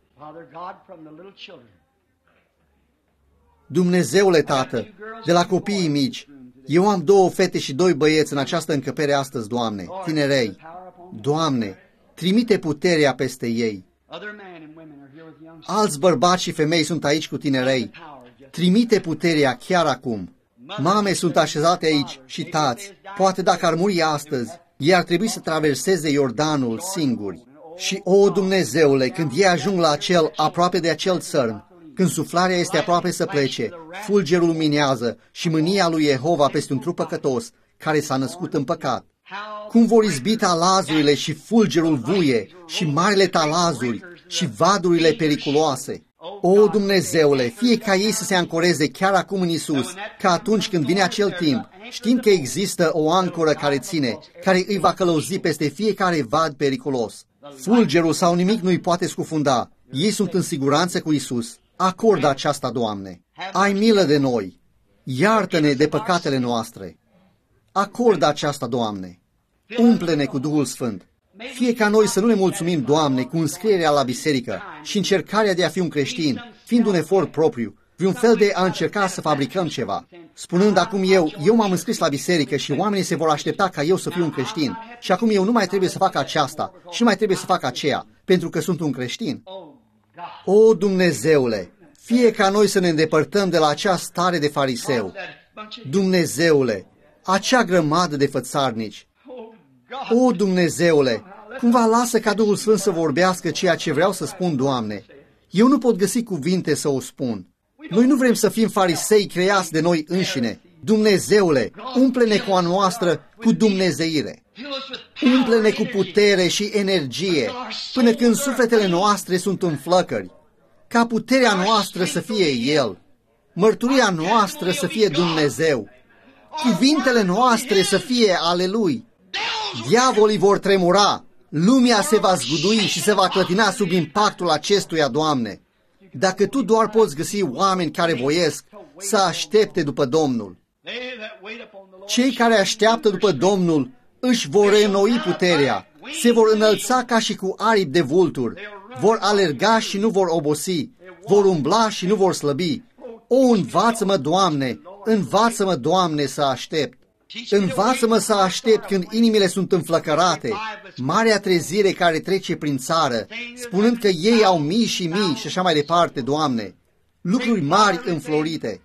[SPEAKER 1] Dumnezeule Tată, de la copiii mici, eu am 2 fete și 2 băieți în această încăpere astăzi, Doamne, tinerei. Doamne, trimite puterea peste ei. Alți bărbați și femei sunt aici cu tinerei. Trimite puterea chiar acum. Mame sunt așezate aici și tați. Poate dacă ar muri astăzi, ei ar trebui să traverseze Iordanul singuri. Și, o, Dumnezeule, când ei ajung la aproape de acel țărm, când suflarea este aproape să plece, fulgerul luminează și mânia lui Jehova peste un trup păcătos care s-a născut în păcat. Cum vor izbi talazurile și fulgerul vuie și marile talazuri și vadurile periculoase. O, Dumnezeule, fie ca ei să se ancoreze chiar acum în Isus, ca atunci când vine acel timp, știind că există o ancoră care ține, care îi va călăuzi peste fiecare vad periculos. Fulgerul sau nimic nu îi poate scufunda. Ei sunt în siguranță cu Isus. Acordă aceasta, Doamne. Ai milă de noi. Iartă-ne de păcatele noastre. Acordă aceasta, Doamne. Umple-ne cu Duhul Sfânt. Fie ca noi să nu ne mulțumim, Doamne, cu înscrierea la biserică și încercarea de a fi un creștin, fiind un efort propriu, un fel de a încerca să fabricăm ceva. Spunând acum eu m-am înscris la biserică și oamenii se vor aștepta ca eu să fiu un creștin și acum eu nu mai trebuie să fac aceasta și nu mai trebuie să fac aceea, pentru că sunt un creștin. O, Dumnezeule, fie ca noi să ne îndepărtăm de la acea stare de fariseu. Dumnezeule, acea grămadă de fățarnici. O, Dumnezeule, cumva lasă ca Duhul Sfânt să vorbească ceea ce vreau să spun, Doamne. Eu nu pot găsi cuvinte să o spun. Noi nu vrem să fim farisei creați de noi înșine. Dumnezeule, umple-ne cu a noastră cu dumnezeire. Umple-ne cu putere și energie, până când sufletele noastre sunt în flăcări. Ca puterea noastră să fie El, mărturia noastră să fie Dumnezeu, cuvintele noastre să fie ale Lui. Diavolii vor tremura, lumea se va zgudui și se va clătina sub impactul acestuia, Doamne. Dacă Tu doar poți găsi oameni care voiesc să aștepte după Domnul. Cei care așteaptă după Domnul își vor reînnoi puterea, se vor înălța ca și cu aripi de vulturi, vor alerga și nu vor obosi, vor umbla și nu vor slăbi. O, învață-mă, Doamne, învață-mă, Doamne, să aștept. Învață-mă să aștept când inimile sunt înflăcărate, marea trezire care trece prin țară, spunând că ei au mii și mii și așa mai departe, Doamne, lucruri mari înflorite.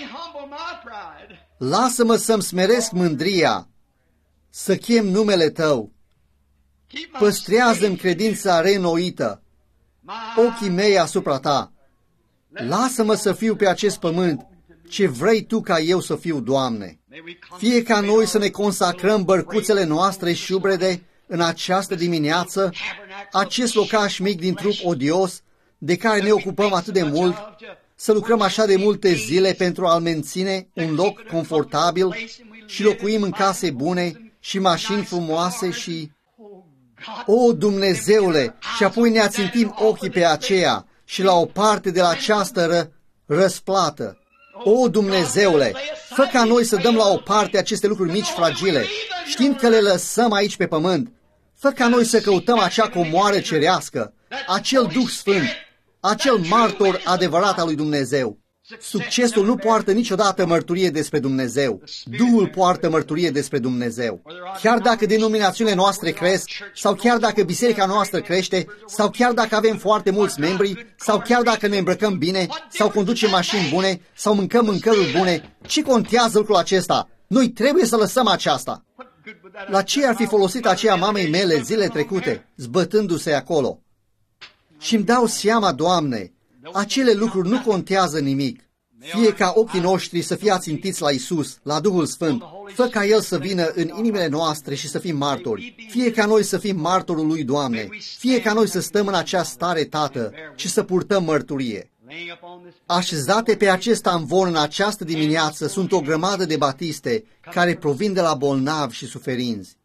[SPEAKER 1] Lasă-mă să-mi smeresc mândria, să chem numele Tău. Păstrează-mi credința reînnoită, ochii mei asupra Ta. Lasă-mă să fiu pe acest pământ ce vrei Tu ca eu să fiu, Doamne. Fie ca noi să ne consacrăm bărcuțele noastre șubrede în această dimineață, acest locaș mic din trup odios, de care ne ocupăm atât de mult, să lucrăm așa de multe zile pentru a-l menține un loc confortabil și locuim în case bune și mașini frumoase și... O, Dumnezeule, și apoi ne ațintim ochii pe aceea și la o parte de la această răsplată. O, Dumnezeule, fă ca noi să dăm la o parte aceste lucruri mici fragile, știind că le lăsăm aici pe pământ. Fă ca noi să căutăm acea comoară cerească, acel Duh Sfânt, acel martor adevărat al lui Dumnezeu. Succesul nu poartă niciodată mărturie despre Dumnezeu. Duhul poartă mărturie despre Dumnezeu. Chiar dacă denominațiunile noastre cresc, sau chiar dacă biserica noastră crește, sau chiar dacă avem foarte mulți membri, sau chiar dacă ne îmbrăcăm bine, sau conducem mașini bune, sau mâncăm mâncăruri bune, ce contează lucrul acesta? Noi trebuie să lăsăm aceasta. La ce ar fi folosit aceea mamei mele zile trecute, zbătându-se acolo? Și-mi dau seama, Doamne, acele lucruri nu contează nimic. Fie ca ochii noștri să fie ațintiți la Isus, la Duhul Sfânt, fă ca El să vină în inimile noastre și să fim martori. Fie ca noi să fim martorul lui, Doamne. Fie ca noi să stăm în acea stare, Tată, și să purtăm mărturie. Așezate pe acest amvon în această dimineață sunt o grămadă de batiste care provin de la bolnavi și suferinți.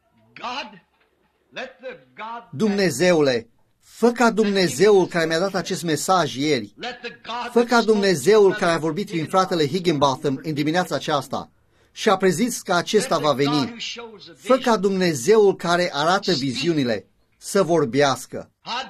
[SPEAKER 1] Dumnezeule, fă ca Dumnezeul care mi-a dat acest mesaj ieri, fă ca Dumnezeul care a vorbit prin fratele Higginbotham în dimineața aceasta și a prezis că acesta va veni, fă ca Dumnezeul care arată viziunile să vorbească.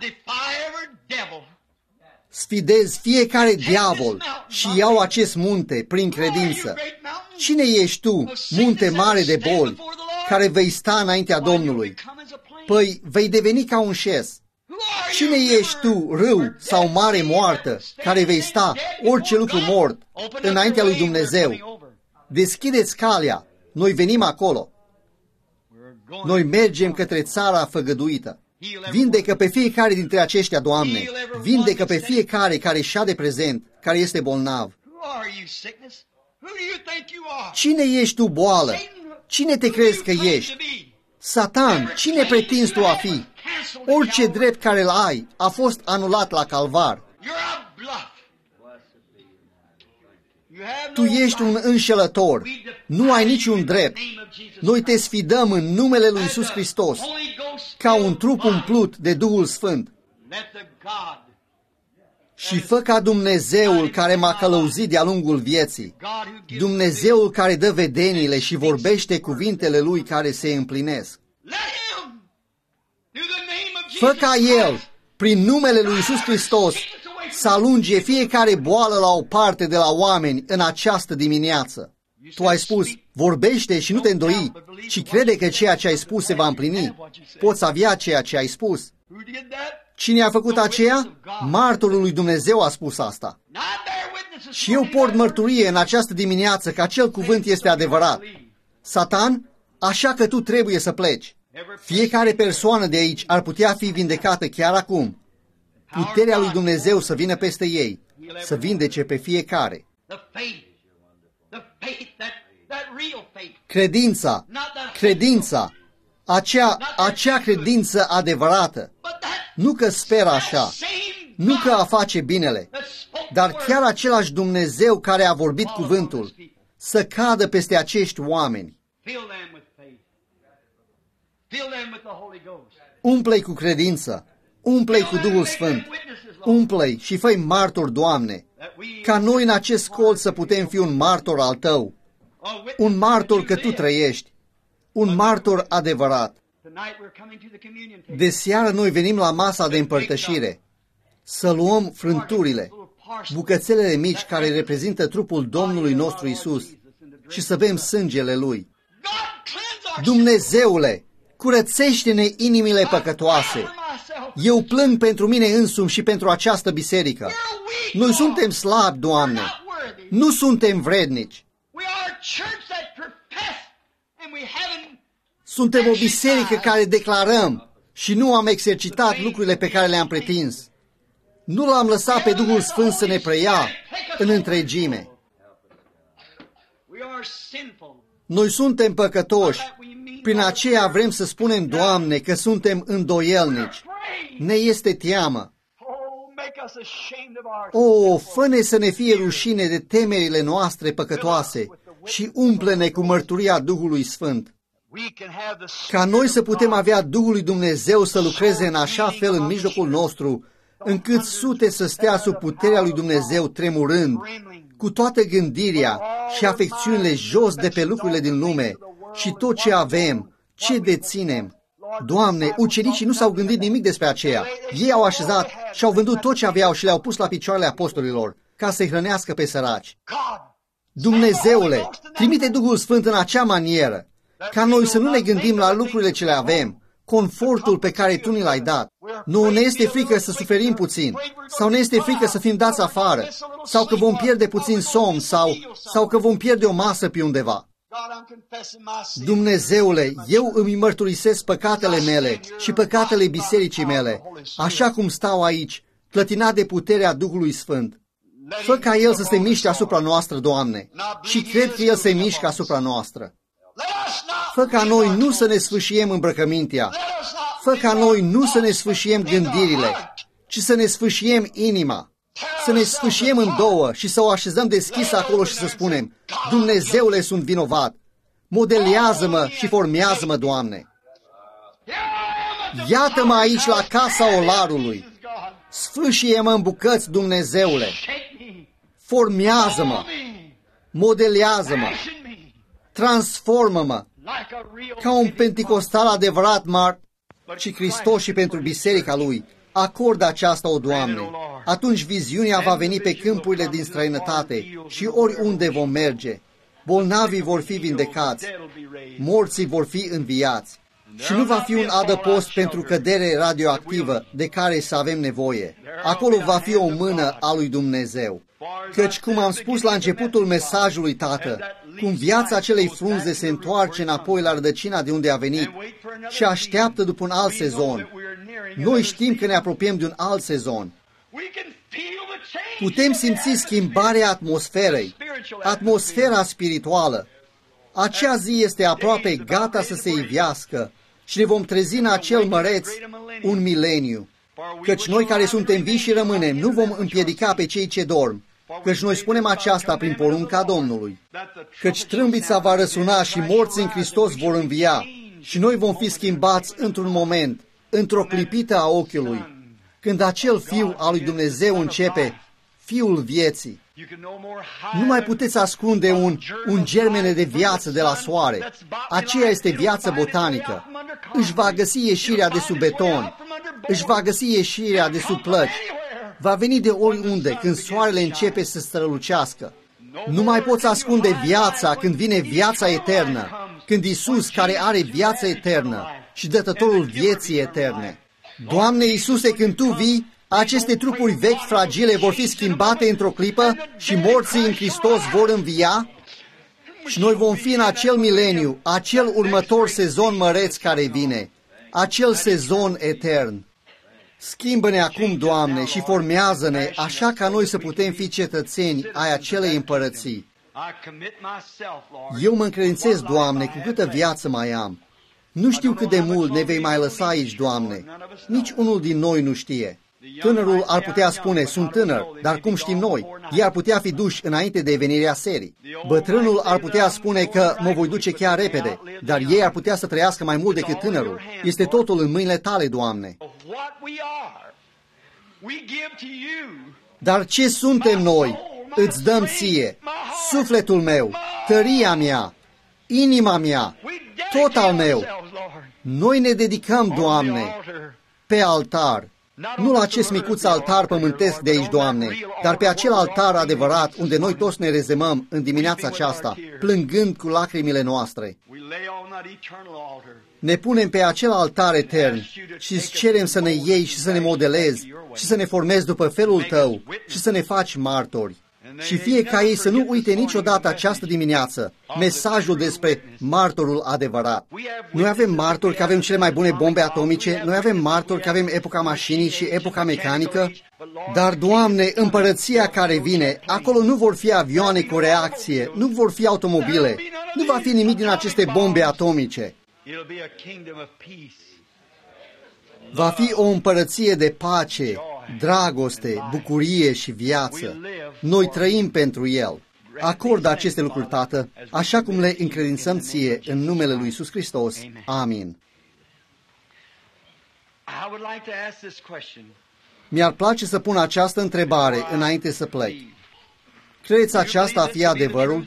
[SPEAKER 1] Sfidez fiecare diavol și iau acest munte prin credință. Cine ești tu, munte mare de boli, care vei sta înaintea Domnului? Păi vei deveni ca un șes. Cine ești tu, râu sau mare moartă, care vei sta, orice lucru mort, înaintea lui Dumnezeu? Deschideți calea, noi venim acolo. Noi mergem către țara făgăduită. Vindecă pe fiecare dintre aceștia, Doamne. Vindecă pe fiecare care șade prezent, care este bolnav. Cine ești tu, boală? Cine te crezi că ești? Satan, cine pretinzi tu a fi? Orice drept care îl ai a fost anulat la Calvar. Tu ești un înșelător. Nu ai niciun drept. Noi te sfidăm în numele lui Iisus Hristos, ca un trup umplut de Duhul Sfânt. Și fă ca Dumnezeul care m-a călăuzit de-a lungul vieții, Dumnezeul care dă vedeniile și vorbește cuvintele Lui care se împlinesc. Fă ca El, prin numele lui Iisus Hristos, să alunge fiecare boală la o parte de la oameni în această dimineață. Tu ai spus, vorbește și nu te îndoi, ci crede că ceea ce ai spus se va împlini. Poți avea ceea ce ai spus. Cine a făcut aceea? Martorul lui Dumnezeu a spus asta. Și eu port mărturie în această dimineață că acel cuvânt este adevărat. Satan, așa că tu trebuie să pleci. Fiecare persoană de aici ar putea fi vindecată chiar acum. Puterea lui Dumnezeu să vină peste ei, să vindece pe fiecare. Credința, acea credință adevărată. Nu că speră așa, nu că a face binele, dar chiar același Dumnezeu care a vorbit cuvântul, să cadă peste acești oameni. Umple-i cu credință, umple-i cu Duhul Sfânt, umple-i și fă-i martor, Doamne, ca noi în acest colț să putem fi un martor al Tău, un martor că Tu trăiești, un martor adevărat. De seară noi venim la masa de împărtășire, să luăm frânturile, bucățelele mici care reprezintă trupul Domnului nostru Iisus și să bem sângele Lui. Dumnezeule, curățește-ne inimile păcătoase. Eu plâng pentru mine însumi și pentru această biserică. Noi suntem slabi, Doamne. Nu suntem vrednici. Suntem o biserică care declarăm și nu am exercitat lucrurile pe care le-am pretins. Nu l-am lăsat pe Duhul Sfânt să ne preia în întregime. Noi suntem păcătoși. Prin aceea vrem să spunem, Doamne, că suntem îndoielnici. Ne este teamă. O, fă-ne să ne fie rușine de temerile noastre păcătoase și umple-ne cu mărturia Duhului Sfânt. Ca noi să putem avea Duhul lui Dumnezeu să lucreze în așa fel în mijlocul nostru, încât sute să stea sub puterea lui Dumnezeu tremurând, cu toată gândirea și afecțiunile jos de pe lucrurile din lume și tot ce avem, ce deținem. Doamne, ucenicii nu s-au gândit nimic despre aceea. Ei au așezat și au vândut tot ce aveau și le-au pus la picioarele apostolilor, ca să-i hrănească pe săraci. Dumnezeule, trimite Duhul Sfânt în acea manieră, ca noi să nu ne gândim la lucrurile ce le avem, confortul pe care Tu ni l-ai dat. Nu ne este frică să suferim puțin, sau ne este frică să fim dați afară, sau că vom pierde puțin somn, sau că vom pierde o masă pe undeva. Dumnezeule, eu îmi mărturisesc păcatele mele și păcatele bisericii mele, așa cum stau aici, clătinat de puterea Duhului Sfânt. Fă ca El să se miște asupra noastră, Doamne, și cred că El se mișcă asupra noastră. Fă ca noi nu să ne sfâșiem îmbrăcămintea, fă ca noi nu să ne sfâșiem gândirile, ci să ne sfâșiem inima, să ne sfâșiem în două și să o așezăm deschisă acolo și să spunem, Dumnezeule, sunt vinovat, modelează-mă și formează-mă, Doamne. Iată-mă aici la casa olarului, sfâșie-mă în bucăți, Dumnezeule, formează-mă, modelează-mă, transformă-mă, ca un penticostal adevărat, și Hristos și pentru biserica Lui. Acordă aceasta, o Doamne. Atunci viziunea va veni pe câmpurile din străinătate și oriunde vom merge. Bolnavii vor fi vindecați, morții vor fi înviați. Și nu va fi un adăpost pentru cădere radioactivă de care să avem nevoie. Acolo va fi o mână a lui Dumnezeu. Căci, cum am spus la începutul mesajului, Tată, cum viața acelei frunze se întoarce înapoi la rădăcina de unde a venit și așteaptă după un alt sezon, noi știm că ne apropiem de un alt sezon. Putem simți schimbarea atmosferei, atmosfera spirituală. Acea zi este aproape gata să se ivească și ne vom trezi în acel măreț un mileniu. Căci noi care suntem vii și rămânem, nu vom împiedica pe cei ce dorm. Căci noi spunem aceasta prin porunca Domnului. Căci trâmbița va răsuna și morții în Hristos vor învia și noi vom fi schimbați într-un moment, într-o clipită a ochiului, când acel Fiu al lui Dumnezeu începe, Fiul vieții. Nu mai puteți ascunde un germene de viață de la soare. Aceea este viață botanică. Își va găsi ieșirea de sub beton, își va găsi ieșirea de sub plăci. Va veni de oriunde când soarele începe să strălucească. Nu mai poți ascunde viața când vine viața eternă, când Iisus, care are viață eternă și dătătorul vieții eterne. Doamne Iisuse, când Tu vii, aceste trupuri vechi, fragile, vor fi schimbate într-o clipă și morții în Hristos vor învia și noi vom fi în acel mileniu, acel următor sezon măreț care vine, acel sezon etern. Schimbă-ne acum, Doamne, și formează-ne așa ca noi să putem fi cetățeni ai acelei împărății. Eu mă încredințez, Doamne, cu câtă viață mai am. Nu știu cât de mult ne vei mai lăsa aici, Doamne. Nici unul din noi nu știe. Tânărul ar putea spune, sunt tânăr, dar cum știm noi? Ei ar putea fi duși înainte de venirea serii. Bătrânul ar putea spune că mă voi duce chiar repede, dar ei ar putea să trăiască mai mult decât tânărul. Este totul în mâinile Tale, Doamne. Dar ce suntem noi? Îți dăm Ție, sufletul meu, tăria mea, inima mea, tot al meu. Noi ne dedicăm, Doamne, pe altar. Nu la acest micuț altar pământesc de aici, Doamne, dar pe acel altar adevărat unde noi toți ne rezemăm în dimineața aceasta, plângând cu lacrimile noastre. Ne punem pe acel altar etern și îți cerem să ne iei și să ne modelezi și să ne formezi după felul Tău și să ne faci martori. Și fie ca ei să nu uite niciodată această dimineață mesajul despre martorul adevărat. Noi avem martori că avem cele mai bune bombe atomice, noi avem martori că avem epoca mașinii și epoca mecanică, dar, Doamne, împărăția care vine, acolo nu vor fi avioane cu reacție, nu vor fi automobile, nu va fi nimic din aceste bombe atomice. Va fi o împărăție de pace, dragoste, bucurie și viață. Noi trăim pentru El. Acordă aceste lucruri, Tată, așa cum le încredințăm Ție în numele Lui Iisus Hristos. Amin. Mi-ar place să pun această întrebare înainte să plec. Credeți aceasta a fi adevărul?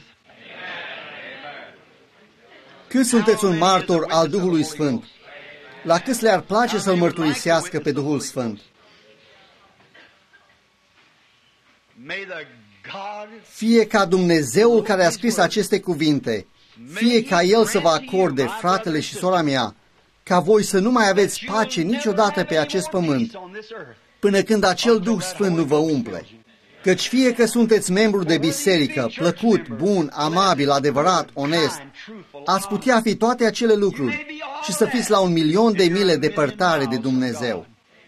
[SPEAKER 1] Cât sunteți un martor al Duhului Sfânt? La câți le-ar place să-L mărturisească pe Duhul Sfânt? Fie ca Dumnezeul care a scris aceste cuvinte, fie ca El să vă acorde, fratele și sora mea, ca voi să nu mai aveți pace niciodată pe acest pământ, până când acel Duh Sfânt nu vă umple. Căci fie că sunteți membru de biserică, plăcut, bun, amabil, adevărat, onest, ați putea fi toate acele lucruri și să fiți la 1.000.000 de mile depărtare de Dumnezeu.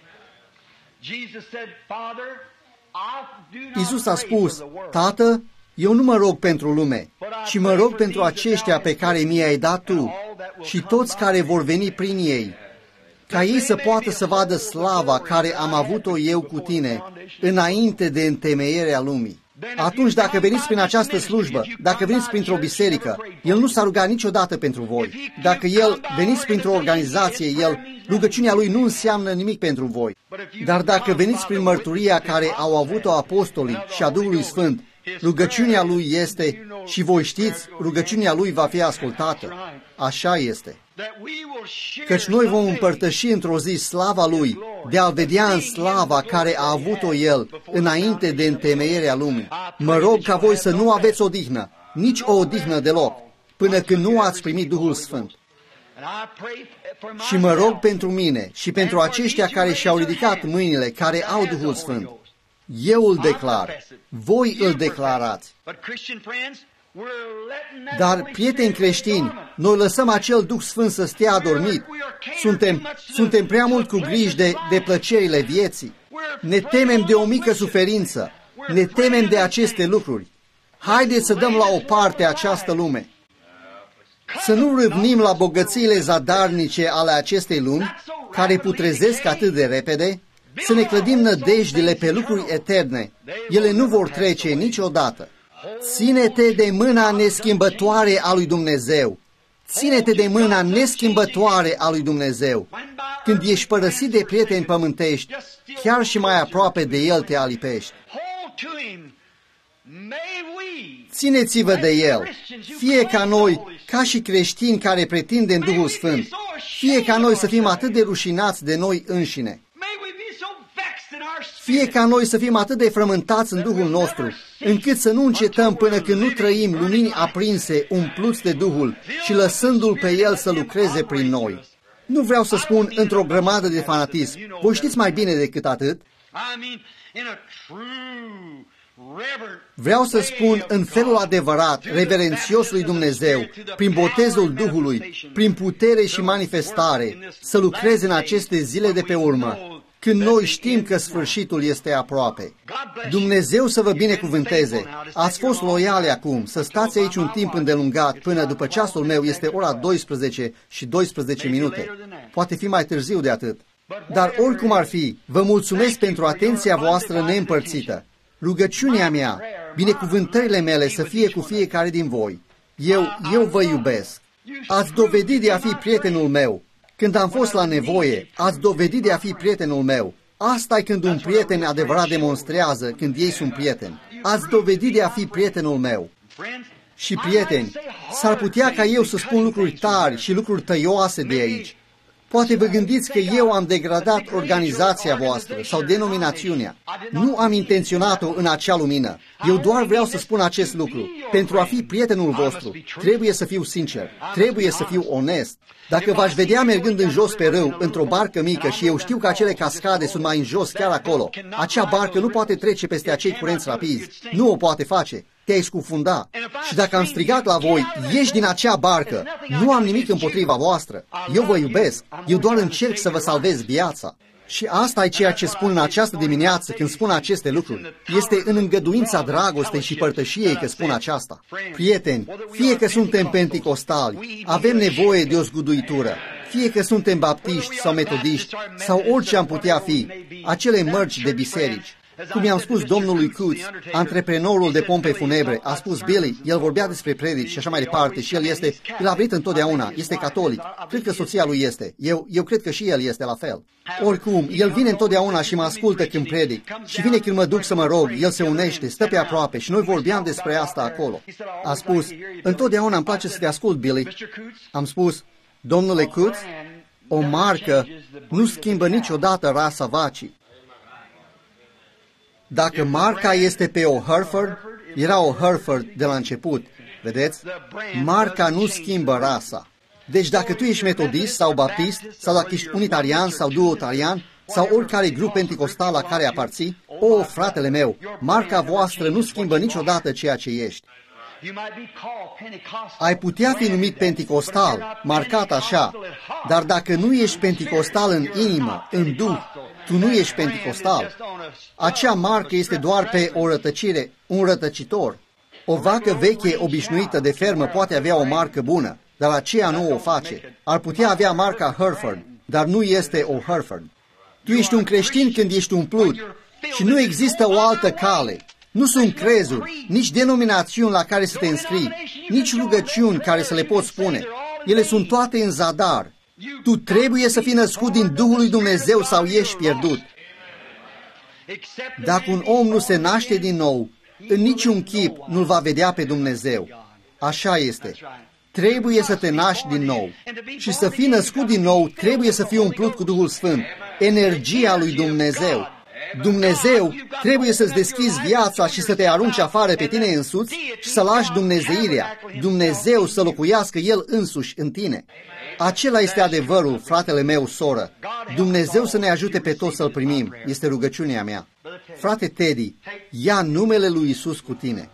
[SPEAKER 1] Iisus a spus, Tată, eu nu mă rog pentru lume, ci mă rog pentru aceștia pe care mi-ai dat Tu și toți care vor veni prin ei, ca ei să poată să vadă slava care am avut-o eu cu Tine înainte de întemeierea lumii. Atunci, dacă veniți prin această slujbă, dacă veniți printr-o biserică, El nu s-a rugat niciodată pentru voi. Dacă veniți printr-o organizație, rugăciunea Lui nu înseamnă nimic pentru voi. Dar dacă veniți prin mărturia care au avut-o apostolii și a Duhului Sfânt, rugăciunea Lui este, și voi știți, rugăciunea Lui va fi ascultată. Așa este. Căci noi vom împărtăși într-o zi slava Lui, de a vedea în slava care a avut-o El înainte de întemeierea lumii. Mă rog ca voi să nu aveți odihnă, nici o odihnă deloc, până când nu ați primit Duhul Sfânt. Și mă rog pentru mine și pentru aceștia care și-au ridicat mâinile, care au Duhul Sfânt. Eu îl declar, voi îl declarați. Dar, prieteni creștini, noi lăsăm acel Duh Sfânt să stea adormit. Suntem prea mult cu griji de plăcerile vieții. Ne temem de o mică suferință. Ne temem de aceste lucruri. Haideți să dăm la o parte această lume. Să nu râvnim la bogățiile zadarnice ale acestei lumi, care putrezesc atât de repede, să ne clădim nădejdile pe lucruri eterne. Ele nu vor trece niciodată. Ține-te de mâna neschimbătoare a lui Dumnezeu. Ține-te de mâna neschimbătoare a lui Dumnezeu. Când ești părăsit de prieteni pământești, chiar și mai aproape de El te alipești. Țineți-vă de El, fie ca noi, ca și creștini care pretindem Duhul Sfânt, fie ca noi să fim atât de rușinați de noi înșine, fie ca noi să fim atât de frământați în Duhul nostru, încât să nu încetăm până când nu trăim lumini aprinse, umpluți de Duhul și lăsându-L pe El să lucreze prin noi. Nu vreau să spun într-o grămadă de fanatism, voi știți mai bine decât atât. Vreau să spun în felul adevărat, reverențios lui Dumnezeu, prin botezul Duhului, prin putere și manifestare, să lucreze în aceste zile de pe urmă, când noi știm că sfârșitul este aproape. Dumnezeu să vă binecuvânteze. Ați fost loiali acum, să stați aici un timp îndelungat, până după ceasul meu este ora 12 și 12 minute. Poate fi mai târziu de atât. Dar oricum ar fi, vă mulțumesc pentru atenția voastră neîmpărțită. Rugăciunea mea, binecuvântările mele să fie cu fiecare din voi. Eu vă iubesc. Ați dovedit de a fi prietenul meu. Când am fost la nevoie, ați dovedit de a fi prietenul meu. Asta e când un prieten adevărat demonstrează când ei sunt prieteni. Ați dovedit de a fi prietenul meu. Și prieteni, s-ar putea ca eu să spun lucruri tari și lucruri tăioase de aici. Poate vă gândiți că eu am degradat organizația voastră sau denominațiunea. Nu am intenționat-o în acea lumină. Eu doar vreau să spun acest lucru. Pentru a fi prietenul vostru, trebuie să fiu sincer, trebuie să fiu onest. Dacă v-aș vedea mergând în jos pe râu, într-o barcă mică și eu știu că acele cascade sunt mai în jos chiar acolo, acea barcă nu poate trece peste acei curenți rapizi. Nu o poate face. Te-ai scufunda. Și dacă am strigat la voi, ieși din acea barcă, nu am nimic împotriva voastră. Eu vă iubesc. Eu doar încerc să vă salvez viața. Și asta e ceea ce spun în această dimineață când spun aceste lucruri. Este în îngăduința dragostei și părtășiei că spun aceasta. Prieteni, fie că suntem penticostali, avem nevoie de o zguduitură. Fie că suntem baptiști sau metodiști sau orice am putea fi, acele mărci de biserici. Cum i-am spus domnului Coots, antreprenorul de pompe funebre, a spus Billy, el vorbea despre predici și așa mai departe și el a venit întotdeauna, este catolic, cred că soția lui este, eu cred că și el este la fel. Oricum, el vine întotdeauna și mă ascultă când predic și vine când mă duc să mă rog, el se unește, stă pe aproape și noi vorbeam despre asta acolo. A spus, întotdeauna îmi place să te ascult, Billy. Am spus, domnule Coots, o marcă nu schimbă niciodată rasa vacii. Dacă marca este pe o Hereford, era o Hereford de la început, vedeți? Marca nu schimbă rasa. Deci dacă tu ești metodist sau baptist, sau dacă ești unitarian sau duotarian, sau oricare grup penticostal la care aparții, fratele meu, marca voastră nu schimbă niciodată ceea ce ești. Ai putea fi numit penticostal, marcat așa, dar dacă nu ești penticostal în inimă, în duh, tu nu ești penticostal. Acea marcă este doar pe o rătăcire, un rătăcitor. O vacă veche obișnuită de fermă poate avea o marcă bună, dar aceea nu o face. Ar putea avea marca Hereford, dar nu este o Hereford. Tu ești un creștin când ești umplut și nu există o altă cale. Nu sunt crezuri, nici denominațiuni la care să te înscrii, nici rugăciuni care să le poți spune. Ele sunt toate în zadar. Tu trebuie să fii născut din Duhul lui Dumnezeu sau ești pierdut. Dacă un om nu se naște din nou, în niciun chip nu-L va vedea pe Dumnezeu. Așa este. Trebuie să te naști din nou. Și să fii născut din nou, trebuie să fii umplut cu Duhul Sfânt, energia lui Dumnezeu. Dumnezeu trebuie să-ți deschizi viața și să te arunci afară pe tine însuți și să lași dumnezeirea. Dumnezeu să locuiască El însuși în tine. Acela este adevărul, fratele meu, soră. Dumnezeu să ne ajute pe toți să-L primim. Este rugăciunea mea. Frate Teddy, ia numele lui Isus cu tine.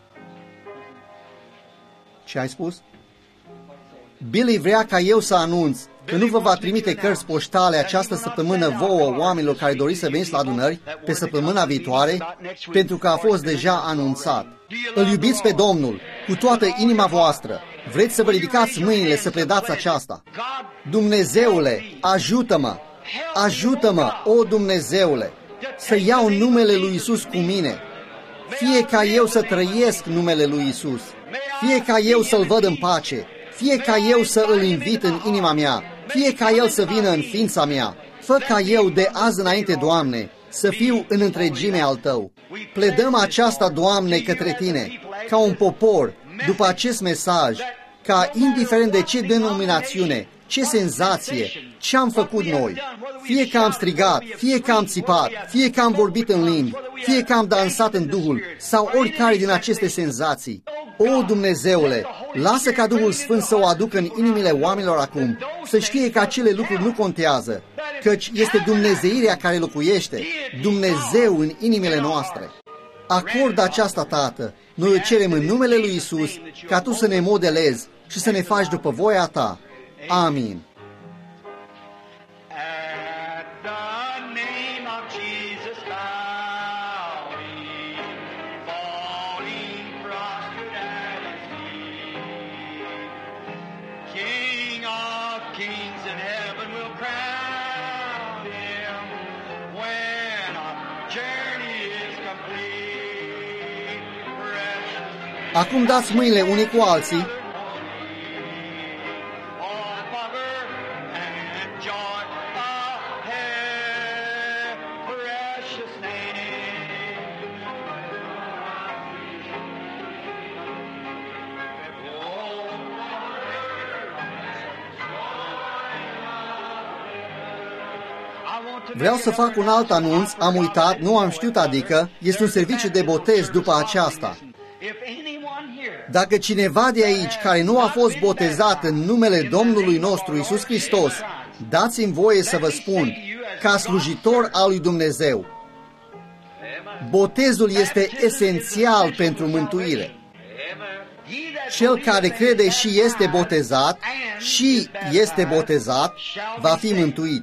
[SPEAKER 1] Ce ai spus? Billy vrea ca eu să anunț că nu vă va trimite cărți poștale această săptămână vouă, oamenilor care doriți să veniți la adunări, pe săptămâna viitoare, pentru că a fost deja anunțat. Îl iubiți pe Domnul cu toată inima voastră, Vreți să vă ridicați mâinile să pledați aceasta? Dumnezeule, ajută-mă! Ajută-mă, o Dumnezeule, să iau numele lui Iisus cu mine. Fie ca eu să trăiesc numele lui Iisus, fie ca eu să-L văd în pace, fie ca eu să îl invit în inima mea, fie ca El să vină în ființa mea. Fă ca eu de azi înainte, Doamne, să fiu în întregime al Tău. Pledăm aceasta, Doamne, către Tine, ca un popor, după acest mesaj, ca indiferent de ce denominațiune, ce senzație, ce am făcut noi, fie că am strigat, fie că am țipat, fie că am vorbit în limbi, fie că am dansat în Duhul, sau oricare din aceste senzații. O, Dumnezeule, lasă ca Duhul Sfânt să o aducă în inimile oamenilor acum, să știe că acele lucruri nu contează, căci este Dumnezeirea care locuiește, Dumnezeu în inimile noastre. Acordă aceasta, Tată, noi o cerem în numele lui Iisus, ca Tu să ne modelezi și să ne faci după voia Ta. Amin. Acum dați mâinile unii cu alții. Vreau să fac un alt anunț, am uitat, nu am știut, adică este un serviciu de botez după aceasta. Dacă cineva de aici care nu a fost botezat în numele Domnului nostru Iisus Hristos, dați-mi voie să vă spun, ca slujitor al lui Dumnezeu, botezul este esențial pentru mântuire. Cel care crede și este botezat, va fi mântuit.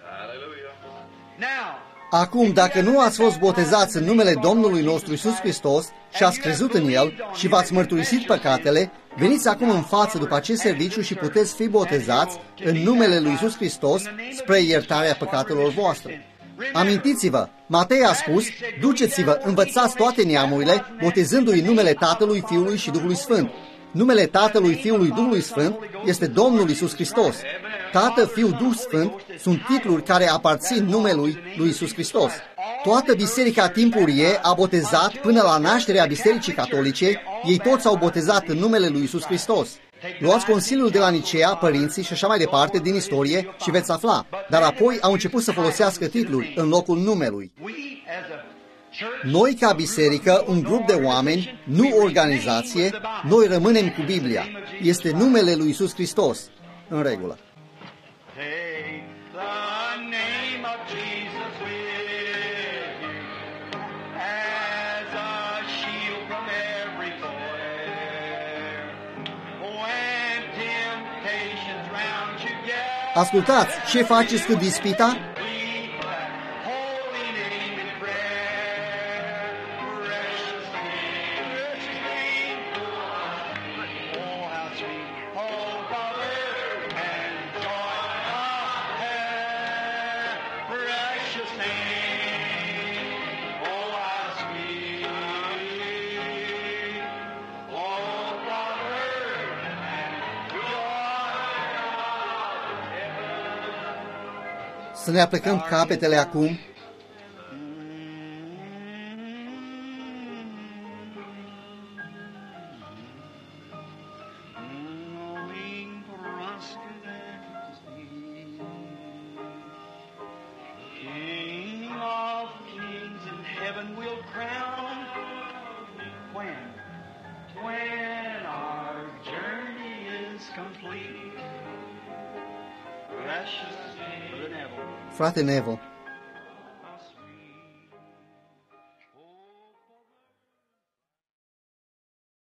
[SPEAKER 1] Acum, dacă nu ați fost botezați în numele Domnului nostru Iisus Hristos și ați crezut în El și v-ați mărturisit păcatele, veniți acum în față după acest serviciu și puteți fi botezați în numele lui Iisus Hristos spre iertarea păcatelor voastre. Amintiți-vă, Matei a spus, duceți-vă, învățați toate neamurile, botezându-i în numele Tatălui, Fiului și Duhului Sfânt. Numele Tatălui, Fiului, Duhului Sfânt este Domnul Iisus Hristos. Tată, Fiu, Duh Sfânt sunt titluri care aparțin numelui lui Iisus Hristos. Toată biserica timpurie a botezat până la nașterea Bisericii Catolice, ei toți au botezat în numele lui Iisus Hristos. Luați Consiliul de la Nicea, părinții și așa mai departe din istorie și veți afla, dar apoi au început să folosească titluri în locul numelui. Noi, ca biserică, un grup de oameni, nu organizație, noi rămânem cu Biblia. Este numele lui Iisus Hristos. În regulă. Ascultați, ce faceți când ispita? Să ne aplecăm capetele acum. Frate Neville,